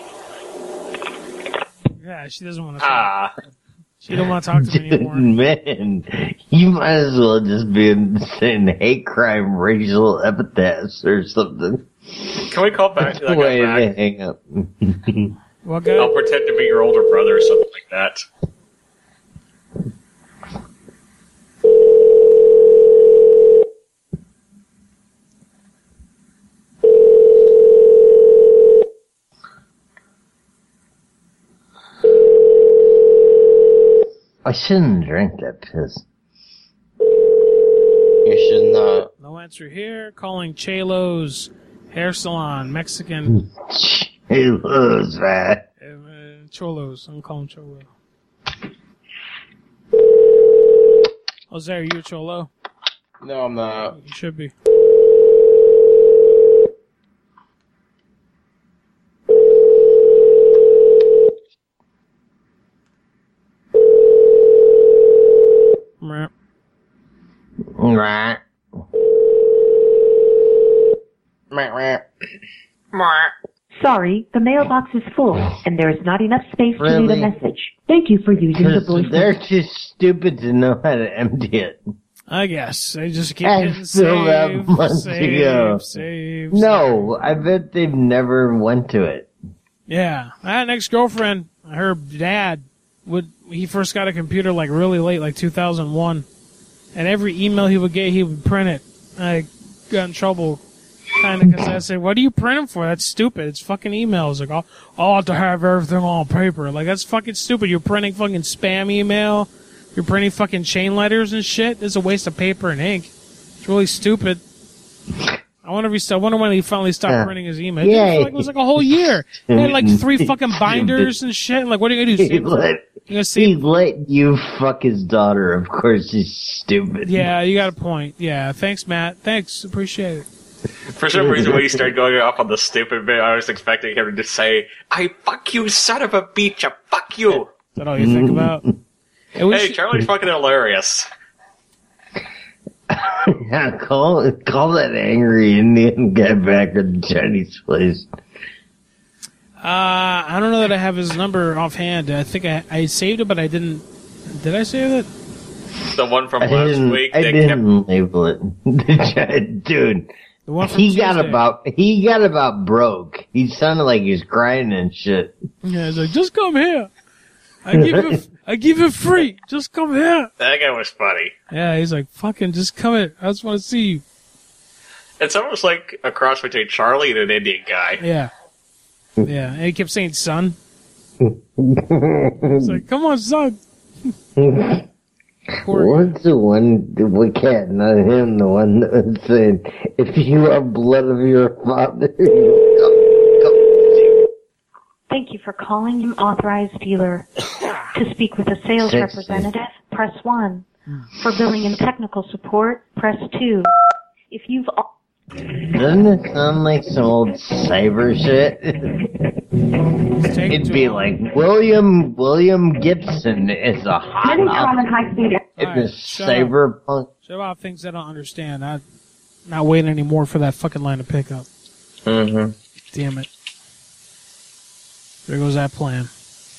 Yeah, she doesn't want to talk. Ah. She don't want to talk to me Dude, anymore. man, you might as well just be saying hate crime, racial epithets or something. Can we call back? That Way guy to back? hang up. What guy? I'll pretend to be your older brother or something like that. I shouldn't drink that piss. You should not. No answer here. Calling Chelo's hair salon, Mexican. Chelo's, man. Uh, Cholos. I'm calling Cholo. Jose, are you a Cholo? No, I'm not. You should be. Mer. Right. Sorry, the mailbox is full, and there is not enough space to leave a Really? message. Thank you for using the voice. They're too stupid to know how to empty it. I guess. They just keep I hitting filled that save, months save, ago. save, No, I bet they've never went to it. Yeah, I had an ex-girlfriend. Her dad would he first got a computer like really late, like two thousand one, and every email he would get, he would print it. I got in trouble, kind of, because I said, "What do you print them for? That's stupid. It's fucking emails. Like, I'll, I'll have to have everything on paper. Like, that's fucking stupid. You're printing fucking spam email. You're printing fucking chain letters and shit. It's a waste of paper and ink. It's really stupid." I wonder if he, I wonder when he finally stopped Yeah. printing his email. It, Yeah. didn't feel like it was like a whole year. He had like three fucking binders and shit. Like, what are you gonna do? He Save it? let, You gonna save he let you fuck his daughter. Of course, he's stupid. Yeah, you got a point. Yeah, thanks, Matt. Thanks, appreciate it. For some reason, when he started going off on the stupid bit, I was expecting him to just say, "I fuck you, son of a bitch! I fuck you." Is that all you think about? Hey, we Hey, should- Charlie's fucking hilarious. Yeah, call call that angry Indian guy back at the Chinese place. Uh, I don't know that I have his number offhand. I think I, I saved it, but I didn't. Did I save it? The one from I last didn't, week. I that didn't label it. Dude, The one from he got Tuesday. about he got about broke. He sounded like he was crying and shit. Yeah, he's like, just come here. I give you, I give you free. Just come here. kept, that guy was funny. Yeah, he's like, fucking, just come here. I just want to see you. It's almost like a cross between Charlie and an Indian guy. Yeah. Yeah, and he kept saying, son. He's like, come on, son. What's the one, the cat, not him, the one that was saying, if you are blood of your father, Thank you for calling an authorized dealer. To speak with a sales Sexy. representative, press one. For billing and technical support, press two. If you've... Doesn't it sound like some old cyber shit? It'd be like, William William Gibson is a hot Many common op high-speed... in the Alright, shut up. cyberpunk. Shut about things I don't understand. I'm not waiting anymore for that fucking line to pick up. Mm-hmm. Damn it. There goes that plan.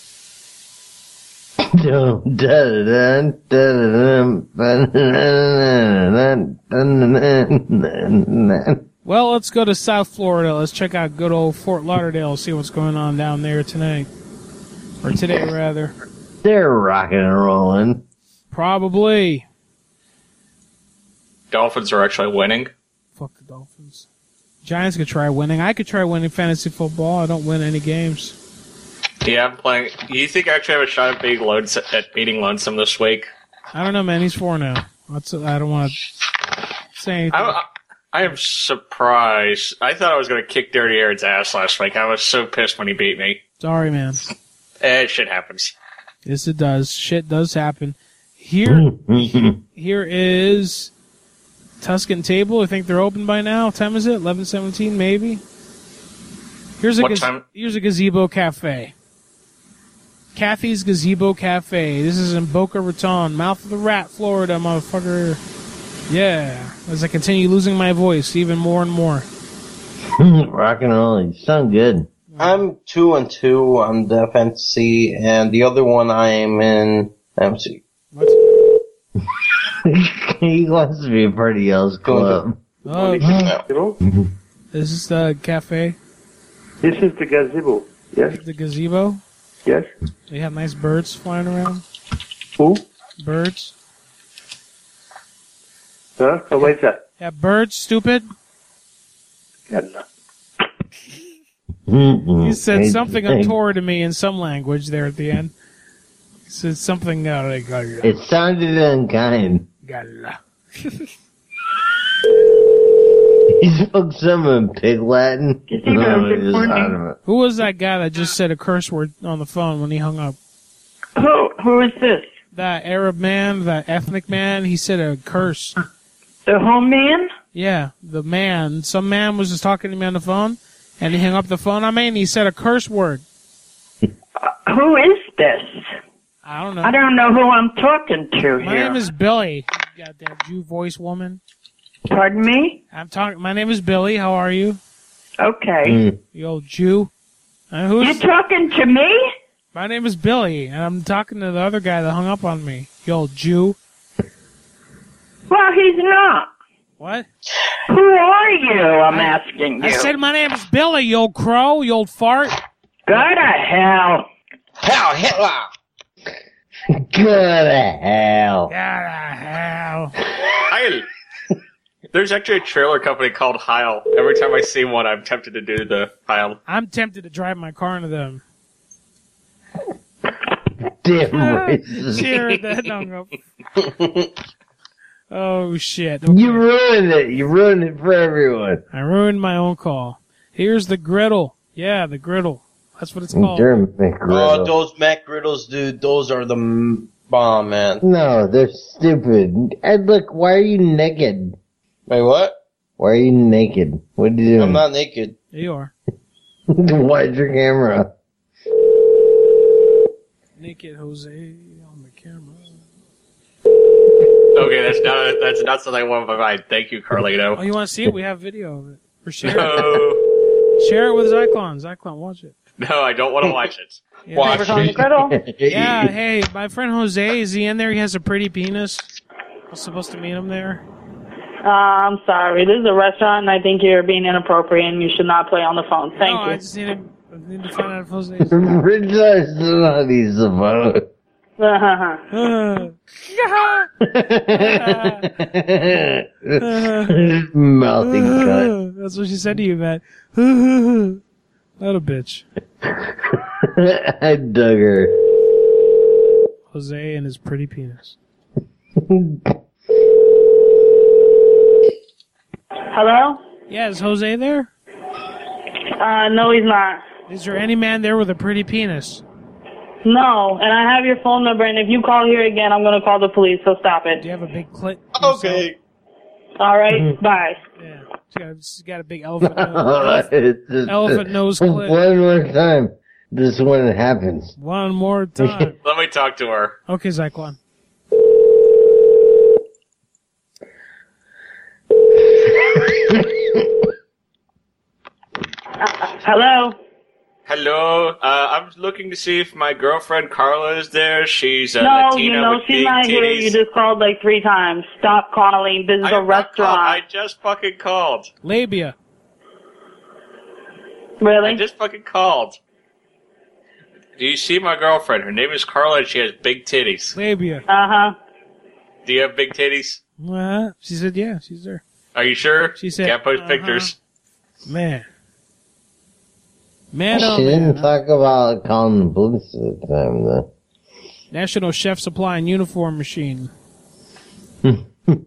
Dun, dun, dun, dun, dun, dun, dun, dun, dun. Well, let's go to South Florida. Let's check out good old Fort Lauderdale, see what's going on down there tonight. Or today, rather. They're rocking and rolling. Probably. Dolphins are actually winning. Fuck the Dolphins. Giants could try winning. I could try winning fantasy football. I don't win any games. Yeah, I'm playing. You think I actually have a shot at being lonesome, at beating Lonesome this week? I don't know, man. He's four now. That's, I don't want to say anything. I, I am surprised. I thought I was going to kick Dirty Aaron's ass last week. I was so pissed when he beat me. Sorry, man. Eh, shit happens. Yes, it does. Shit does happen. Here, here is Tuscan Table. I think they're open by now. What time is it? eleven seventeen, maybe? Here's a, What gaz- time? here's a Gazebo Cafe. Kathy's Gazebo Cafe. This is in Boca Raton, Mouth of the Rat, Florida, motherfucker. Yeah. As I continue losing my voice even more and more. Rock and roll. You sound good. I'm two and two on the fantasy, and the other one I am in M C. He wants to be a part of y'all's club. Oh, is this the cafe? This is the gazebo. Yes. The gazebo? Yes. They have nice birds flying around. Who? Birds. Huh? Oh, what is that? Yeah, birds, stupid. Yalla. He said something untoward to me in some language there at the end. He said something uh, like... Uh, It sounded unkind. Gala. He spoke some in pig Latin. No, it was out of it. Who was that guy that just said a curse word on the phone when he hung up? Who? Who is this? That Arab man, that ethnic man, he said a curse. The home man? Yeah, the man. Some man was just talking to me on the phone, and he hung up the phone on me, and he said a curse word. Uh, who is this? I don't know. I don't know who I'm talking to My here. name is Billy. You goddamn Jew voice woman. Pardon me? I'm talking. My name is Billy. How are you? Okay. You old Jew. Uh, who's, You talking to me? My name is Billy, and I'm talking to the other guy that hung up on me. You old Jew. Well, he's not. What? Who are you? I'm asking you. I said my name is Billy, you old crow, you old fart. Go to hell. Hell, Hitler. Go to hell. Go to hell. Heil. There's actually a trailer company called Heil. Every time I see one, I'm tempted to do the Heil. I'm tempted to drive my car into them. Damn racist. Cheer, that hung up. Oh, shit. You ruined it. You ruined it for everyone. I ruined my own call. Here's the griddle. Yeah, the griddle. That's what it's called. They're McGriddle. Oh, those Mac Griddles, dude, those are the m- bomb, man. No, they're stupid. Ed, look, why are you naked? Wait, what? Why are you naked? What are you doing? I'm not naked. You are. Why's your camera? Naked Jose on the camera. Okay, that's not that's not something I want in my mind. Thank you, Carlito. Oh, you want to see it? We have video of it. Or share No. it. Share it with Zyklon. Zyklon, watch it. No, I don't want to watch it. Yeah. Watch it. Yeah, hey, my friend Jose, is he in there? He has a pretty penis. I was supposed to meet him there. Uh, I'm sorry. This is a restaurant, and I think you're being inappropriate, and you should not play on the phone. Thank no, you. I just need to, I need to find out if Jose is Rich is not he's the phone. Mouthy cut. That's what she said to you, man. What a bitch. I dug her. Jose and his pretty penis. Hello? Yeah, is Jose there? Uh, no, he's not. Is there any man there with a pretty penis? No, and I have your phone number, and if you call here again, I'm going to call the police, so stop it. Do you have a big clit? Okay. All right, bye. Yeah. She's got, she's got a big elephant nose. It's just- elephant nose clit. One more time. This is when it happens. One more time. Let me talk to her. Okay, Zyklon. Hello? Hello. Uh, I'm looking to see if my girlfriend Carla is there. She's a No, Latina you know with she's big not here. titties. You just called like three times. Stop calling. This is I a have not called. restaurant. I just fucking called. Labia. Really? I just fucking called. Do you see my girlfriend? Her name is Carla and she has big titties. Labia. Uh-huh. Do you have big titties? What? She said, yeah, she's there. Are you sure? She said, Can't post uh-huh. pictures. Man. Man, she oh, didn't man. talk about calling the police at the time, though. National Chef Supply and Uniform Machine. I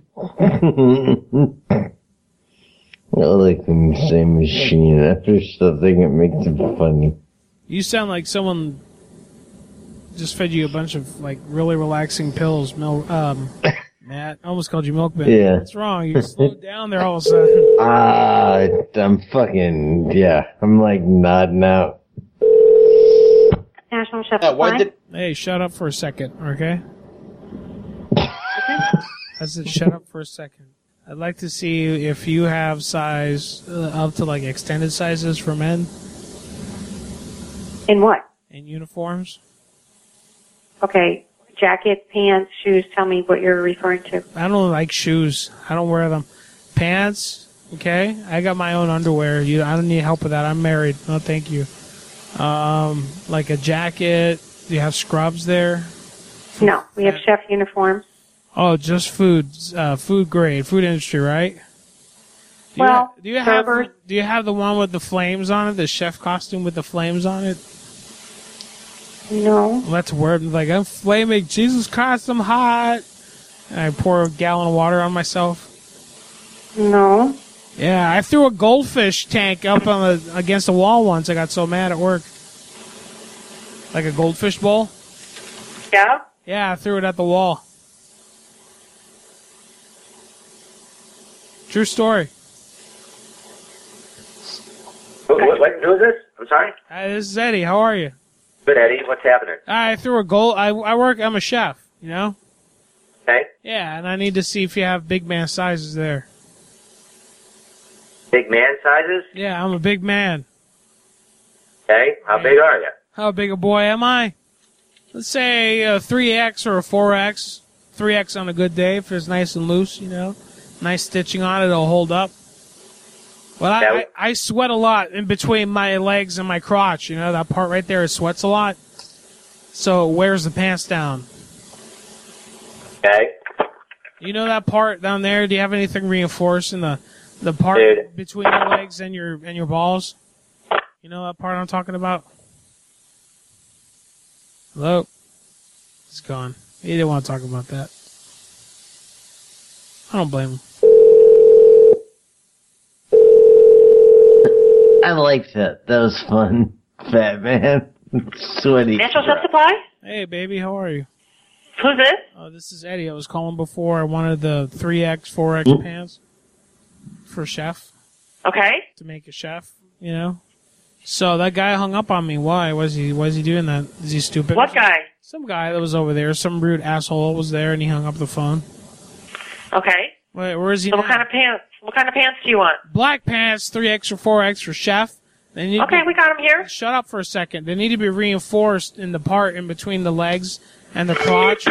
like when you say machine after something, it makes it funny. You sound like someone just fed you a bunch of, like, really relaxing pills. Mil- um, Matt, I almost called you Milkman. Yeah. What's wrong? You slowed down there all of a sudden. Ah, I'm fucking, yeah, I'm like nodding out. National Chef Yeah, Supply. why did Hey, shut up for a second, okay? I said shut up for a second. I'd like to see if you have size uh, up to, like, extended sizes for men In what? in uniforms. Okay. Jacket, pants, shoes. Tell me what you're referring to. I don't like shoes. I don't wear them. Pants, okay? I got my own underwear. You, I don't need help with that. I'm married. No, thank you. Um, like a jacket. Do you have scrubs there? No, we have chef uniforms. Oh, just food, uh, food grade, food industry, right? Do you Well, ha- do you have servers- do you have the one with the flames on it, the chef costume with the flames on it? No. Well, that's weird. Like, I'm flaming. Jesus Christ, I'm hot. And I pour a gallon of water on myself. No. Yeah, I threw a goldfish tank up on the against the wall once. I got so mad at work. Like a goldfish bowl. Yeah. Yeah, I threw it at the wall. True story. Who, what, what, who is this? I'm sorry? Hi, this is Eddie. How are you? Good, Eddie. What's happening? I threw a gold. I I work. I'm a chef. You know. Okay. Yeah, and I need to see if you have big man sizes there. Big man sizes? Yeah, I'm a big man. Okay. How big are you? How big a boy am I? Let's say a three X or a four X. three X on a good day if it's nice and loose, you know. Nice stitching on it, it'll hold up. Well, I, I, I sweat a lot in between my legs and my crotch. You know, that part right there, it sweats a lot. So it wears the pants down. Okay. You know that part down there? Do you have anything reinforced in the, the part Dude. between your legs and your and your balls? You know that part I'm talking about? Hello? He's gone. He didn't want to talk about that. I don't blame him. I liked that. That was fun. Fat man. Sweaty. National Chef Supply? Hey, baby, how are you? Who's this? Oh, this is Eddie. I was calling before. I wanted the three X, four X Mm. pants for chef. Okay. To make a chef, you know? So that guy hung up on me. Why? Was he was he doing that? Is he stupid? What guy? Some guy that was over there. Some rude asshole was there, and he hung up the phone. Okay. Wait, where is he So now? what kind of pants? What kind of pants do you want? Black pants, three X or four X for chef. They need to Okay, be- we got them here. Shut up for a second. They need to be reinforced in the part in between the legs and the crotch.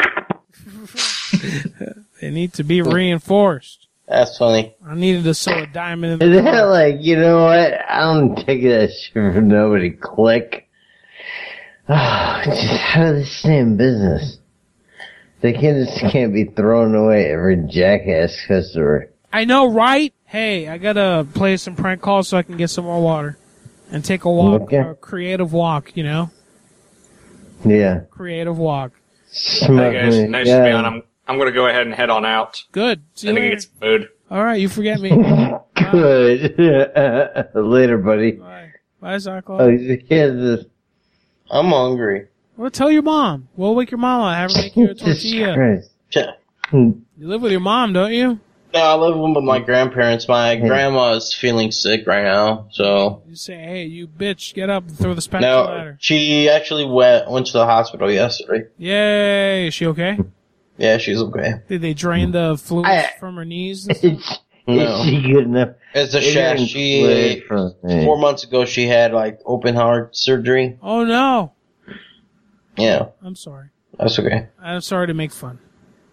They need to be reinforced. That's funny. I needed to sew a diamond in Is the that like, you know what? I don't take that shit from nobody. Click. Oh, just how do they stay in business? They can't just can't be thrown away every jackass customer. I know, right? Hey, I gotta play some prank calls so I can get some more water. And take a walk, Okay. a creative walk, you know? Yeah. Creative walk. Hey guys, nice to be on. I'm I'm gonna go ahead and head on out. Good. See you I need to later. get some food. Alright, you forget me. Good. Later, buddy. Bye, Zyklon. Oh, he has this. I'm hungry. Well, tell your mom. We'll wake your mom up. Have her make you a tortilla. Yeah. You live with your mom, don't you? No, I live with my grandparents. My grandma is feeling sick right now, so. You say, hey, you bitch, get up and throw the spatula at No, her. she actually went went to the hospital yesterday. Yay. Is she okay? Yeah, she's okay. Did they drain the fluids I- from her knees? and stuff? No. Is she good enough? It's a It shaft. ain't She good for me. four months ago she had like open heart surgery. Oh, no. Yeah, I'm sorry. that's okay. I'm sorry to make fun.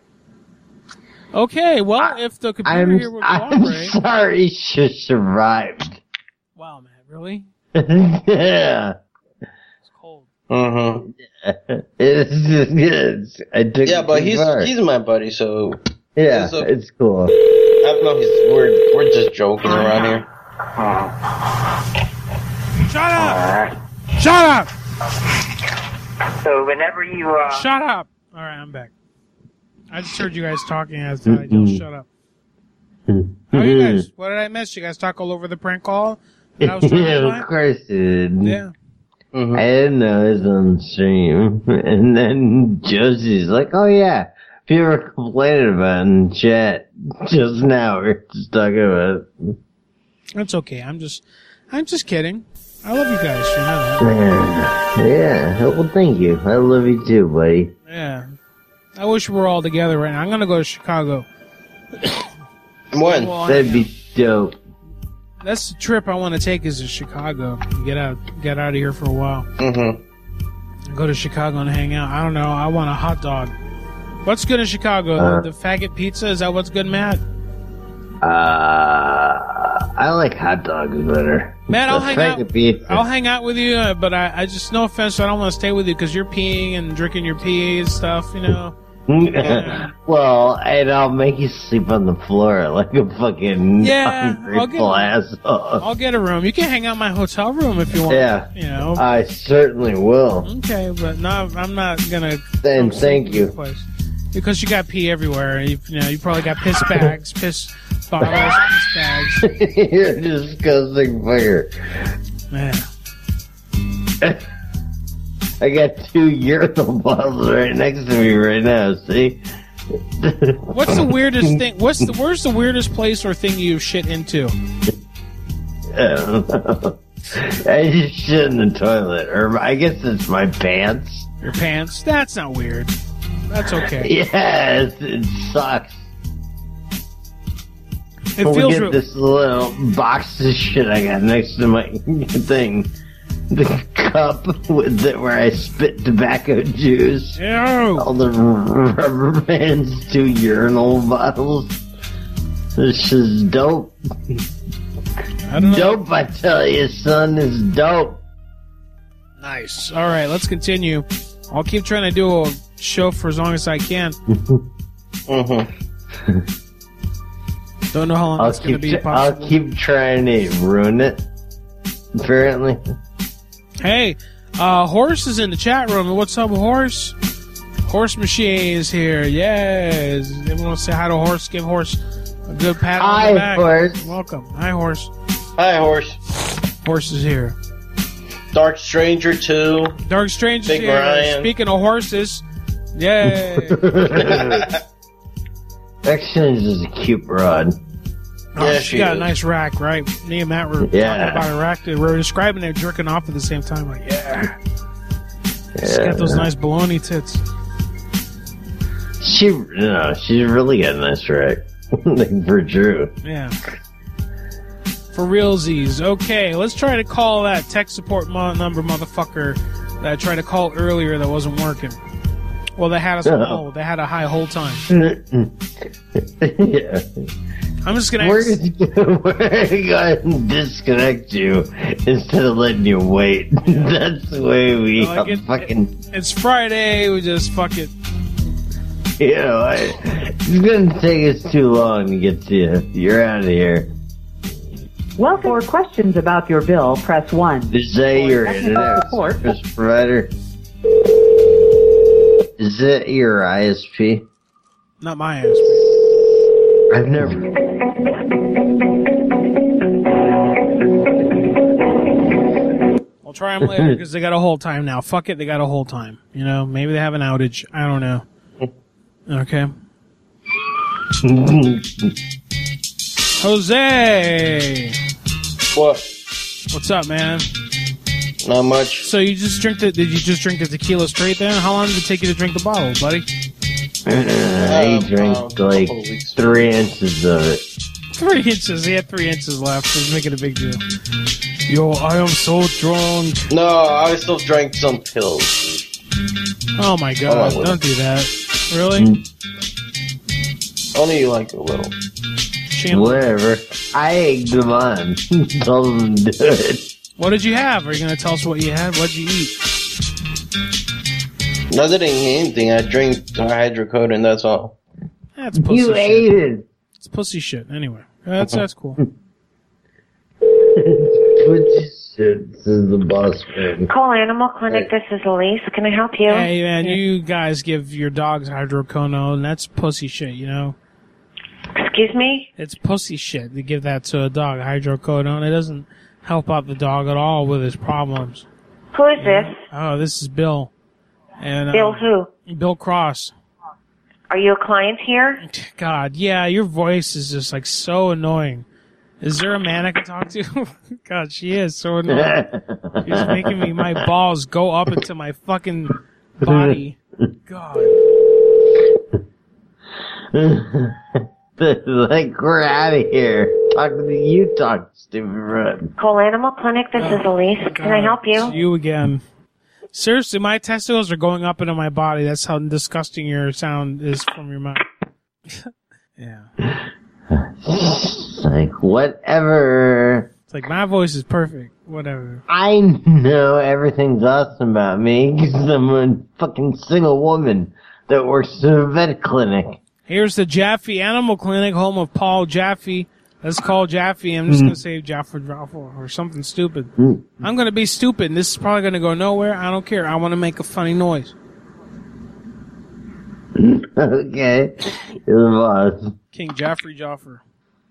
Okay, well, if the computer I'm, here will I'm cooperate. sorry she survived. Wow, man, really? Yeah. Mm-hmm. It's, it's, I took Yeah, it but too he's far. he's my buddy, so Yeah, it's, a, it's cool. I don't know. He's we're we're just joking around here. Shut up! Shut up! So whenever you uh, Shut up! All right, I'm back. I just heard you guys talking. I thought I'd yell, shut up. How are you guys? What did I miss? You guys talk all over the prank call? That I was trying to Yeah, find? of course it did. Yeah. I didn't know it was on stream. And then Josie's like, oh yeah, people were complaining about it in chat just now. We're just talking about it. That's okay. I'm just, I'm just kidding. I love you guys. You know that. Yeah, well thank you. I love you too, buddy. Yeah. I wish we were all together right now. I'm gonna go to Chicago. When? That'd be dope. That's the trip I want to take is to Chicago. Get out, get out of here for a while. Mm-hmm. Go to Chicago and hang out. I don't know. I want a hot dog. What's good in Chicago? Uh, the, the faggot pizza? Is that what's good, Matt? Uh, I like hot dogs better. Matt, I'll The hang out. faggot pizza. I'll hang out with you, uh, but I, I just no offense. I don't want to stay with you because you're peeing and drinking your pee and stuff. You know. Well, and I'll make you sleep on the floor like a fucking Yeah, I'll get, ungrateful asshole. I'll get a room. You can hang out in my hotel room if you want. Yeah, You know. I certainly will. Okay, but no, I'm not gonna. Then come thank sleep in you. your place. Because you got pee everywhere. You, you know, you probably got piss bags, piss bottles, piss bags. You're a disgusting fucker. Man. I got two urinal bottles right next to me right now, see? What's the weirdest thing? What's the where's the weirdest place or thing you shit into? I don't know. I just shit in the toilet. Or I guess it's my pants. Your pants? That's not weird. That's okay. Yeah, it, it sucks. It Look feels at real- this little box of shit I got next to my thing. The cup with it where I spit tobacco juice. Ew. All the rubber bands, two urinal bottles. This is dope. I don't know. Dope, I tell you, son, is dope. Nice. All right, let's continue. I'll keep trying to do a show for as long as I can. Mm-hmm. Don't know how long I'll it's going to keep, be tr- I'll possible. keep trying to ruin it. Apparently. Hey, uh, Horse is in the chat room. What's up, Horse? Horse Machine is here. Yes. Everyone wants to say hi to Horse. Give Horse a good pat on Hi, the back. Horse. Welcome. Hi, Horse. Hi, Horse. Horse is here. Dark Stranger two. Dark Stranger's Big here. Ryan. Speaking of horses, yay. Exchange is a cute rod. Oh, Yeah, she she got is. a nice rack, right? Me and Matt were Yeah. talking about a rack. That we were describing it, jerking off at the same time. Like, yeah. She's got those nice baloney tits. She, no, she's really got a nice rack. Like, for Drew. Yeah. For realsies. Okay, let's try to call that tech support mo- number motherfucker that I tried to call earlier that wasn't working. Well, they had us on Oh. hold. They had a high hold time. Yeah. I'm just gonna. We're ask- gonna, we're gonna go ahead and disconnect you instead of letting you wait. That's the way we Like it- fucking, It's Friday. We just fuck it. you know, I, it's gonna take us too long to get to you. You're out of here. Well, for questions about your bill, press one. Is that your technical internet support. service provider? Is that your I S P? Not my ass. I've never. I'll try them later because they got a whole time now. Fuck it, they got a whole time. You know, maybe they have an outage. I don't know. Okay. Jose! What? What's up, man? Not much. So you just drink the, did you just drink the tequila straight then? How long did it take you to drink the bottle, buddy? I drank like three inches of it. Three inches. He had three inches left. He's making a big deal. Yo, I am so drunk. No, I still drank some pills. Oh my god, Oh, don't do that. Really? Only like a little. Whatever. I egged them on. Told them to do it. What did you have? Are you going to tell us what you had? What did you eat? No, I didn't eat anything. I drank hydrocodone, that's all. That's pussy You shit. ate it. It's pussy shit. Anyway, that's that's cool. This is the boss man. Call Animal Clinic. This is Elise. Can I help you? Hey man, you guys give your dogs hydrocodone. That's pussy shit. You know. Excuse me? It's pussy shit to give that to a dog, hydrocodone. It doesn't help out the dog at all with his problems. Who is this? Oh, this is Bill. And Bill uh, who? Bill Cross. Are you a client here? God, yeah, your voice is just like so annoying. Is there a man I can talk to? God, she is so annoying. She's making me, my balls go up into my fucking body. God. Like, we're out of here. Talking to you, talk, stupid run. Call Animal Clinic. This is Elise. Can I help you? It's you again. Seriously, my testicles are going up into my body. That's how disgusting your sound is from your mouth. Yeah. It's like, whatever. It's like, my voice is perfect. Whatever. I know everything's awesome about me because I'm a fucking single woman that works at a vet clinic. Here's the Jaffe Animal Clinic, home of Paul Jaffe. Let's call Jaffe. I'm just Mm. going to say Jaffe Droffel or something stupid. Mm. I'm going to be stupid, and this is probably going to go nowhere. I don't care. I want to make a funny noise. Okay. You're the boss. King Jaffrey Joffer.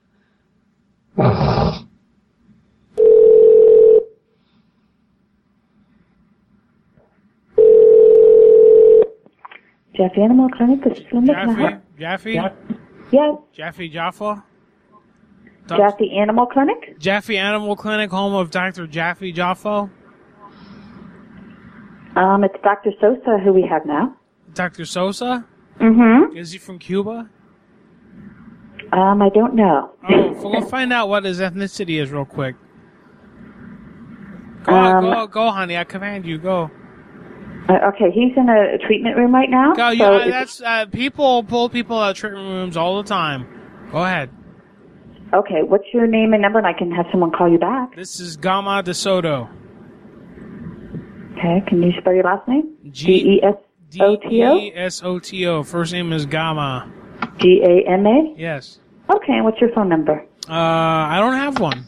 Jaffe Animal Clinic, this is Linda. Jaffe? Jaffe? Yes. Jaffe Jaffa? Doc- Jaffe Animal Clinic? Jaffe Animal Clinic, home of Doctor Jaffe Jaffa? Um, it's Doctor Sosa who we have now. Doctor Sosa? Mm-hmm. Is he from Cuba? Um, I don't know. Oh, well, we'll find out what his ethnicity is real quick. Go, Um, go, go, honey. I command you. Go. Uh, okay, he's in a treatment room right now. Go. so Yeah, if- that's uh, people pull people out of treatment rooms all the time. Go ahead. Okay, what's your name and number, and I can have someone call you back. This is Gama de Soto. Okay, can you spell your last name? G- D E S O T O? D E S O T O. First name is Gama. G A M A? Yes. Okay, and what's your phone number? Uh, I don't have one.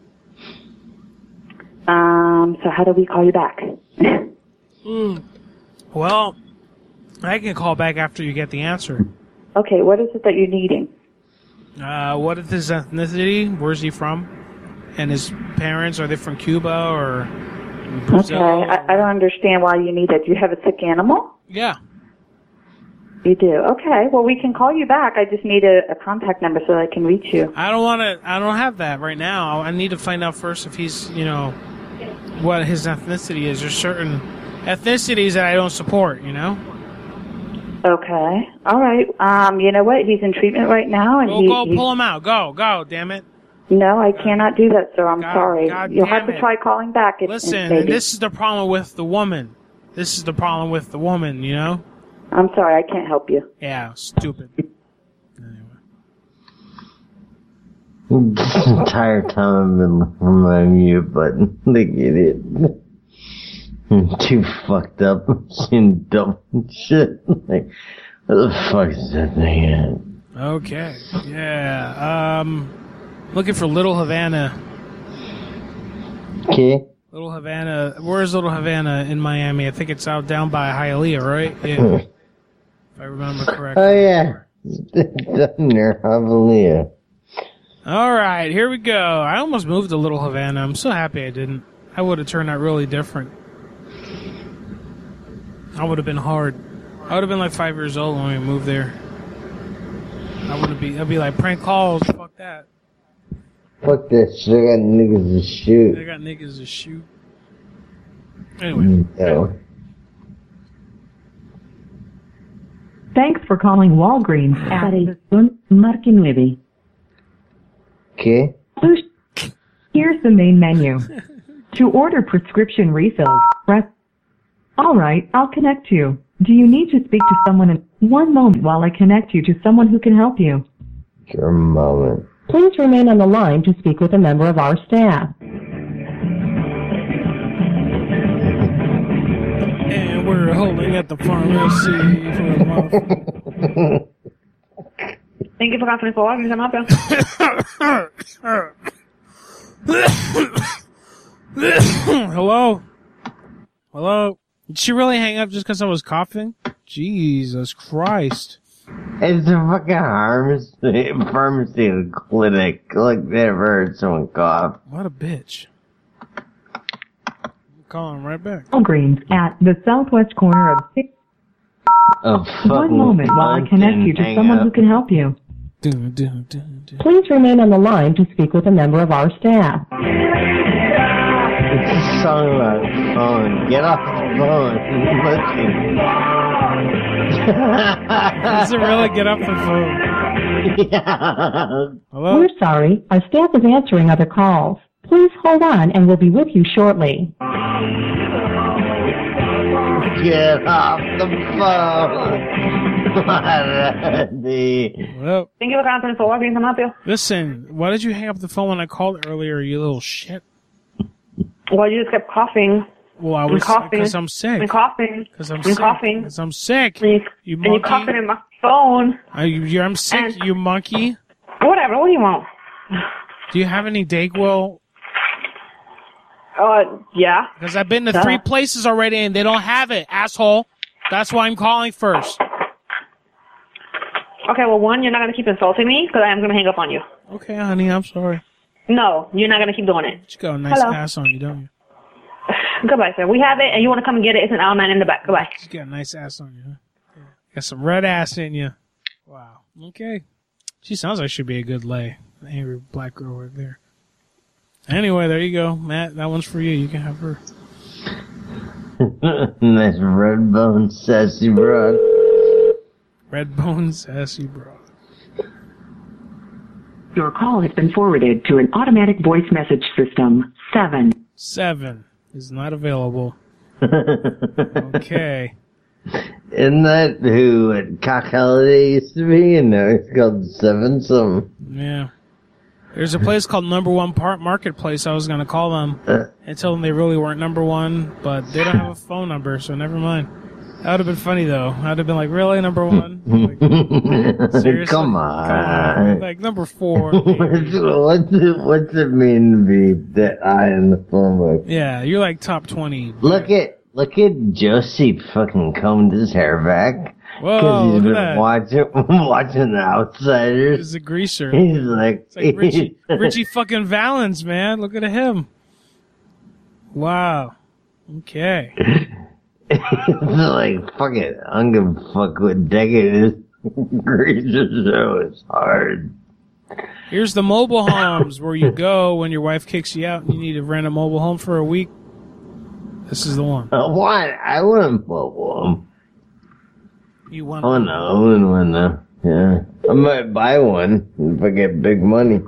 Um, so how do we call you back? Mm. Well, I can call back after you get the answer. Okay, what is it that you're needing? Uh, what is his ethnicity? Where's he from? And his parents, are they from Cuba or Brazil? Okay, I, I don't understand why you need it. Do you have a sick animal? Yeah. You do. Okay, well, we can call you back. I just need a, a contact number so that I can reach you. I don't want to. I don't have that right now. I need to find out first if he's, you know, what his ethnicity is. There's certain ethnicities that I don't support. You know. Okay. All right. Um, you know what? He's in treatment right now, and Go, he, go, he- pull him out. Go, go. Damn it. No, I cannot do that, sir. I'm God- sorry. God You'll damn have to it. try calling back. If, Listen, maybe. and this is the problem with the woman. This is the problem with the woman. You know. I'm sorry. I can't help you. Yeah. Stupid. This entire time I've been looking for my mute button. Look at it. I'm too fucked up. Seeing dumb shit. Like, what the fuck is that thing at? Okay. Yeah. Um, looking for Little Havana. Okay. Little Havana. Where's Little Havana in Miami? I think it's out down by Hialeah, right? Yeah. If I remember correctly. Oh yeah. Down near Hialeah. All right, here we go. I almost moved to Little Havana. I'm so happy I didn't. I would have turned out really different. I would have been hard. I would have been like five years old when we moved there. I wouldn't be. I'd be like prank calls. Fuck that. Fuck that shit. I got niggas to shoot. I got niggas to shoot. Anyway. No. Thanks for calling Walgreens at Marque nueve. Okay. Here's the main menu. To order prescription refills, press. All right, I'll connect you. Do you need to speak to someone in one moment while I connect you to someone who can help you? Your moment. Please remain on the line to speak with a member of our staff. And we're holding at the pharmacy for a month. Thank you for calling for Walgreens. I'm up. Hello? Hello? Did she really hang up just because I was coughing? Jesus Christ. It's a fucking pharmacy, pharmacy and clinic. Like, never heard someone cough. What a bitch. I'm calling right back. Walgreens at the southwest corner of six. A One moment while I connect you to someone who can help you. Please remain on the line to speak with a member of our staff. It's a song about the phone. Get off the phone. Does it really get off the phone? Yeah. Hello? We're sorry. Our staff is answering other calls. Please hold on and we'll be with you shortly. Get off the phone. Well, Thank you for calling for Walgreens. I'm up you. listen, why did you hang up the phone when I called earlier, you little shit? Well, you just kept coughing. Well, I and was coughing. because I'm sick. And coughing. Because I'm and sick. coughing. Because I'm sick. And you, You and you monkey. coughing in my phone. Are you, you're, I'm sick, And- you monkey. Whatever. What do you want? Do you have any Dayquil? Uh, yeah. Because I've been to Duh. three places already and they don't have it, asshole. That's why I'm calling first. Okay, well, one, you're not going to keep insulting me because I am going to hang up on you. Okay, honey, I'm sorry. No, you're not going to keep doing it. You got a nice Hello. ass on you, don't you? Goodbye, sir. We have it, and you want to come and get it. It's an owl man in the back. Goodbye. You got a nice ass on you, huh? Yeah. Got some red ass in you. Wow. Okay. She sounds like she'd be a good lay. An angry black girl right there. Anyway, there you go. Matt, that one's for you. You can have her. Nice red bone sassy broad. Red bone sassy bro. Your call has been forwarded to an automatic voice message system. Seven. Seven is not available. Okay. Isn't that who at Cock Holiday used to be? And now it's called Seven something. Yeah. There's a place called Number One Part Marketplace. I was going to call them and tell them they really weren't number one, but they don't have a phone number, so never mind. That would have been funny, though. I'd have been like, really, number one? Like, seriously? Come on. Come on. Like, number four. what's, what's, it, what's it mean to be that high in the phone book? Yeah, you're like top twenty. Look at look at Josie fucking combed his hair back. Whoa, Because he's look been at that. watching watching The Outsiders. He's a greaser. He's like, It's like Richie, Richie fucking Valens, man. Look at him. Wow. Okay. it's like, fuck it. I'm gonna fuck what decade is. Greaser show is hard. Here's the mobile homes where you go when your wife kicks you out and you need to rent a mobile home for a week. This is the one. Uh, what? I wouldn't mobile home. You want Oh no, I wouldn't want to. Yeah. I might buy one if I get big money.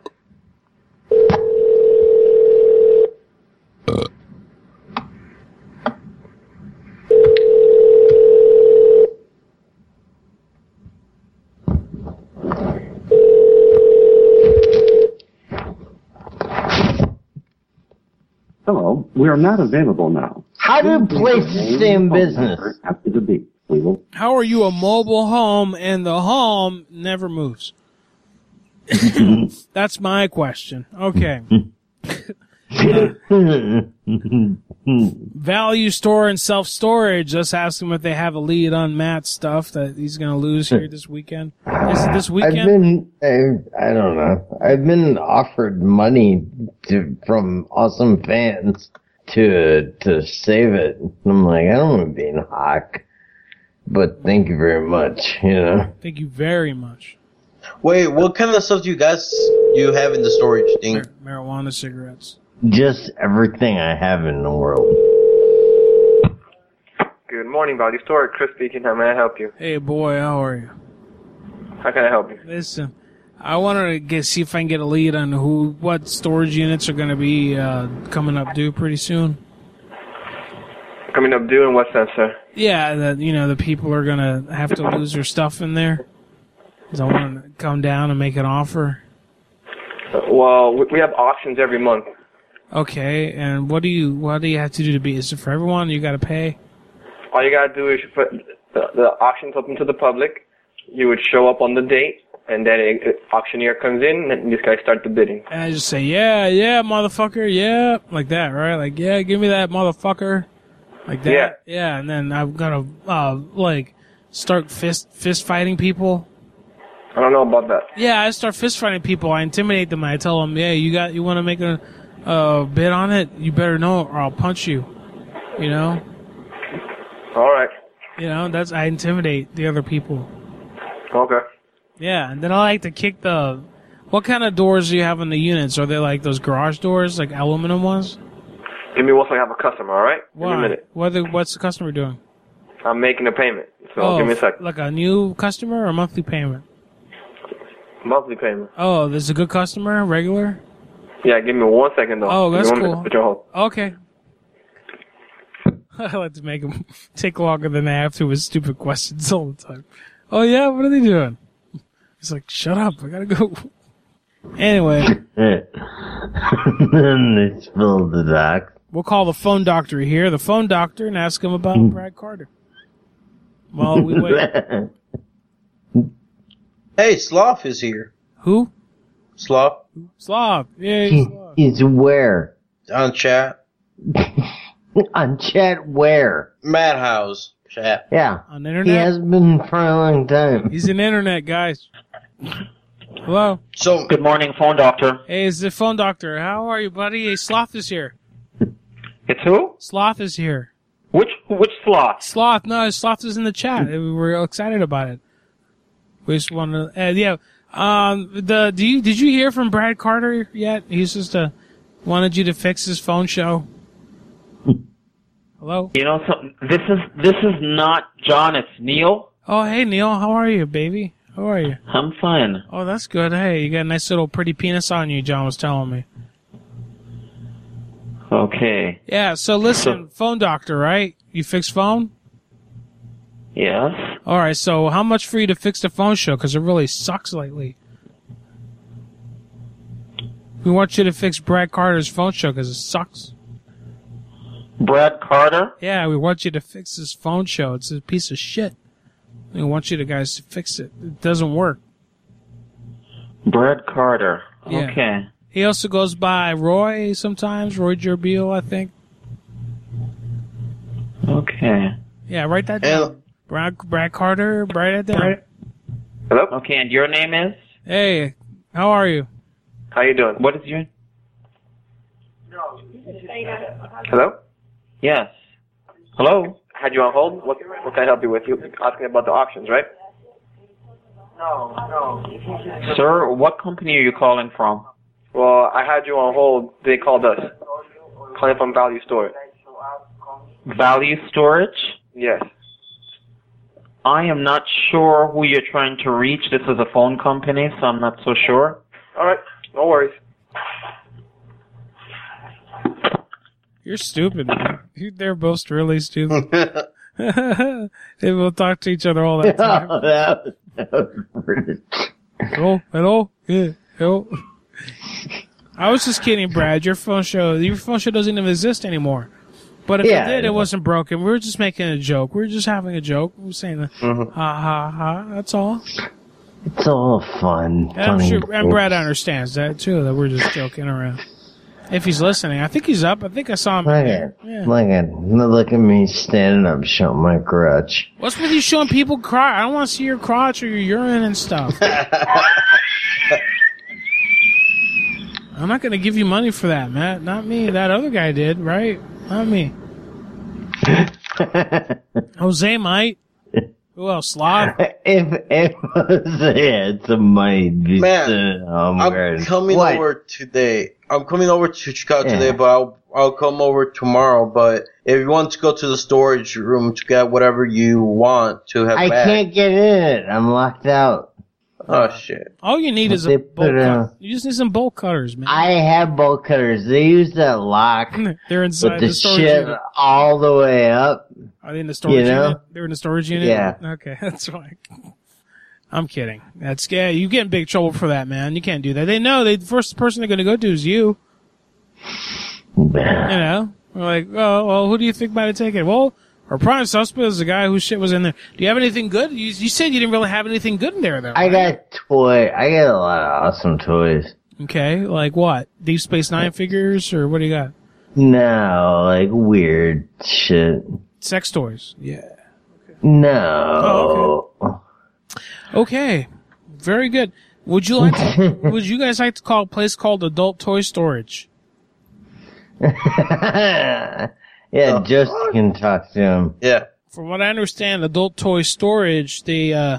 Hello, we are not available now. How do places stay in business? After the beep, we will. How are you a mobile home and the home never moves? That's my question. Okay. Value store and self-storage. Just ask him if they have a lead on Matt's stuff that he's going to lose here this weekend. Is it this weekend? I've been, I, I don't know. I've been offered money to, from awesome fans to to save it. And I'm like, I don't want to be in hock, but thank you very much. You know. Thank you very much. Wait, what kind of stuff do you guys you have in the storage thing? Mar- marijuana, cigarettes. Just everything I have in the world. Good morning, Value Store. Chris speaking. How may I help you? Hey, boy, how are you? How can I help you? Listen, I wanted to get see if I can get a lead on who, what storage units are going to be uh, coming up due pretty soon. Coming up due in what sense, sir? Yeah, that you know the people are going to have to lose their stuff in there. So I want to come down and make an offer. Uh, well, we we have auctions every month. Okay, and what do you what do you have to do to be? Is it for everyone? You got to pay. All you gotta do is you put the, the auction's open to the public. You would show up on the date, and then an auctioneer comes in, and these guys start the bidding. And I just say, yeah, yeah, motherfucker, yeah, like that, right? Like, yeah, give me that motherfucker, like that. Yeah. Yeah, and then I'm gonna uh like start fist fist fighting people. I don't know about that. Yeah, I start fist fighting people. I intimidate them. I tell them, yeah, you got you want to make a uh, bid on it? You better know, it or I'll punch you. You know. All right. You know, that's I intimidate the other people. Okay. Yeah, and then I like to kick the. What kind of doors do you have in the units? Are they like those garage doors, like aluminum ones? Give me one second. I have a customer. All right. Give me Why? a minute. What the, what's the customer doing? I'm making a payment, so oh, give me a second. Like a new customer or monthly payment? Monthly payment. Oh, this is a good customer, regular? Yeah, give me one second though. Oh, Give me that's one cool. minute. Put you on hold. Okay. I like to make them take longer than they have to with stupid questions all the time. Oh yeah, what are they doing? It's like, shut up, I gotta go. Anyway. Then they spilled the doc. We'll call the phone doctor here, the phone doctor, and ask him about Brad Carter. While we wait. Hey, Sloth is here. Who? Sloth. Sloth. Yeah, He, he's where? On chat. On chat where? Madhouse chat. Yeah. On the internet? He has been for a long time. He's an internet, guys. Hello? So, good morning, phone doctor. Hey, it's the phone doctor. How are you, buddy? Hey, Sloth is here. It's who? Sloth is here. Which which sloth? Sloth. No, Sloth is in the chat. We were excited about it. We just wanted to, uh, yeah. Um, the, do you, did you hear from Brad Carter yet? He's just, uh, wanted you to fix his phone show. Hello? You know, so this is this is not John. It's Neil. Oh, hey, Neil. How are you, baby? How are you? I'm fine. Oh, that's good. Hey, you got a nice little pretty penis on you, John was telling me. Okay. Yeah, so listen, phone doctor, right? You fix phone? Yes. All right, so how much for you to fix the phone show? Because it really sucks lately. We want you to fix Brad Carter's phone show because it sucks. Brad Carter? Yeah, we want you to fix his phone show. It's a piece of shit. We want you to guys to fix it. It doesn't work. Brad Carter. Yeah. Okay. He also goes by Roy sometimes, Roy Gerbiel, I think. Okay. Yeah, write that down. Brad, Brad Carter, write it down. Hello? Okay, and your name is? Hey, how are you? How you doing? What is your... Hello? Yes. Hello? Had you on hold? What, what can I help you with? You asking about the auctions, right? No, no. Sir, what company are you calling from? Well, I had you on hold. They called us. Calling from Value Store. Value Storage? Yes. I am not sure who you're trying to reach. This is a phone company, so I'm not so sure. All right. No worries. You're stupid, man. They're both really stupid. They will talk to each other all that time. Oh, that was, that was British. Hello? Hello? Yeah. Hello? I was just kidding, Brad. Your phone show, your phone show doesn't even exist anymore. But if Yeah, it did, yeah. it wasn't broken. We were just making a joke. We were just having a joke. We were saying, that, Mhm. ha ha ha. That's all. It's all fun. And I'm funny sure, and things. Brad understands that too. That we're just joking around. If he's listening, I think he's up. I think I saw him. Look in at, there. Yeah. look at, look at me standing up, showing my crotch. What's with you showing people crotch? I don't want to see your crotch or your urine and stuff. I'm not going to give you money for that, Matt. Not me. That other guy did, right? Not me. Jose might. Who else? Sloth? If if Jose had some money, Man, um, I'm coming what? over today. I'm coming over to Chicago Yeah. today, but I'll I'll come over tomorrow. But if you want to go to the storage room to get whatever you want to have I back. can't get in it. I'm locked out. Oh shit! All you need is They a put, bolt uh, cutter. You just need some bolt cutters, man. I have bolt cutters. They use that lock. They're inside with the, the storage shit unit. all the way up. Are they in the storage You know? unit? They're in the storage unit? Yeah. Okay, that's fine. I'm kidding. That's yeah, you get in big trouble for that, man. You can't do that. They know they the first person they're gonna go to is you. You know? We're like, oh well, who do you think might have taken it? Well, our prime suspect is the guy whose shit was in there. Do you have anything good? You, you said you didn't really have anything good in there, though. I got toy. I got a lot of awesome toys. Okay, like what? Deep Space Nine figures, or what do you got? No, like weird shit. Sex toys. Yeah. No. Oh, Okay, very good. Would you like? To, would you guys like to call a place called Adult Toy Storage? Yeah, Justin can talk to him. Yeah. From what I understand, Adult Toy Storage, they uh,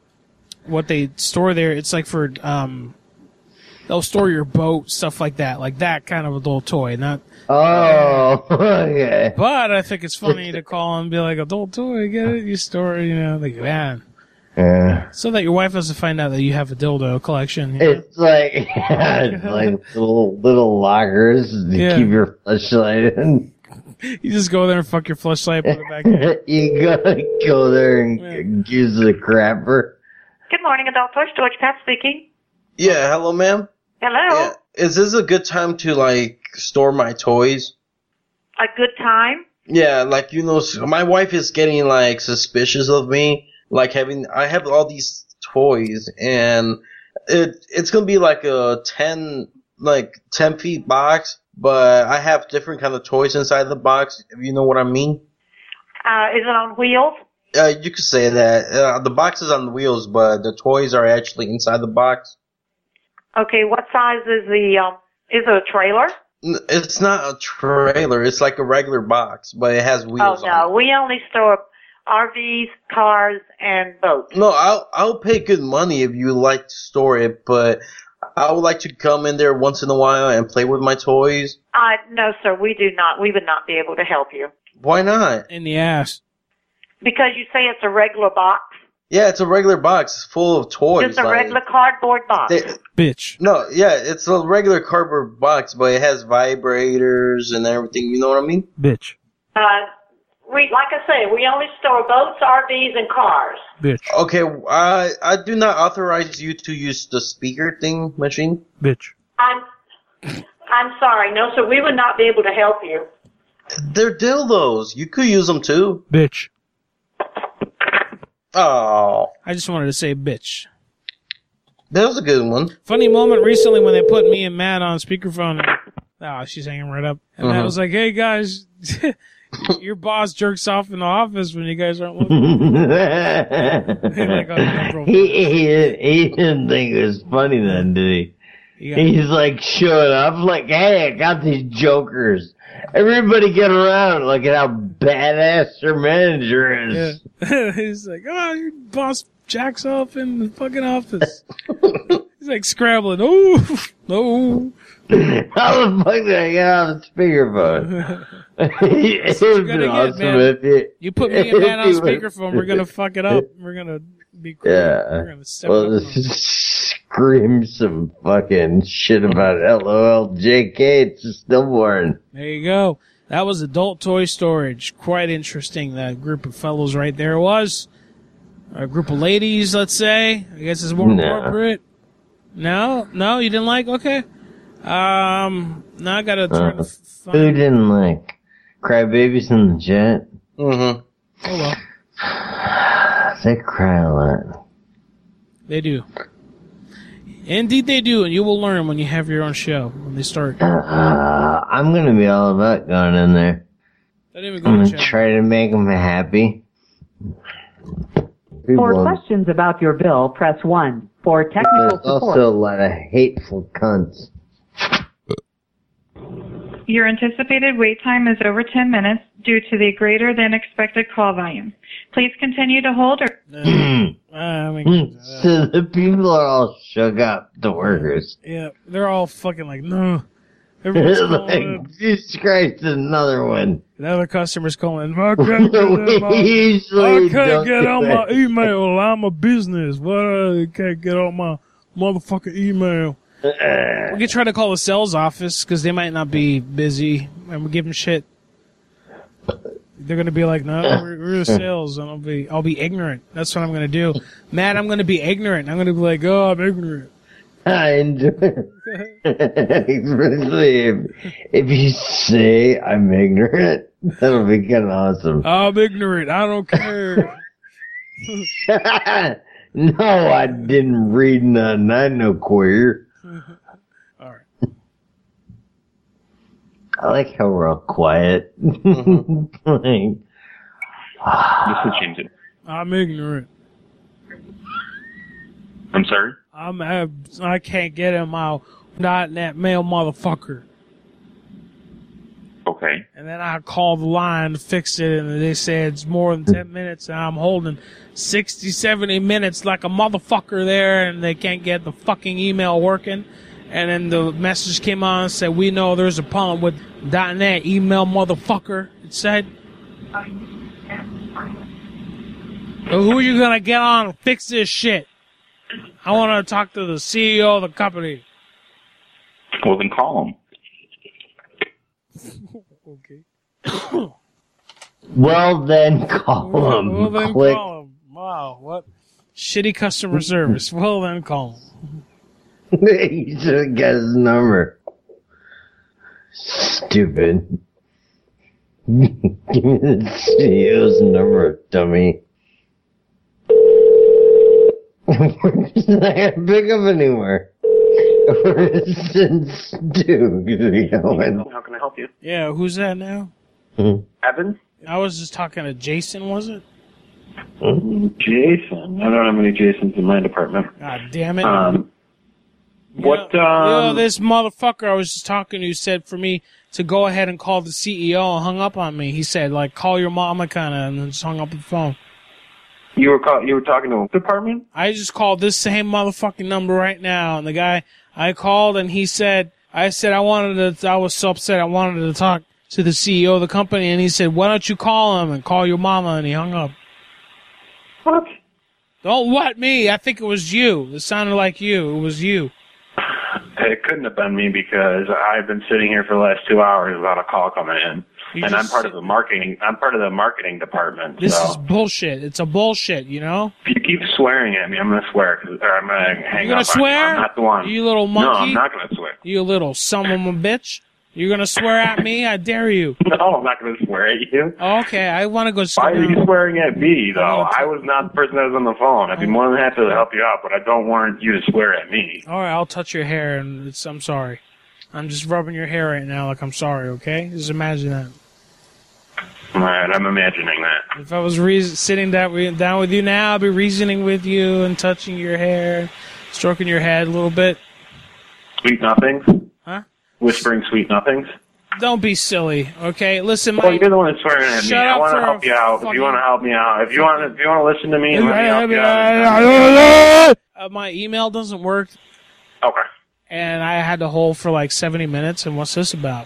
what they store there, it's like for um, they'll store your boat, stuff like that, like that kind of adult toy, not. Oh, okay. But I think it's funny to call and be like, adult toy, get it? You store, you know, like man. Yeah. So that your wife doesn't find out that you have a dildo collection. You know? It's like it's like little little lockers to Yeah. keep your flashlight in. You just go there and fuck your fleshlight, put it back in. You gotta go there and use the crapper. Good morning, Adult Toy Storage. Pat speaking. Yeah. Hello, ma'am. Hello. Yeah. Is this a good time to like store my toys? A good time? Yeah, like you know, s- my wife is getting like suspicious of me, like having I have all these toys, and it it's gonna be like a ten like ten feet box, but I have different kind of toys inside the box. If you know what I mean. Uh, is it on wheels? Uh, you could say that uh, the box is on the wheels, but the toys are actually inside the box. Okay, what size is the, um, is it a trailer? N- It's not a trailer; it's like a regular box, but it has wheels Oh, on it. no. We only store R Vs, cars, and boats. No, I'll I'll pay good money if you like to store it, but I would like to come in there once in a while and play with my toys. Uh, no, sir, we do not. We would not be able to help you. Why not? In the ass. Because you say it's a regular box? Yeah, it's a regular box full of toys. Just a like- regular cardboard box? They- Bitch. No, yeah, it's a regular cardboard box, but it has vibrators and everything. You know what I mean? Bitch. Uh, we, like I say, we only store boats, R Vs, and cars. Bitch. Okay, I I do not authorize you to use the speaker thing machine. Bitch. I'm, I'm sorry. No, sir, we would not be able to help you. They're dildos. You could use them too. Bitch. Oh. I just wanted to say bitch. That was a good one. Funny moment recently when they put me and Matt on speakerphone. Oh, she's hanging right up. And Matt Uh-huh. was like, hey guys, your boss jerks off in the office when you guys aren't looking. Like, oh, no problem. he, he he didn't think it was funny then, did he? Yeah. He's like showing up like, hey, I got these jokers. Everybody get around. Look at how badass your manager is. Yeah. He's like, oh, your boss jacks off in the fucking office. He's like scrambling. Oh, no. How the fuck did I get on the speakerphone? It That's would what have you're been gonna get, awesome man. if you... You put me and Matt on if you would- speakerphone, we're gonna fuck it up. We're gonna be cool. Yeah. We're gonna step Well, up. just scream some fucking shit about L O L J K. It's a stillborn. There you go. That was Adult Toy Storage. Quite interesting. That group of fellows right there was. A group of ladies, let's say. I guess it's more No. appropriate. No? No? You didn't like? Okay. Um, now I gotta try Uh, to who find... didn't like Crybabies in the Jet? Mm-hmm. Oh well. They cry a lot. They do. Indeed they do, and you will learn when you have your own show, when they start. Uh, I'm gonna be all about going in there. Don't even go I'm to gonna chat. try to make them happy. For People- questions about your bill, press one. For technical There's support. also a lot of hateful cunts. Your anticipated wait time is over ten minutes due to the greater than expected call volume. Please continue to hold or... I mean, So the people are all shook up, the workers. yeah, they're all fucking like, no. Everyone's calling Like, Jesus Christ, another one. And other customers calling, I can't get, in my, Usually I can't don't get do on my that. email. I'm a business. Why I can't get on my motherfucking email? We could try to call the sales office because they might not be busy, and we give them shit. They're gonna be like, no, we're, we're the sales, and I'll be, I'll be ignorant. That's what I'm gonna do, Matt. I'm gonna be ignorant. I'm gonna be like, oh, I'm ignorant. I enjoy it. Especially if, if you say I'm ignorant, that'll be kind of awesome. I'm ignorant. I don't care. No, I didn't read none. I know queer. All right. I like how we're all quiet. Like, This is James. I'm ignorant. I'm sorry? I'm, I, I can't get in my .net mail, motherfucker. Okay. And then I called the line to fix it, and they said it's more than ten minutes, and I'm holding sixty, seventy minutes like a motherfucker there, and they can't get the fucking email working. And then the message came on and said, we know there's a problem with .net email, motherfucker, it said. So who are you going to get on to fix this shit? I want to talk to the C E O of the company. Well, then call him. Okay. well, then call Well, them. well, then Click. call him. Wow, what shitty customer service. Well, then call him. You should have got his number. Stupid. Give me the C E O's number, dummy. It's not gonna pick up anywhere. Since dude, How can I help you? Yeah, who's that now? Evan? I was just talking to Jason, was it? Jason. I don't have any Jasons in my department. God damn it. Um, what, You know, um... this motherfucker I was just talking to said for me to go ahead and call the C E O and hung up on me. He said, like, call your mama kind of, and then just hung up the phone. You were call- you were talking to a department? I just called this same motherfucking number right now, and the guy I called and he said, I said I wanted to, I was so upset I wanted to talk to the C E O of the company, and he said, why don't you call him and call your mama, and he hung up. What? Don't what me, I think it was you. It sounded like you. It was you. It couldn't have been me because I've been sitting here for the last two hours without a call coming in. You and I'm just part of the marketing, I'm part of the marketing department, This so. is bullshit. It's a bullshit, you know? If you keep swearing at me, I'm gonna swear, 'cause- or I'm gonna hang You gonna up swear? on you. I'm not the one. You little monkey? No, I'm not gonna swear. You little son of a bitch. You're gonna swear at me? I dare you. No, I'm not gonna swear at you. Okay, I want to go. Why are you down. swearing at me, though? I was not the person that was on the phone. I'd be more than happy to help you out, but I don't want you to swear at me. All right, I'll touch your hair, and it's, I'm sorry. I'm just rubbing your hair right now, like I'm sorry. Okay, just imagine that. All right, I'm imagining that. If I was re- sitting down, down with you now, I'd be reasoning with you and touching your hair, stroking your head a little bit. Sweet nothings? Huh? Whispering sweet nothings? Don't be silly, okay? Listen, Well, Mike. you're the one that's swearing at me. Shut I up want for to help a you out. If fucking- you want to help me out, if you want, to, if you want to listen to me, and let me help you out. Uh, my email doesn't work, Okay. and I had to hold for like seventy minutes. And what's this about?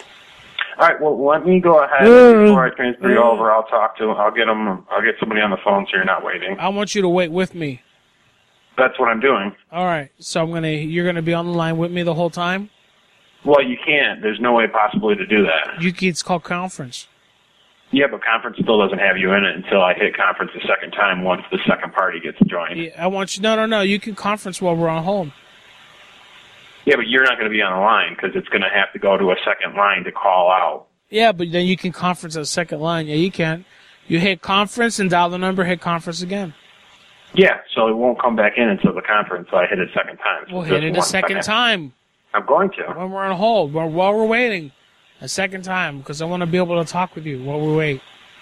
All right. Well, let me go ahead before I transfer you over. I'll talk to. I'll get them. I'll get somebody on the phone so you're not waiting. I want you to wait with me. That's what I'm doing. All right, so I'm gonna. You're gonna be on the line with me the whole time. Well, you can't. There's no way possibly to do that. You can, it's called conference. Yeah, but conference still doesn't have you in it until I hit conference the second time once the second party gets joined. Yeah, I want you. No, no, no. You can conference while we're on hold. Yeah, but you're not going to be on the line because it's going to have to go to a second line to call out. Yeah, but then you can conference at the second line. Yeah, you can. You hit conference and dial the number. Hit conference again. Yeah, so it won't come back in until the conference, so I hit it a second time. So We'll just hit it a one second time. I'm going to. When we're on hold, while while we're waiting. A second time, because I want to be able to talk with you while we wait.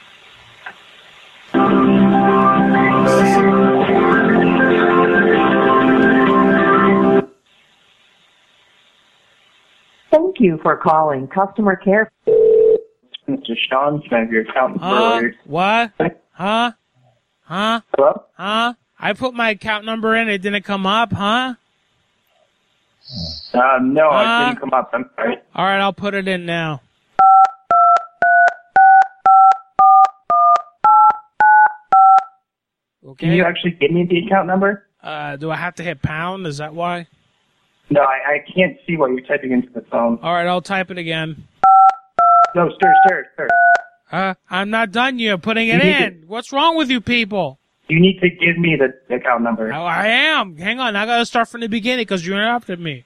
Thank you for calling customer care. Mister Sean, can I have your account Huh? number? What? Huh? Huh? Hello? Huh? I put my account number in, it didn't come up, huh? Uh, no, Huh? it didn't come up. I'm sorry. Alright, I'll put it in now. Okay. Can you actually give me the account number? Uh, do I have to hit pound? Is that why? No, I, I can't see what you're typing into the phone. Alright, I'll type it again. No, sir, sir, sir. Uh, I'm not done yet putting it You need in. What's wrong with you people? You need to give me the the account number. Oh, I am. Hang on, I gotta start from the beginning because you interrupted me.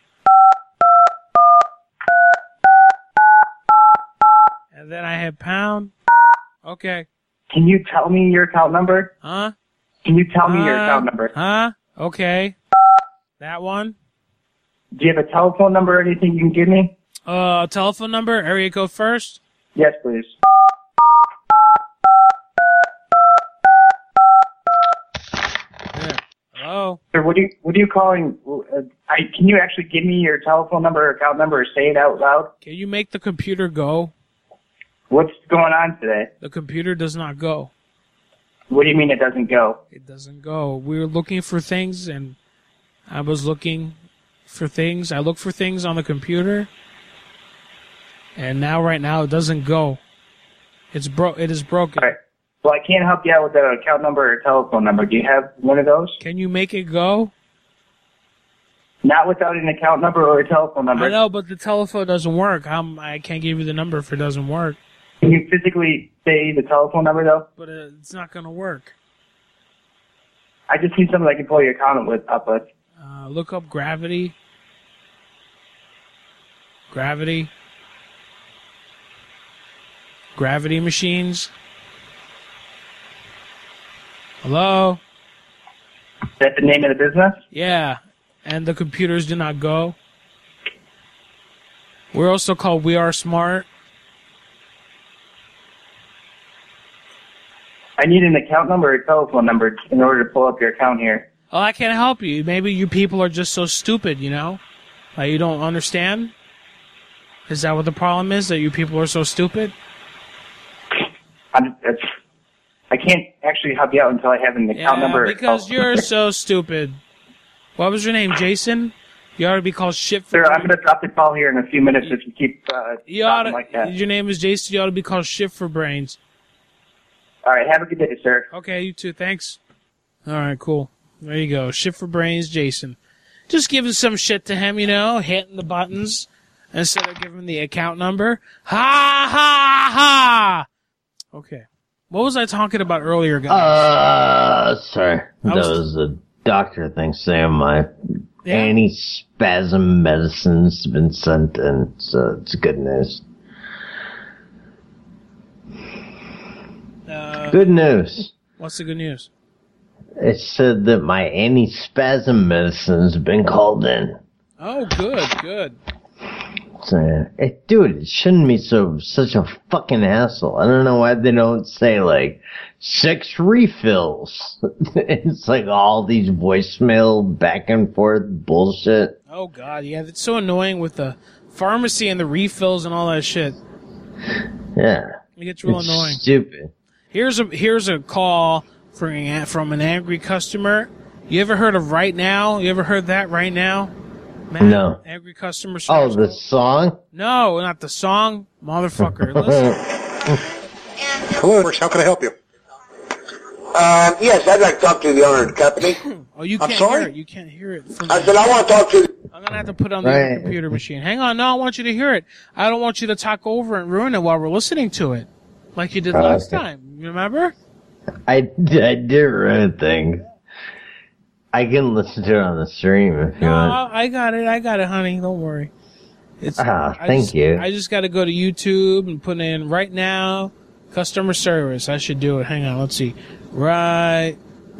And then I hit pound. Okay. Can you tell me your account number? Huh? Can you tell me your Uh, account number? Huh? Okay. That one? Do you have a telephone number or anything you can give me? Uh, telephone number, area code first. Yes, please. Hello? Sir, what are you what are you calling? Uh, I, can you actually give me your telephone number or account number or say it out loud? Can you make the computer go? What's going on today? The computer does not go. What do you mean it doesn't go? It doesn't go. We were looking for things, and I was looking for things. I look for things on the computer, and now, right now, it doesn't go. It's bro. It is broken. All right. Well, I can't help you out with the account number or telephone number. Do you have one of those? Can you make it go? Not without an account number or a telephone number. I know, but the telephone doesn't work. I'm, I can't give you the number if it doesn't work. Can you physically say the telephone number, though? But uh, it's not going to work. I just need something I can pull your account with, up with. Uh, look up Gravity. Gravity. Gravity machines. Hello? Is that the name of the business? Yeah. And the computers do not go. We're also called We Are Smart. I need an account number or a telephone number in order to pull up your account here. Oh, I can't help you. Maybe you people are just so stupid, you know? Like, you don't understand? Is that what the problem is? That you people are so stupid? I'm, it's, I can't actually help you out until I have an account Yeah, number. or because telephone you're number. so stupid. What was your name, Jason? You ought to be called shit for Sir, I'm going to drop the call here in a few minutes if you keep uh, You ought talking to, like that. your name is Jason. You ought to be called shit for brains. All right, have a good day, sir. Okay, you too. Thanks. All right, cool. There you go. Shit for brains, Jason. Just giving some shit to him, you know, hitting the buttons instead of giving the account number. Ha ha ha. Okay. What was I talking about earlier, guys? Uh, sorry. I That was- was a doctor thing saying my Yeah. anti-spasm medicine's been sent in, so it's good news. Uh, Good news. What's the good news? It said that my anti-spasm medicine's been called in. Oh, good, good. So, it, dude, it shouldn't be so such a fucking hassle. I don't know why they don't say, like, six refills. It's like all these voicemail back and forth bullshit. Oh, God, yeah, it's so annoying with the pharmacy and the refills and all that shit. Yeah. It gets real It's annoying. stupid. Here's a here's a call from a- from an angry customer. You ever heard of Right Now? You ever heard that Right Now? Man, No. Angry customer Oh, service. the song? No, not the song, motherfucker. Listen. Hello, how can I help you? Um, yes, I'd like to talk to the owner of the company. Oh, you I'm can't sorry? hear it. You can't hear it. From I said I want to talk to. I'm gonna have to put it on the Right. other computer machine. Hang on, no, I want you to hear it. I don't want you to talk over and ruin it while we're listening to it, like you did Oh, last okay. time. You remember? I, I did run things. I can listen to it on the stream if you No, want. I I got it. I got it, honey. Don't worry. It's, Ah, I thank just- you. I just got to go to YouTube and put in Right Now customer service. I should do it. Hang on. Let's see. Right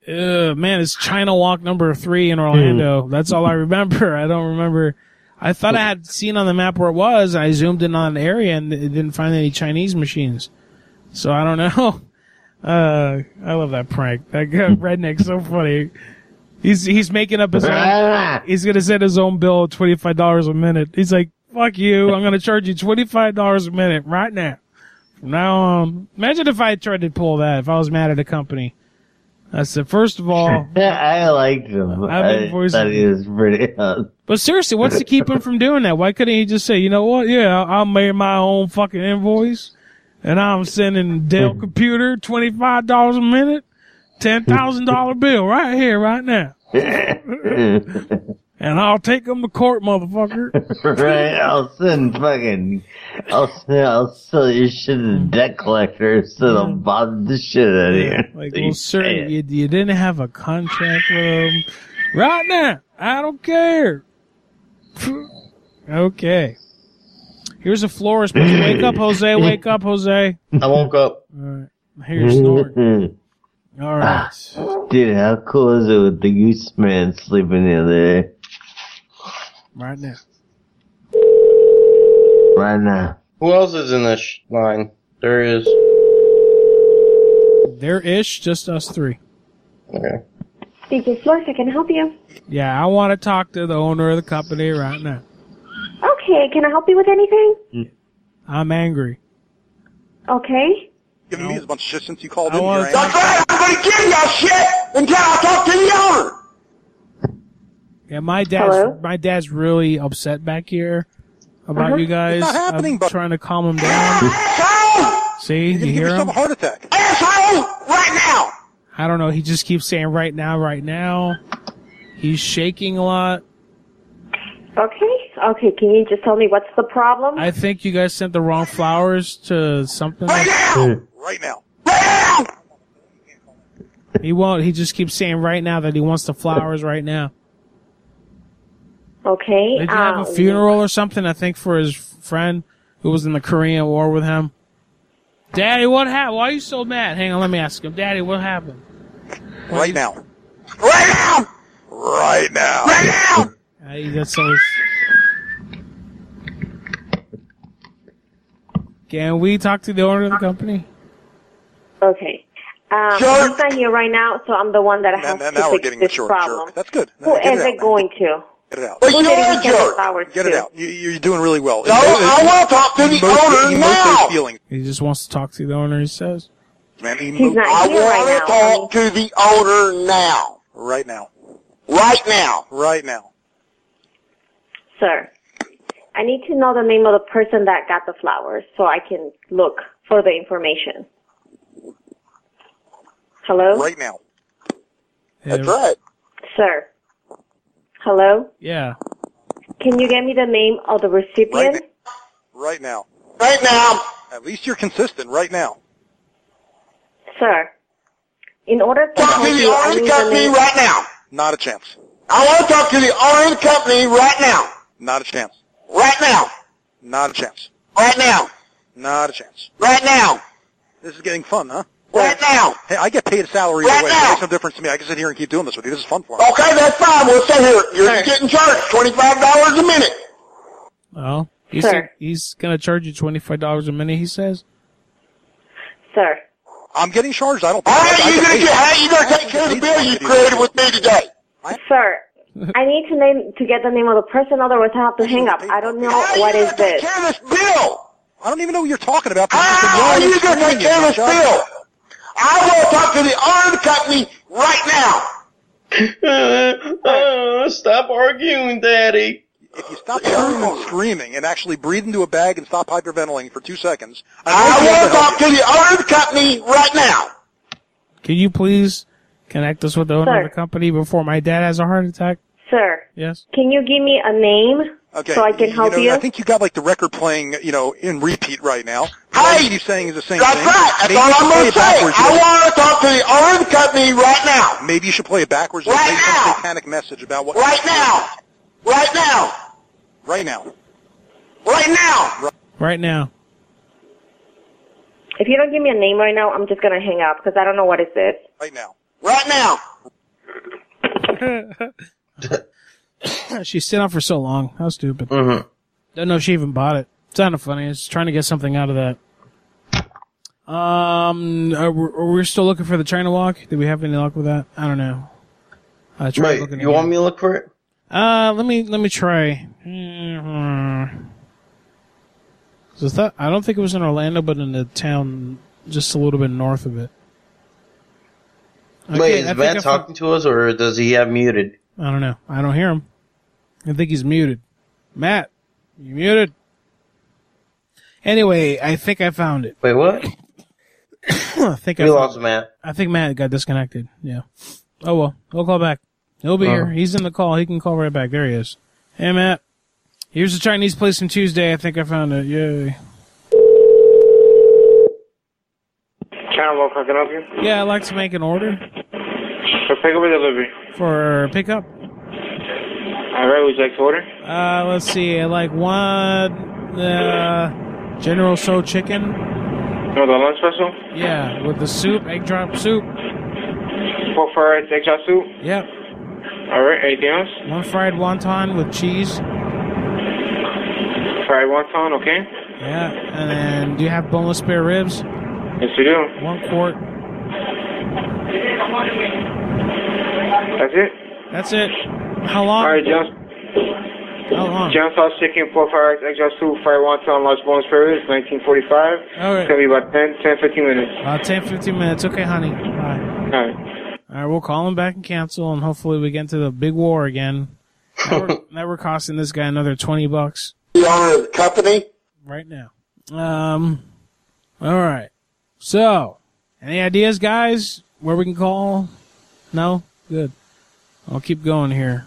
Uh, man, it's China Walk number three in Orlando. That's all I remember. I don't remember. I thought I had seen on the map where it was. I zoomed in on the area and it didn't find any Chinese machines. So I don't know. Uh, I love that prank. That guy, redneck's so funny. He's he's making up his own. He's gonna send his own bill of twenty five dollars a minute. He's like, "Fuck you! I'm gonna charge you twenty five dollars a minute right now." From now on, imagine if I had tried to pull that. If I was mad at a company, I said, first of all, I liked him. I thought he was pretty. Uh, but seriously, what's to keep him from doing that? Why couldn't he just say, you know what? Yeah, I'll, I'll make my own fucking invoice, and I'm sending Dell Computer twenty five dollars a minute, ten thousand dollar bill right here, right now. And I'll take them to court, motherfucker. Right, I'll send fucking, I'll send, I'll sell your shit to the debt collector so they'll bother the shit out of you. Like, So well, sir, you, you didn't have a contract with them. Right now, I don't care. Okay. Here's a florist. Wake up, Jose. Wake up, Jose. I woke up. All right. Hear your snort. All right. Dude, how cool is it with the goose man sleeping in there? Right now. Right now. Who else is in this sh- line? There is. There-ish, just us three. Okay. D J Flores, I can help you. Yeah, I want to talk to the owner of the company right now. Okay, can I help you with anything? I'm angry. Okay. Giving me a bunch of shit since you called I in want here. to Andy. That's right, I'm gonna give y'all shit until I talk to the owner. Yeah, my dad's Hello? my dad's really upset back here about Uh-huh. you guys. It's not happening, I'm but- trying to calm him down. See, You're you gonna give hear yourself him? a heart attack. Asshole, right now. I don't know. He just keeps saying right now, right now. He's shaking a lot. Okay. Okay, can you just tell me what's the problem? I think you guys sent the wrong flowers to something. Right now. Right now. Right now. He won't. He just keeps saying right now that he wants the flowers right now. Okay. Did you have uh, a funeral or something? I think for his friend who was in the Korean War with him. Daddy, what happened? Why are you so mad? Hang on, let me ask him. Daddy, what happened? Right now. Right now. Right now. Right now. Uh, he gets so. Can we talk to the owner of the company? Okay. Um, Sure. he's not here right now, so I'm the one that Now, has now, to now we're fix getting this mature. problem. Jerk. That's good. Who Get is it out, it man. going to? Get it out. But Who you're did he a send the jerk. flowers Get to? it out. You, you're doing really well. No, I want to talk to the Emote- owner emote now. those feelings, He just wants to talk to the owner, he says. man. He's Emote not I here right want to now. talk to the owner now. right now. Right now. Right now. Sir, I need to know the name of the person that got the flowers so I can look for the information. Hello? Right now. That's right. Sir. Hello? Yeah. Can you get me the name of the recipient? Right Right now. Right now. At least you're consistent. Right now. Sir, in order to Talk help to the you, I owner of need the the company name. right now. Not a chance. I want to talk to the owner of the company right now. Not a chance. Right now. Not a chance. Right now. Not a chance. Right now. This is getting fun, huh? Right now. Hey, I get paid a salary Right either way. now. It makes no difference to me. I can sit here and keep doing this with you. This is fun for me. Okay, that's fine. We'll stay here. You're just getting charged twenty-five dollars a minute. Well, he's, Sir. he's going to charge you twenty-five dollars a minute, he says. Sir. I'm getting charged. I don't. All I, right, I you're get going paid. to how you going to take care of the bill you created with me today? Sir, I need to name to get the name of the person, otherwise I have to hang up. I don't know How what you is going to take this. care of this bill? I don't even know what you're talking about. How are you going to take care of this bill? I want to talk to the owner of the company right now. uh, stop arguing, Daddy. If you stop yelling and screaming and actually breathe into a bag and stop hyperventilating for two seconds, I, I might be able want to help talk to the owner of the company right now. Can you please connect us with the owner Sir. of the company before my dad has a heart attack? Sir, Yes. can you give me a name Okay. so I can help you. Know, you? I think you got like the record playing, you know, in repeat right now. Hey, All you keep saying is the same That's thing. right. That's Maybe all you I'm should going play to it say. backwards. I want to talk to the owner of the company right now. Maybe you should play it backwards. Right and say now. some satanic message about what. Right now. Right now. Right now. Right now. Right now. If you don't give me a name right now, I'm just going to hang up because I don't know what is this. Right now. Right now. She's sitting out for so long. How stupid. Mm-hmm. Don't know if she even bought it. It's kind of funny. It's trying to get something out of that. Um, are we, are we still looking for the China Walk? Did we have any luck with that? I don't know. Uh, try Wait, looking you again. want me to look for it? Uh, let me let me try. Mm-hmm. So that, I don't think it was in Orlando, but in the town just a little bit north of it. Wait, Okay, is I think Matt I talking to us, or does he have muted? I don't know. I don't hear him. I think he's muted. Matt, you muted? Anyway, I think I found it. Wait, what? I think We I found lost it. Matt. I think Matt got disconnected. Yeah. Oh well, he'll call back. He'll be Oh. here. He's in the call. He can call right back. There he is. Hey Matt, here's the Chinese place from Tuesday. I think I found it. Yay. China Walk, how can I help you? Yeah, I'd like to make an order For pickup or delivery? for pickup. Alright, would you like to order? Uh, let's see. I like one uh, General Tso chicken. No, the lunch special? Yeah, with the soup, egg drop soup. Pork fried rice, egg chop soup? Yep. Alright, anything else? One fried wonton with cheese. Fried wonton, okay. Yeah, and then do you have boneless spare ribs? Yes, we do. One quart. That's it? That's it. How long? Alright, John. How long? John sauce chicken, pork fried rice, egg chop soup, fried wonton, large boneless spare ribs, nineteen forty-five. Alright. It's gonna be about ten, ten, fifteen minutes. About ten, fifteen minutes. Okay, honey. Bye. Alright. Alright, we'll call him back and cancel, and hopefully we get into the big war again. Now we're, now we're costing this guy another twenty bucks. The owner of the company? Right now. Um, alright. So, any ideas, guys, where we can call? No? Good. I'll keep going here.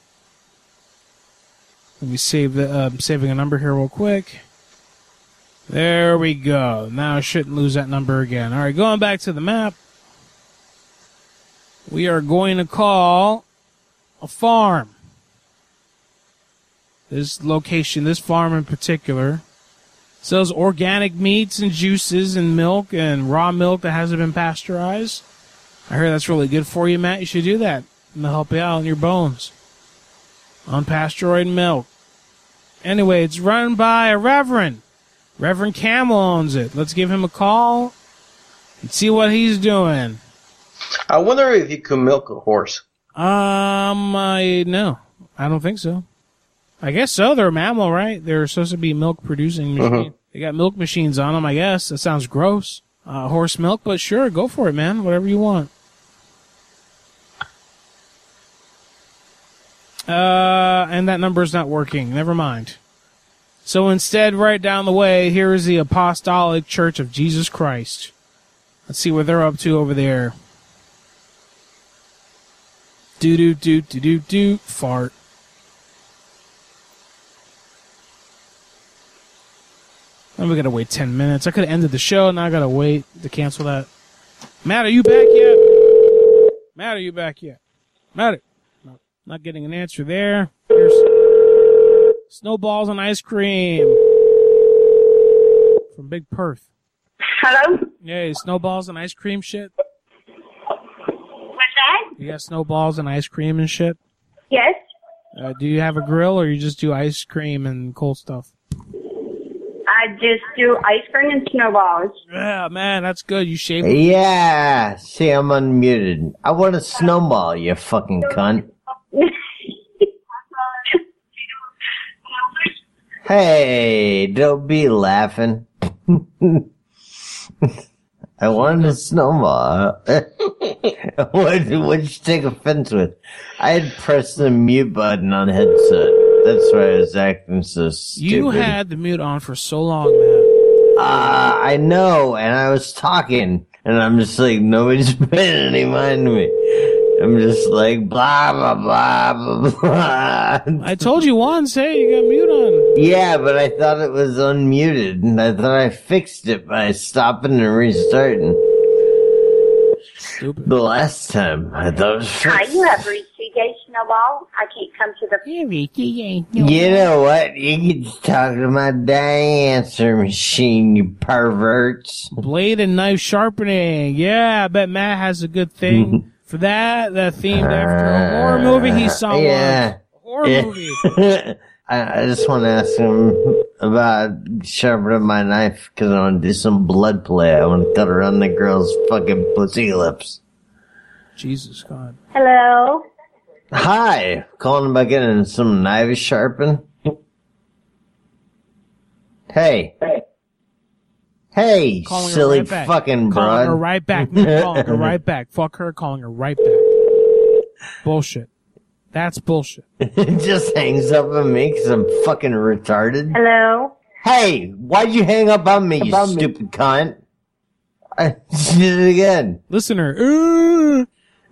Let me save the, uh, saving a number here real quick. There we go. Now I shouldn't lose that number again. Alright, going back to the map. We are going to call a farm. This location, this farm in particular, sells organic meats and juices and milk and raw milk that hasn't been pasteurized. I heard that's really good for you, Matt. You should do that. It'll help you out on your bones. Unpasteurized milk. Anyway, it's run by a reverend. Reverend Camel owns it. Let's give him a call and see what he's doing. I wonder if you could milk a horse. Um, I, no. I don't think so. I guess so. They're a mammal, right? They're supposed to be milk producing machine. Mhm. They got milk machines on them, I guess. That sounds gross. Uh, horse milk, but sure, go for it, man. Whatever you want. Uh, and that number's not working. Never mind. So instead, right down the way, here is the Apostolic Church of Jesus Christ. Let's see what they're up to over there. Do do do do do do fart. And we gotta wait ten minutes. I could have ended the show, now I gotta wait to cancel that. Matt, are you back yet? Matt, are you back yet? Matt, no, not getting an answer there. Here's Snowballs and Ice Cream from Big Perth. Hello? Yay, Snowballs and Ice Cream shit. What's that? You got snowballs and ice cream and shit? Yes? Uh, do you have a grill or you just do ice cream and cold stuff? I just do ice cream and snowballs. Yeah, man, that's good. You shave Yeah, see, I'm unmuted. I want a snowball, you fucking cunt. Hey, don't be laughing. I wanted a snowball. what, what'd you take offense with? I had pressed the mute button on the headset. That's why I was acting so stupid. You had the mute on for so long, man. Uh, I know, and I was talking, and I'm just like, nobody's paying any mind to me. I'm just like, blah, blah, blah, blah, blah. I told you once, hey, you got mute on. Yeah, but I thought it was unmuted, and I thought I fixed it by stopping and restarting. Stupid. The last time, I thought it was fixed. Hi, you have reached C J Snowball. I can't come to the... You know what? You can just talk to my dang answer machine, you perverts. Blade and knife sharpening. Yeah, I bet Matt has a good thing For that, that themed after a horror movie he saw Yeah. once. A horror Yeah. movie. I, I just want to ask him about sharpening my knife because I want to do some blood play. I want to cut around the girl's fucking pussy lips. Jesus God. Hello? Hi, calling about getting some knives sharpened. Hey. Hey, Calling her silly right back. fucking Calling broad. her right back. Me calling her right back. Fuck her, calling her right back. Bullshit. That's bullshit. It just hangs up on me because I'm fucking retarded. Hello? Hey, why'd you hang up on me, you About me. stupid cunt? I did it again. Listener. Uh,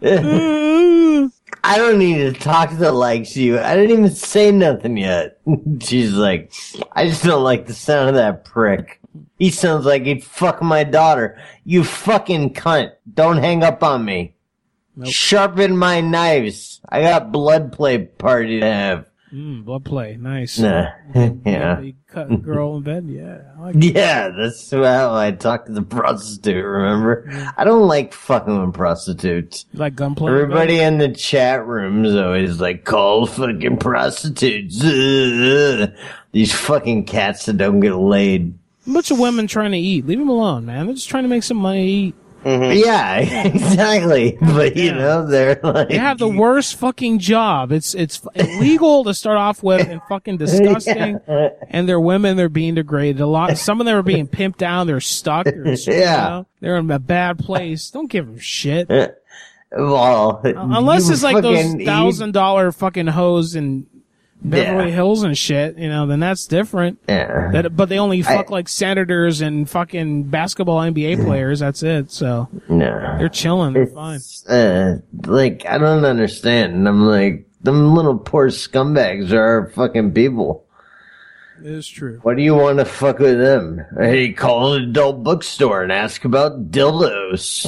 uh. I don't need to talk to the likes of you. I didn't even say nothing yet. She's like, I just don't like the sound of that prick. He sounds like he'd fuck my daughter. You fucking cunt. Don't hang up on me. Nope. Sharpen my knives. I got blood play party to have. Mm, blood play. Nice. Nah. Yeah. You cut a girl in bed? Yeah. I like Yeah, that's how I talk to the prostitute, remember? I don't like fucking with prostitutes. You like gunplay? Everybody in the chat room is always like, call fucking prostitutes. Ugh. These fucking cats that don't get laid. A bunch of women trying to eat. Leave them alone, man. They're just trying to make some money to eat. Yeah, exactly. But, you know, they're like... They have the worst fucking job. It's it's illegal to start off with and fucking disgusting. Yeah. And they're women. They're being degraded. A lot. Some of them are being pimped down. They're stuck. They're, Yeah. you know, they're in a bad place. Don't give them shit. Well, Unless you it's like those fucking- thousand dollar fucking hoes in Beverly Yeah. Hills and shit, you know, then that's different. Yeah. That, but they only I- fuck like senators and fucking basketball N B A players. That's it. So No. they're chilling. They're fine. Uh, like, I don't understand. And I'm like, them little poor scumbags are our fucking people. It is true. Why do you want to fuck with them? Hey, call an adult bookstore and ask about dildos.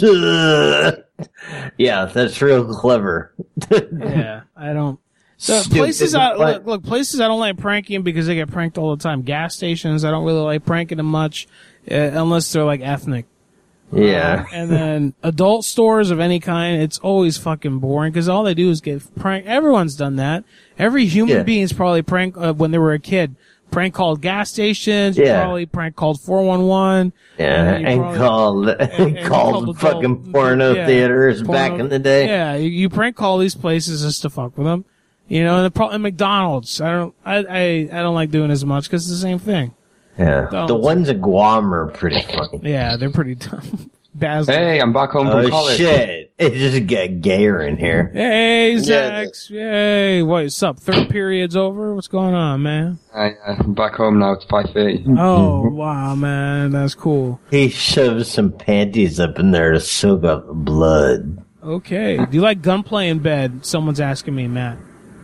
Yeah, that's real clever. Yeah, I don't. So Stupid. places I What? look, look places I don't like pranking because they get pranked all the time. Gas stations I don't really like pranking them much, uh, unless they're like ethnic. Yeah. Uh, and then adult stores of any kind, it's always fucking boring because all they do is get prank. Everyone's done that. Every human Yeah. being's probably prank uh, when they were a kid. Prank called gas stations. You Yeah. probably prank called four one one. Yeah, then you and probably- called, and called adult- fucking porno yeah, theaters back porno- in the day. Yeah, you, you prank call these places just to fuck with them. You know, and the pro- and McDonald's. I don't, I, I, I don't like doing as much because it's the same thing. Yeah. Don't- The ones at Guam are pretty funny. Yeah, they're pretty dumb. Basil. Hey, I'm back home from Oh college. shit. It just got gayer in here. Hey, Zax. Yay. What's up? Third period's over? What's going on, man? I, uh, I'm back home now. It's five thirty. Oh, wow, man. That's cool. He shoves some panties up in there to soak up the blood. Okay. Do you like gunplay in bed? Someone's asking me, Matt.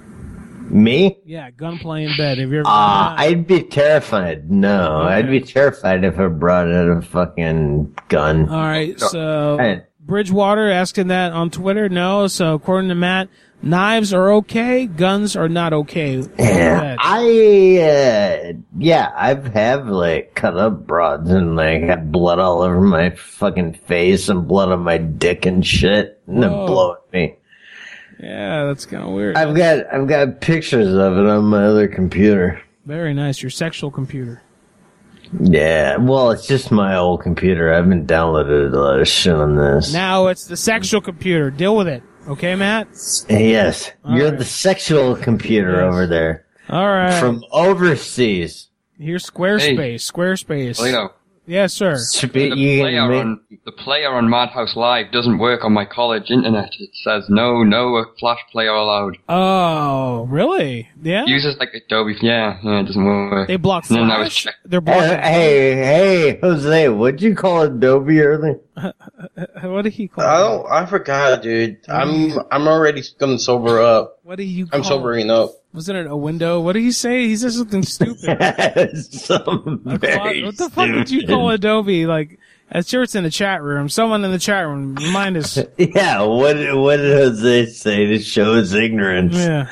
Me? Yeah, gunplay in bed. Have you ever Ah, done that? I'd be terrified. No, Okay. I'd be terrified if I brought out a fucking gun. All right, so Hey. Bridgewater asking that on Twitter. No, so according to Matt, knives are okay, guns are not okay. Yeah, I, uh, yeah, I've have like cut up broads and like had blood all over my fucking face and blood on my dick and shit, and then Whoa. blow at me. Yeah, that's kind of weird. I've got, I've got pictures of it on my other computer. Very nice. Your sexual computer. Yeah, well, it's just my old computer. I haven't downloaded a lot of shit on this. Now it's the sexual computer. Deal with it. Okay, Matt? Yes, All you're right. the sexual computer Yes. over there. All right. From overseas. Here's Squarespace. Squarespace. Lino. Yes, sir. Spe- The you player, can make- on, the player on Madhouse Live doesn't work on my college internet. It says no, no Flash player allowed. Oh, really? Yeah? Uses like Adobe. Yeah, yeah, it doesn't work. They block And then I was Flash? check- They're Hey, blocking. hey, hey, Jose, what'd you call Adobe earlier? What did he call I it? don't. I forgot, dude. I'm. I'm already gonna sober up. What do you call I'm sobering up. Wasn't it a window? What did he say? He said something stupid. Some A very closet- what the fuck did you call Adobe? Like, I'm sure it's in the chat room. Someone in the chat room, remind us. Yeah, what, what did Jose say to show his ignorance? Yeah.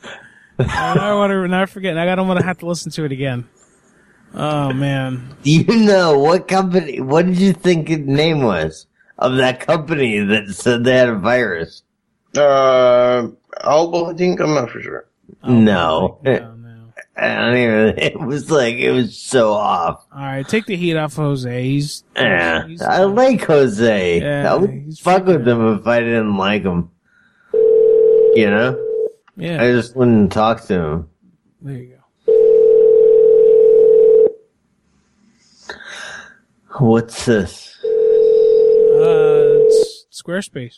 I want to. Now I forget. I don't want to have to listen to it again. Oh man. Do you know what company, what did you think the name was of that company that said they had a virus? Uh, Albo, I think. I'm not for sure. No. I don't even, it was like, it was so off. All right, take the heat off Jose. He's, Yeah, he's- I like Jose. Yeah, I would fuck with him if I didn't like him. You know? Yeah. I just wouldn't talk to him. There you go. What's this? Uh, it's Squarespace.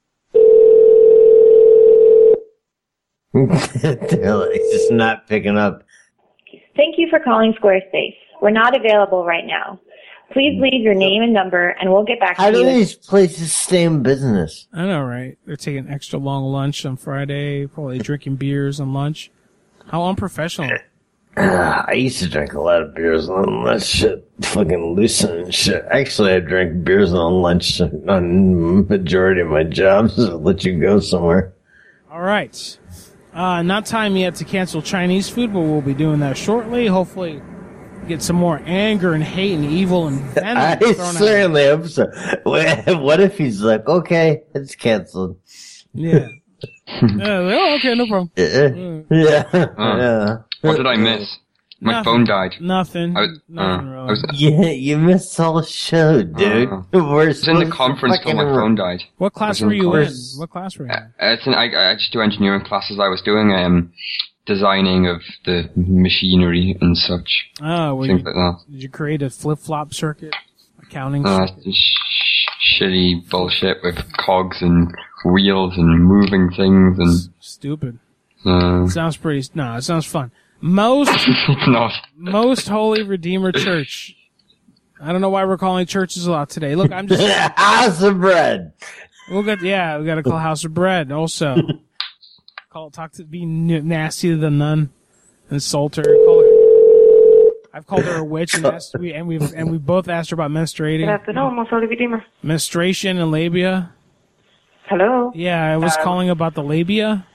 They're like just not picking up. Thank you for calling Squarespace. We're not available right now. Please leave your name and number, and we'll get back How to do you. these places stay in business? I know, right? They're taking extra long lunch on Friday, probably drinking beers on lunch. How unprofessional. I used to drink a lot of beers on lunch. Shit, fucking loosen and shit. Actually, I drank beers on lunch on majority of my jobs to let you go somewhere. All right. Uh, not time yet to cancel Chinese food, but we'll be doing that shortly. Hopefully, get some more anger and hate and evil and venom I thrown at certainly hope so. What if he's like, okay, it's canceled? Yeah. Yeah, oh, okay, no problem. Yeah. Yeah. Uh, yeah. What did I miss? My Nothing. phone died. Nothing. I was, Nothing uh, wrong. I was, Yeah, you missed all the show, dude. Uh, We're I was in the supposed to conference till fucking my phone died. What I class was were you in? class. What class were you in? Uh, it's an, I, I just do engineering classes. I was doing um, designing of the machinery and such. Oh, were things you, like that. did you create a flip-flop circuit? Accounting Uh, circuit? sh- shitty bullshit with cogs and wheels and moving things and. Stupid. Uh, Sounds pretty, no, it sounds fun. Most, it's not. Most Holy Redeemer Church. I don't know why we're calling churches a lot today. Look, I'm just. House of Bread. We'll get, yeah, we gotta call House of Bread also. Call, talk to, be n- nasty to the nun. Insult her. Call her. I've called her a witch and asked, we, and we've, and we both asked her about menstruating. Good afternoon, Most Holy Redeemer. Menstruation and labia. Hello. Yeah, I was Um, calling about the labia.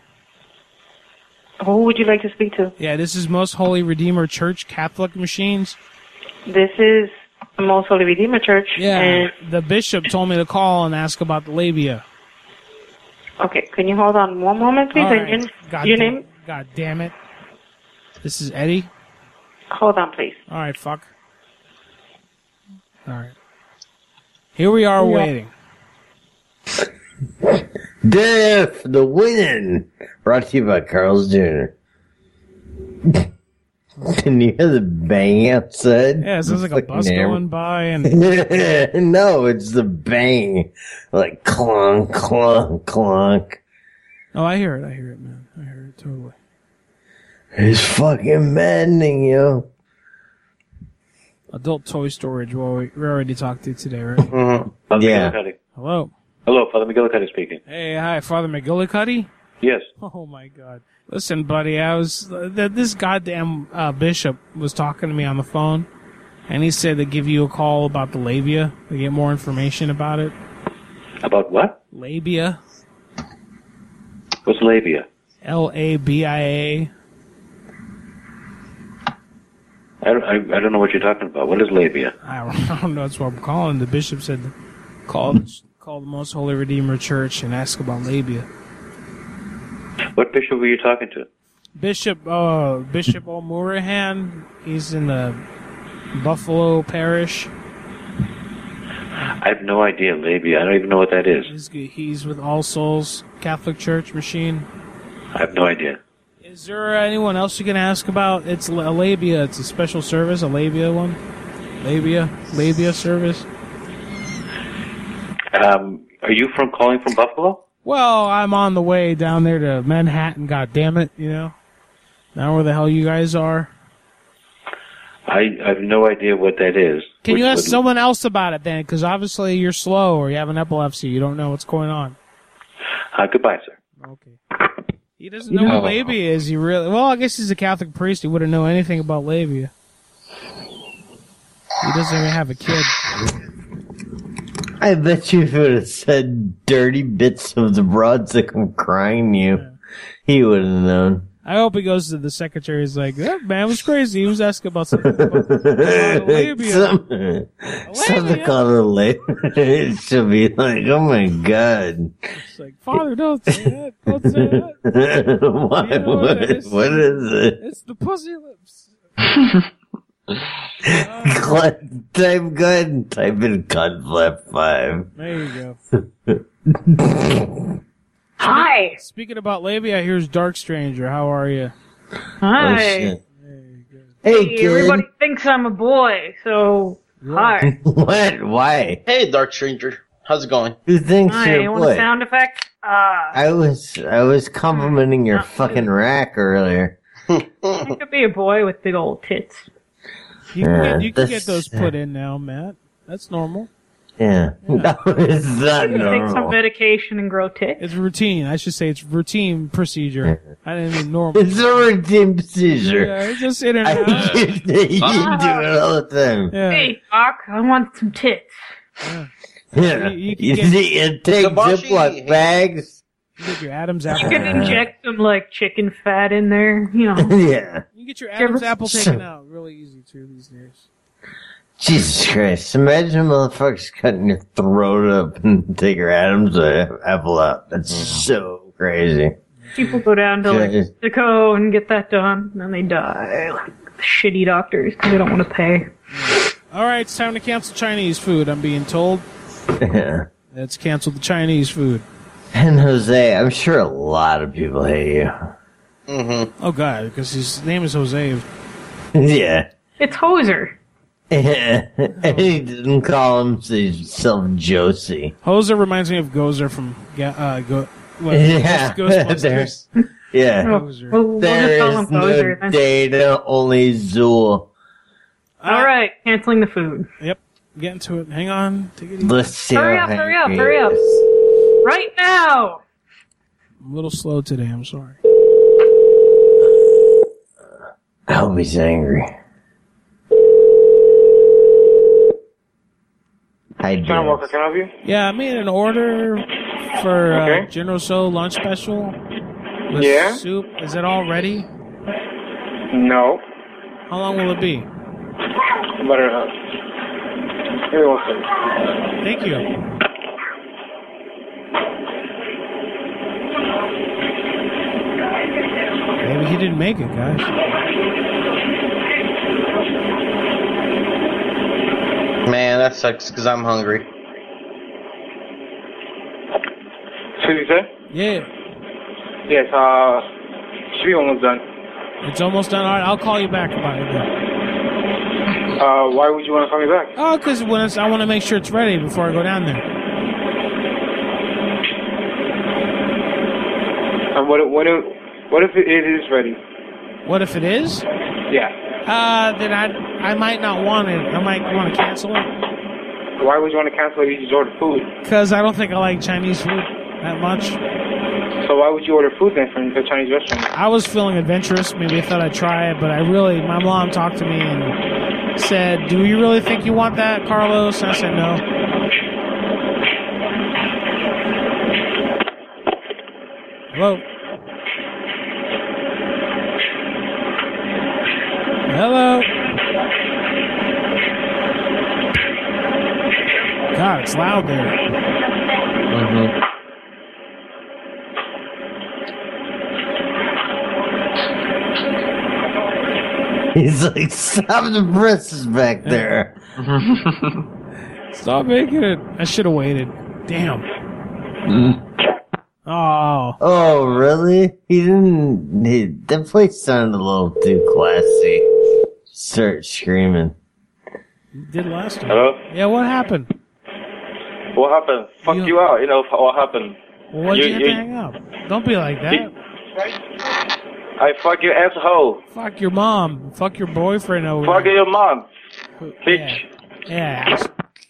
Who would you like to speak to? Yeah, this is Most Holy Redeemer Church Catholic Machines. This is Most Holy Redeemer Church. Yeah, And, the bishop told me to call and ask about the labia. okay, can you hold on one moment, please? All And right. your, God your damn- name? God damn it. This is Eddie. Hold on, please. All right, fuck. All right. Here we are Yeah. waiting. Death, the winning. Brought to you by Carl's Junior Can you hear the bang outside? Yeah, it sounds like a Fucking bus hammer. going by and No, it's the bang. Like clonk, clonk, clonk. oh, I hear it. I hear it, man. I hear it totally. It's fucking maddening, yo. Adult toy storage. Well, we, we already talked to today, right? Mm-hmm. Father Yeah. McGillicuddy. Hello. Hello, Father McGillicuddy speaking. Hey, hi, Father McGillicuddy. Yes. Oh my God! Listen, buddy, I was uh, th- this goddamn uh, bishop was talking to me on the phone, and he said to give you a call about the labia to get more information about it. About what? Labia, What's labia? L A B I A. I don't, I, I don't know what you're talking about. What is labia? I don't, I don't know. That's what I'm calling. The bishop said to call call the Most Holy Redeemer Church and ask about labia. What bishop were you talking to? Bishop uh, Bishop O'Murahan. He's in the Buffalo Parish. I have no idea, labia. I don't even know what that is. He's, he's with All Souls Catholic Church Machine. I have no idea. Is there anyone else you can ask about? It's a labia. It's a special service, a labia one. Labia, labia service. Um, are you from calling from Buffalo? Well, I'm on the way down there to Manhattan. God damn it, you know. Now where the hell you guys are? I, I have no idea what that is. Can Which you ask would- someone else about it then? Because obviously you're slow or you have an epilepsy. You don't know what's going on. Uh, goodbye, sir. He doesn't know what labia is. He really well. I guess he's a Catholic priest. He wouldn't know anything about labia. He doesn't even have a kid. I bet you if it would have said dirty bits of the broads that come crying to you, he would have known. I hope he goes to the secretary. He's like, that man was crazy. He was asking about something about uh, labia. Some, something called a labia. It should be like, oh my god. It's like, Father, don't say that. Don't say that. what, You know what what, that is? what is it? It's the pussy lips. Cl- type good. Type in cut flap five. There you go. Hi. Speaking about labia, here's Dark Stranger. How are you? Hi. Oh, shit. Hey, Hey, kid. everybody thinks I'm a boy, so hi. What? Why? Hey, Dark Stranger. How's it going? Who thinks Hi, you're you a want a boy? sound effect? Uh, I was I was complimenting your fucking rack earlier. I could be a boy with big old tits. You can, Yeah, get, you can that's- get those put in now, Matt. That's normal. Yeah. No, it's not I could take some normal. medication and grow tits. It's routine. I should say it's routine procedure. I didn't mean normal. It's a routine procedure. Yeah, it's just in and I- out. you, you do it all the time. Yeah. Hey, Doc, I want some tits. Yeah. You- you can You, get- see, you take Hibachi. Ziploc bags. You get your Adam's You apple. could inject some, like, chicken fat in there, you know. Yeah. You get your Did you Adam's ever- apple taken out. Really easy too these days. Jesus Christ. Imagine motherfuckers cutting your throat up and take your Adam's uh, apple out. That's so crazy. People go down to, like, Yeah. Mexico and get that done, and then they die. Like, shitty doctors, because they don't want to pay. All right, it's time to cancel Chinese food. I'm being told. Yeah. Let's cancel the Chinese food. And Jose, I'm sure a lot of people hate you. Mm-hmm. Oh God, because his name is Jose. Yeah. It's Hoser. Yeah. And he didn't call himself Josie. Hoser reminds me of Gozer from Ga- uh, Go. What, Yeah. Ghostbusters. There's- yeah. Oh, Gozer. well, we'll There just call is him no Hoser. then. data, only Zool. All right, canceling the food. Yep, get into it. Hang on. Take it easy. Let's see Hurry how up, hurry up, angry hurry he up. is. Right now! I'm a little slow today. I'm sorry. I hope he's angry. Hi, John Dennis. Walker, can I help you? Yeah, I made an order for uh, Okay. General Tso lunch special. With Yeah? soup. Is it all ready? No. How long will it be? But, uh, give me one second. Thank you. Maybe he didn't make it, guys. Man, that sucks because I'm hungry. Excuse me, sir? Yeah, Yes, uh, should be almost done. it's almost done. All right, I'll call you back about it then. Uh, why would you want to call me back? Oh, because when it's, I want to make sure it's ready before I go down there. And what, if- what, if, what if it is ready? What if it is? Yeah. Uh, then I I might not want it. I might want to cancel it Why would you want to cancel if you just ordered food? because I don't think I like Chinese food that much. So why would you order food then from the Chinese restaurant? I was feeling adventurous. Maybe I thought I'd try it, but I really, my mom talked to me and said, "Do you really think you want that, Carlos?" And I said, "No." Hello. Hello. God, it's loud there. Mm-hmm. He's like, stop the presses back there. Stop making it. I should have waited. Damn. Oh. Oh, really? He didn't. He, that place sounded a little too classy. Start screaming. You did last time. Hello? Yeah, what happened? What happened? Fuck you, out, you know, what happened? Well, why'd you, have to hang up? Don't be like that. I fuck your asshole. Fuck your mom. Fuck your boyfriend over Fuck there. your mom. Bitch. Yeah.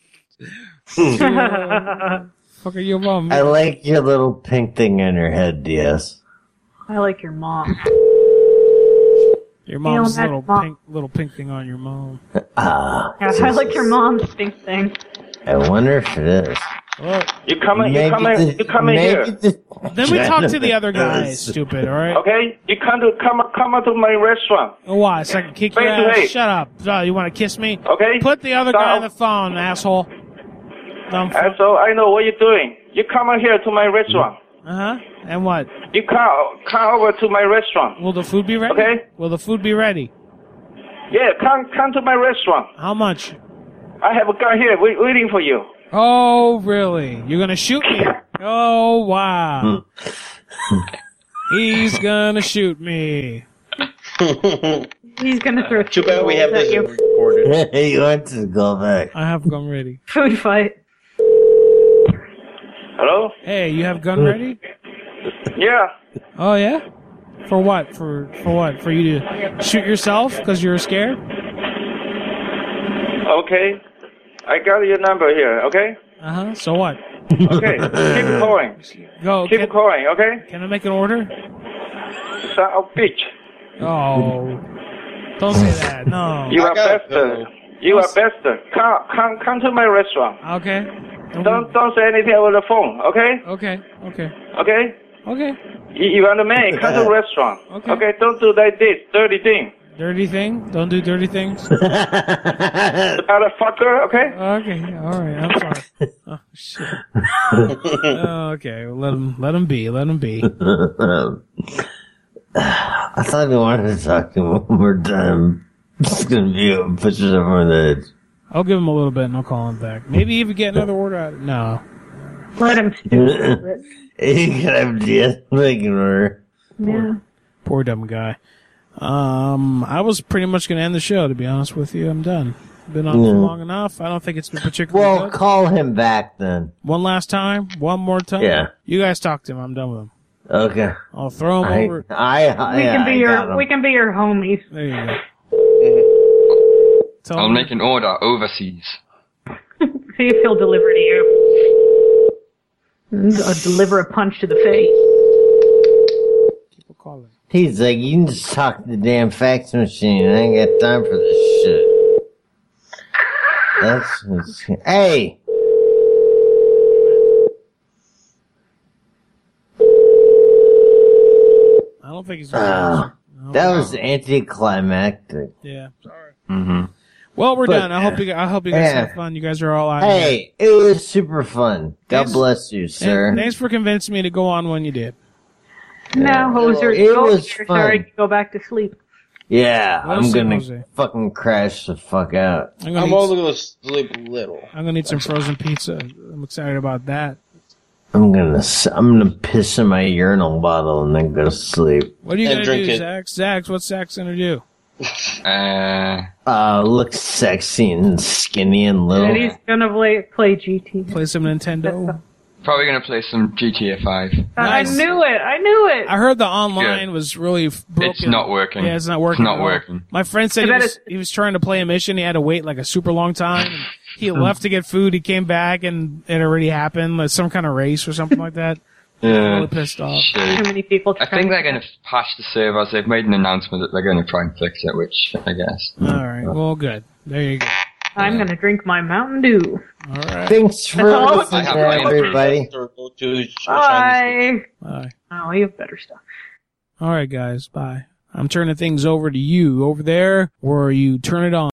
yeah. Fuck your mom. I like your little pink thing on your head, Diaz. I like your mom. Your mom's Feel that little mom. pink, little pink thing on your mom. Ah. Yeah, I like your mom's pink thing. I wonder if it is. You come in, you Maybe come in, the- you come in maybe here. the- Then we talk to the other guy, stupid, alright? Okay? You come to come come to my restaurant. Oh, why? So I can kick your Face to ass? face. Shut up. Oh, you want to kiss me? Okay? Put the other Stop. guy on the phone, asshole. Dumb And so I know what you're doing. You come in here to my restaurant. Uh-huh. And what? You come come over to my restaurant. Will the food be ready? Okay? Will the food be ready? Yeah, come come to my restaurant. How much? I have a guy here wait, waiting for you. Oh, really? You're gonna shoot me? Oh, wow. He's gonna shoot me. He's gonna throw Too bad we have at this you. recorded. He wants to go back. I have gun ready. Food fight. Hello? Hey, you have gun ready? Yeah. Oh, yeah? For what? For for what? For you to shoot yourself because you're scared? Okay. I got your number here, okay? Uh-huh. So what? Okay. Keep calling. Go. Keep Can, calling, okay? can I make an order? Son of a bitch. Oh. Don't say that. No. You are got- bastard. You are bastard. Come come come to my restaurant. Okay. Don't don't say anything over the phone, okay? Okay. Okay. Okay? Okay. You, you want to make come to the restaurant. Okay. Okay, don't do like this, dirty thing. Dirty thing? Don't do dirty things? Motherfucker, okay? Okay. All right. I'm sorry. Oh, shit. Oh, okay. Well, let him, let him be. Let him be. I thought he wanted to talk to him one more time. It's gonna be a pictures of him on the edge. I'll give him a little bit and I'll call him back. Maybe even get another order out. No. Let him do He could have just making order. Yeah. Poor dumb guy. Um, I was pretty much going to end the show, to be honest with you. I'm done. Been on for Yeah. long enough. I don't think it's been particularly Well, good. call him back then. One last time? One more time? Yeah. You guys talk to him. I'm done with him. Okay. I'll throw him I, over. I, I, We can be I got your him. we can be your homies. There you go. Tell I'll him- make an order overseas. See if he'll deliver to you. And, uh, deliver a punch to the face. People calling. He's like, you can just talk to the damn fax machine. I ain't got time for this shit. That's what's, hey! I don't think he's. Uh, that was anticlimactic. Yeah. Sorry. Mm-hmm. Well, we're But, done. I hope you. I hope you guys yeah. had fun. You guys are all out. Hey, it was super fun. God Thanks- bless you, sir. And thanks for convincing me to go on when you did. Now, Hoser, It go was here, fun. sorry to go back to sleep. Yeah, Well, I'm see, gonna Jose. fucking crash the fuck out. I'm gonna, I'm eat, only gonna sleep a little. I'm gonna eat some frozen pizza. I'm excited about that. I'm gonna s- I'm gonna piss in my urinal bottle and then go to sleep. What are you And gonna drink do, it. Zach? Zach, what's Zach's gonna do? Uh, Uh, look sexy and skinny and little. And he's gonna play, play G T. Play some Nintendo. probably gonna play some G T A five. I knew it. I knew it. I heard the online was really f- broken. It's not working. Yeah, it's not working. It's not at all. working. My friend said I he bet was, he was trying to play a mission. He had to wait like a super long time. And he left to get food. He came back and it already happened. Like some kind of race or something like that. Yeah. Really pissed off. Shit. Too many people. I think they're gonna patch the servers. They've made an announcement that they're gonna try and fix it, which I guess. All right. Well, good. There you go. I'm gonna drink my Mountain Dew. All right. Thanks for That's all. listening, everybody. Bye. Bye. Oh, you have better stuff. All right, guys. Bye. I'm turning things over to you over there where you turn it on.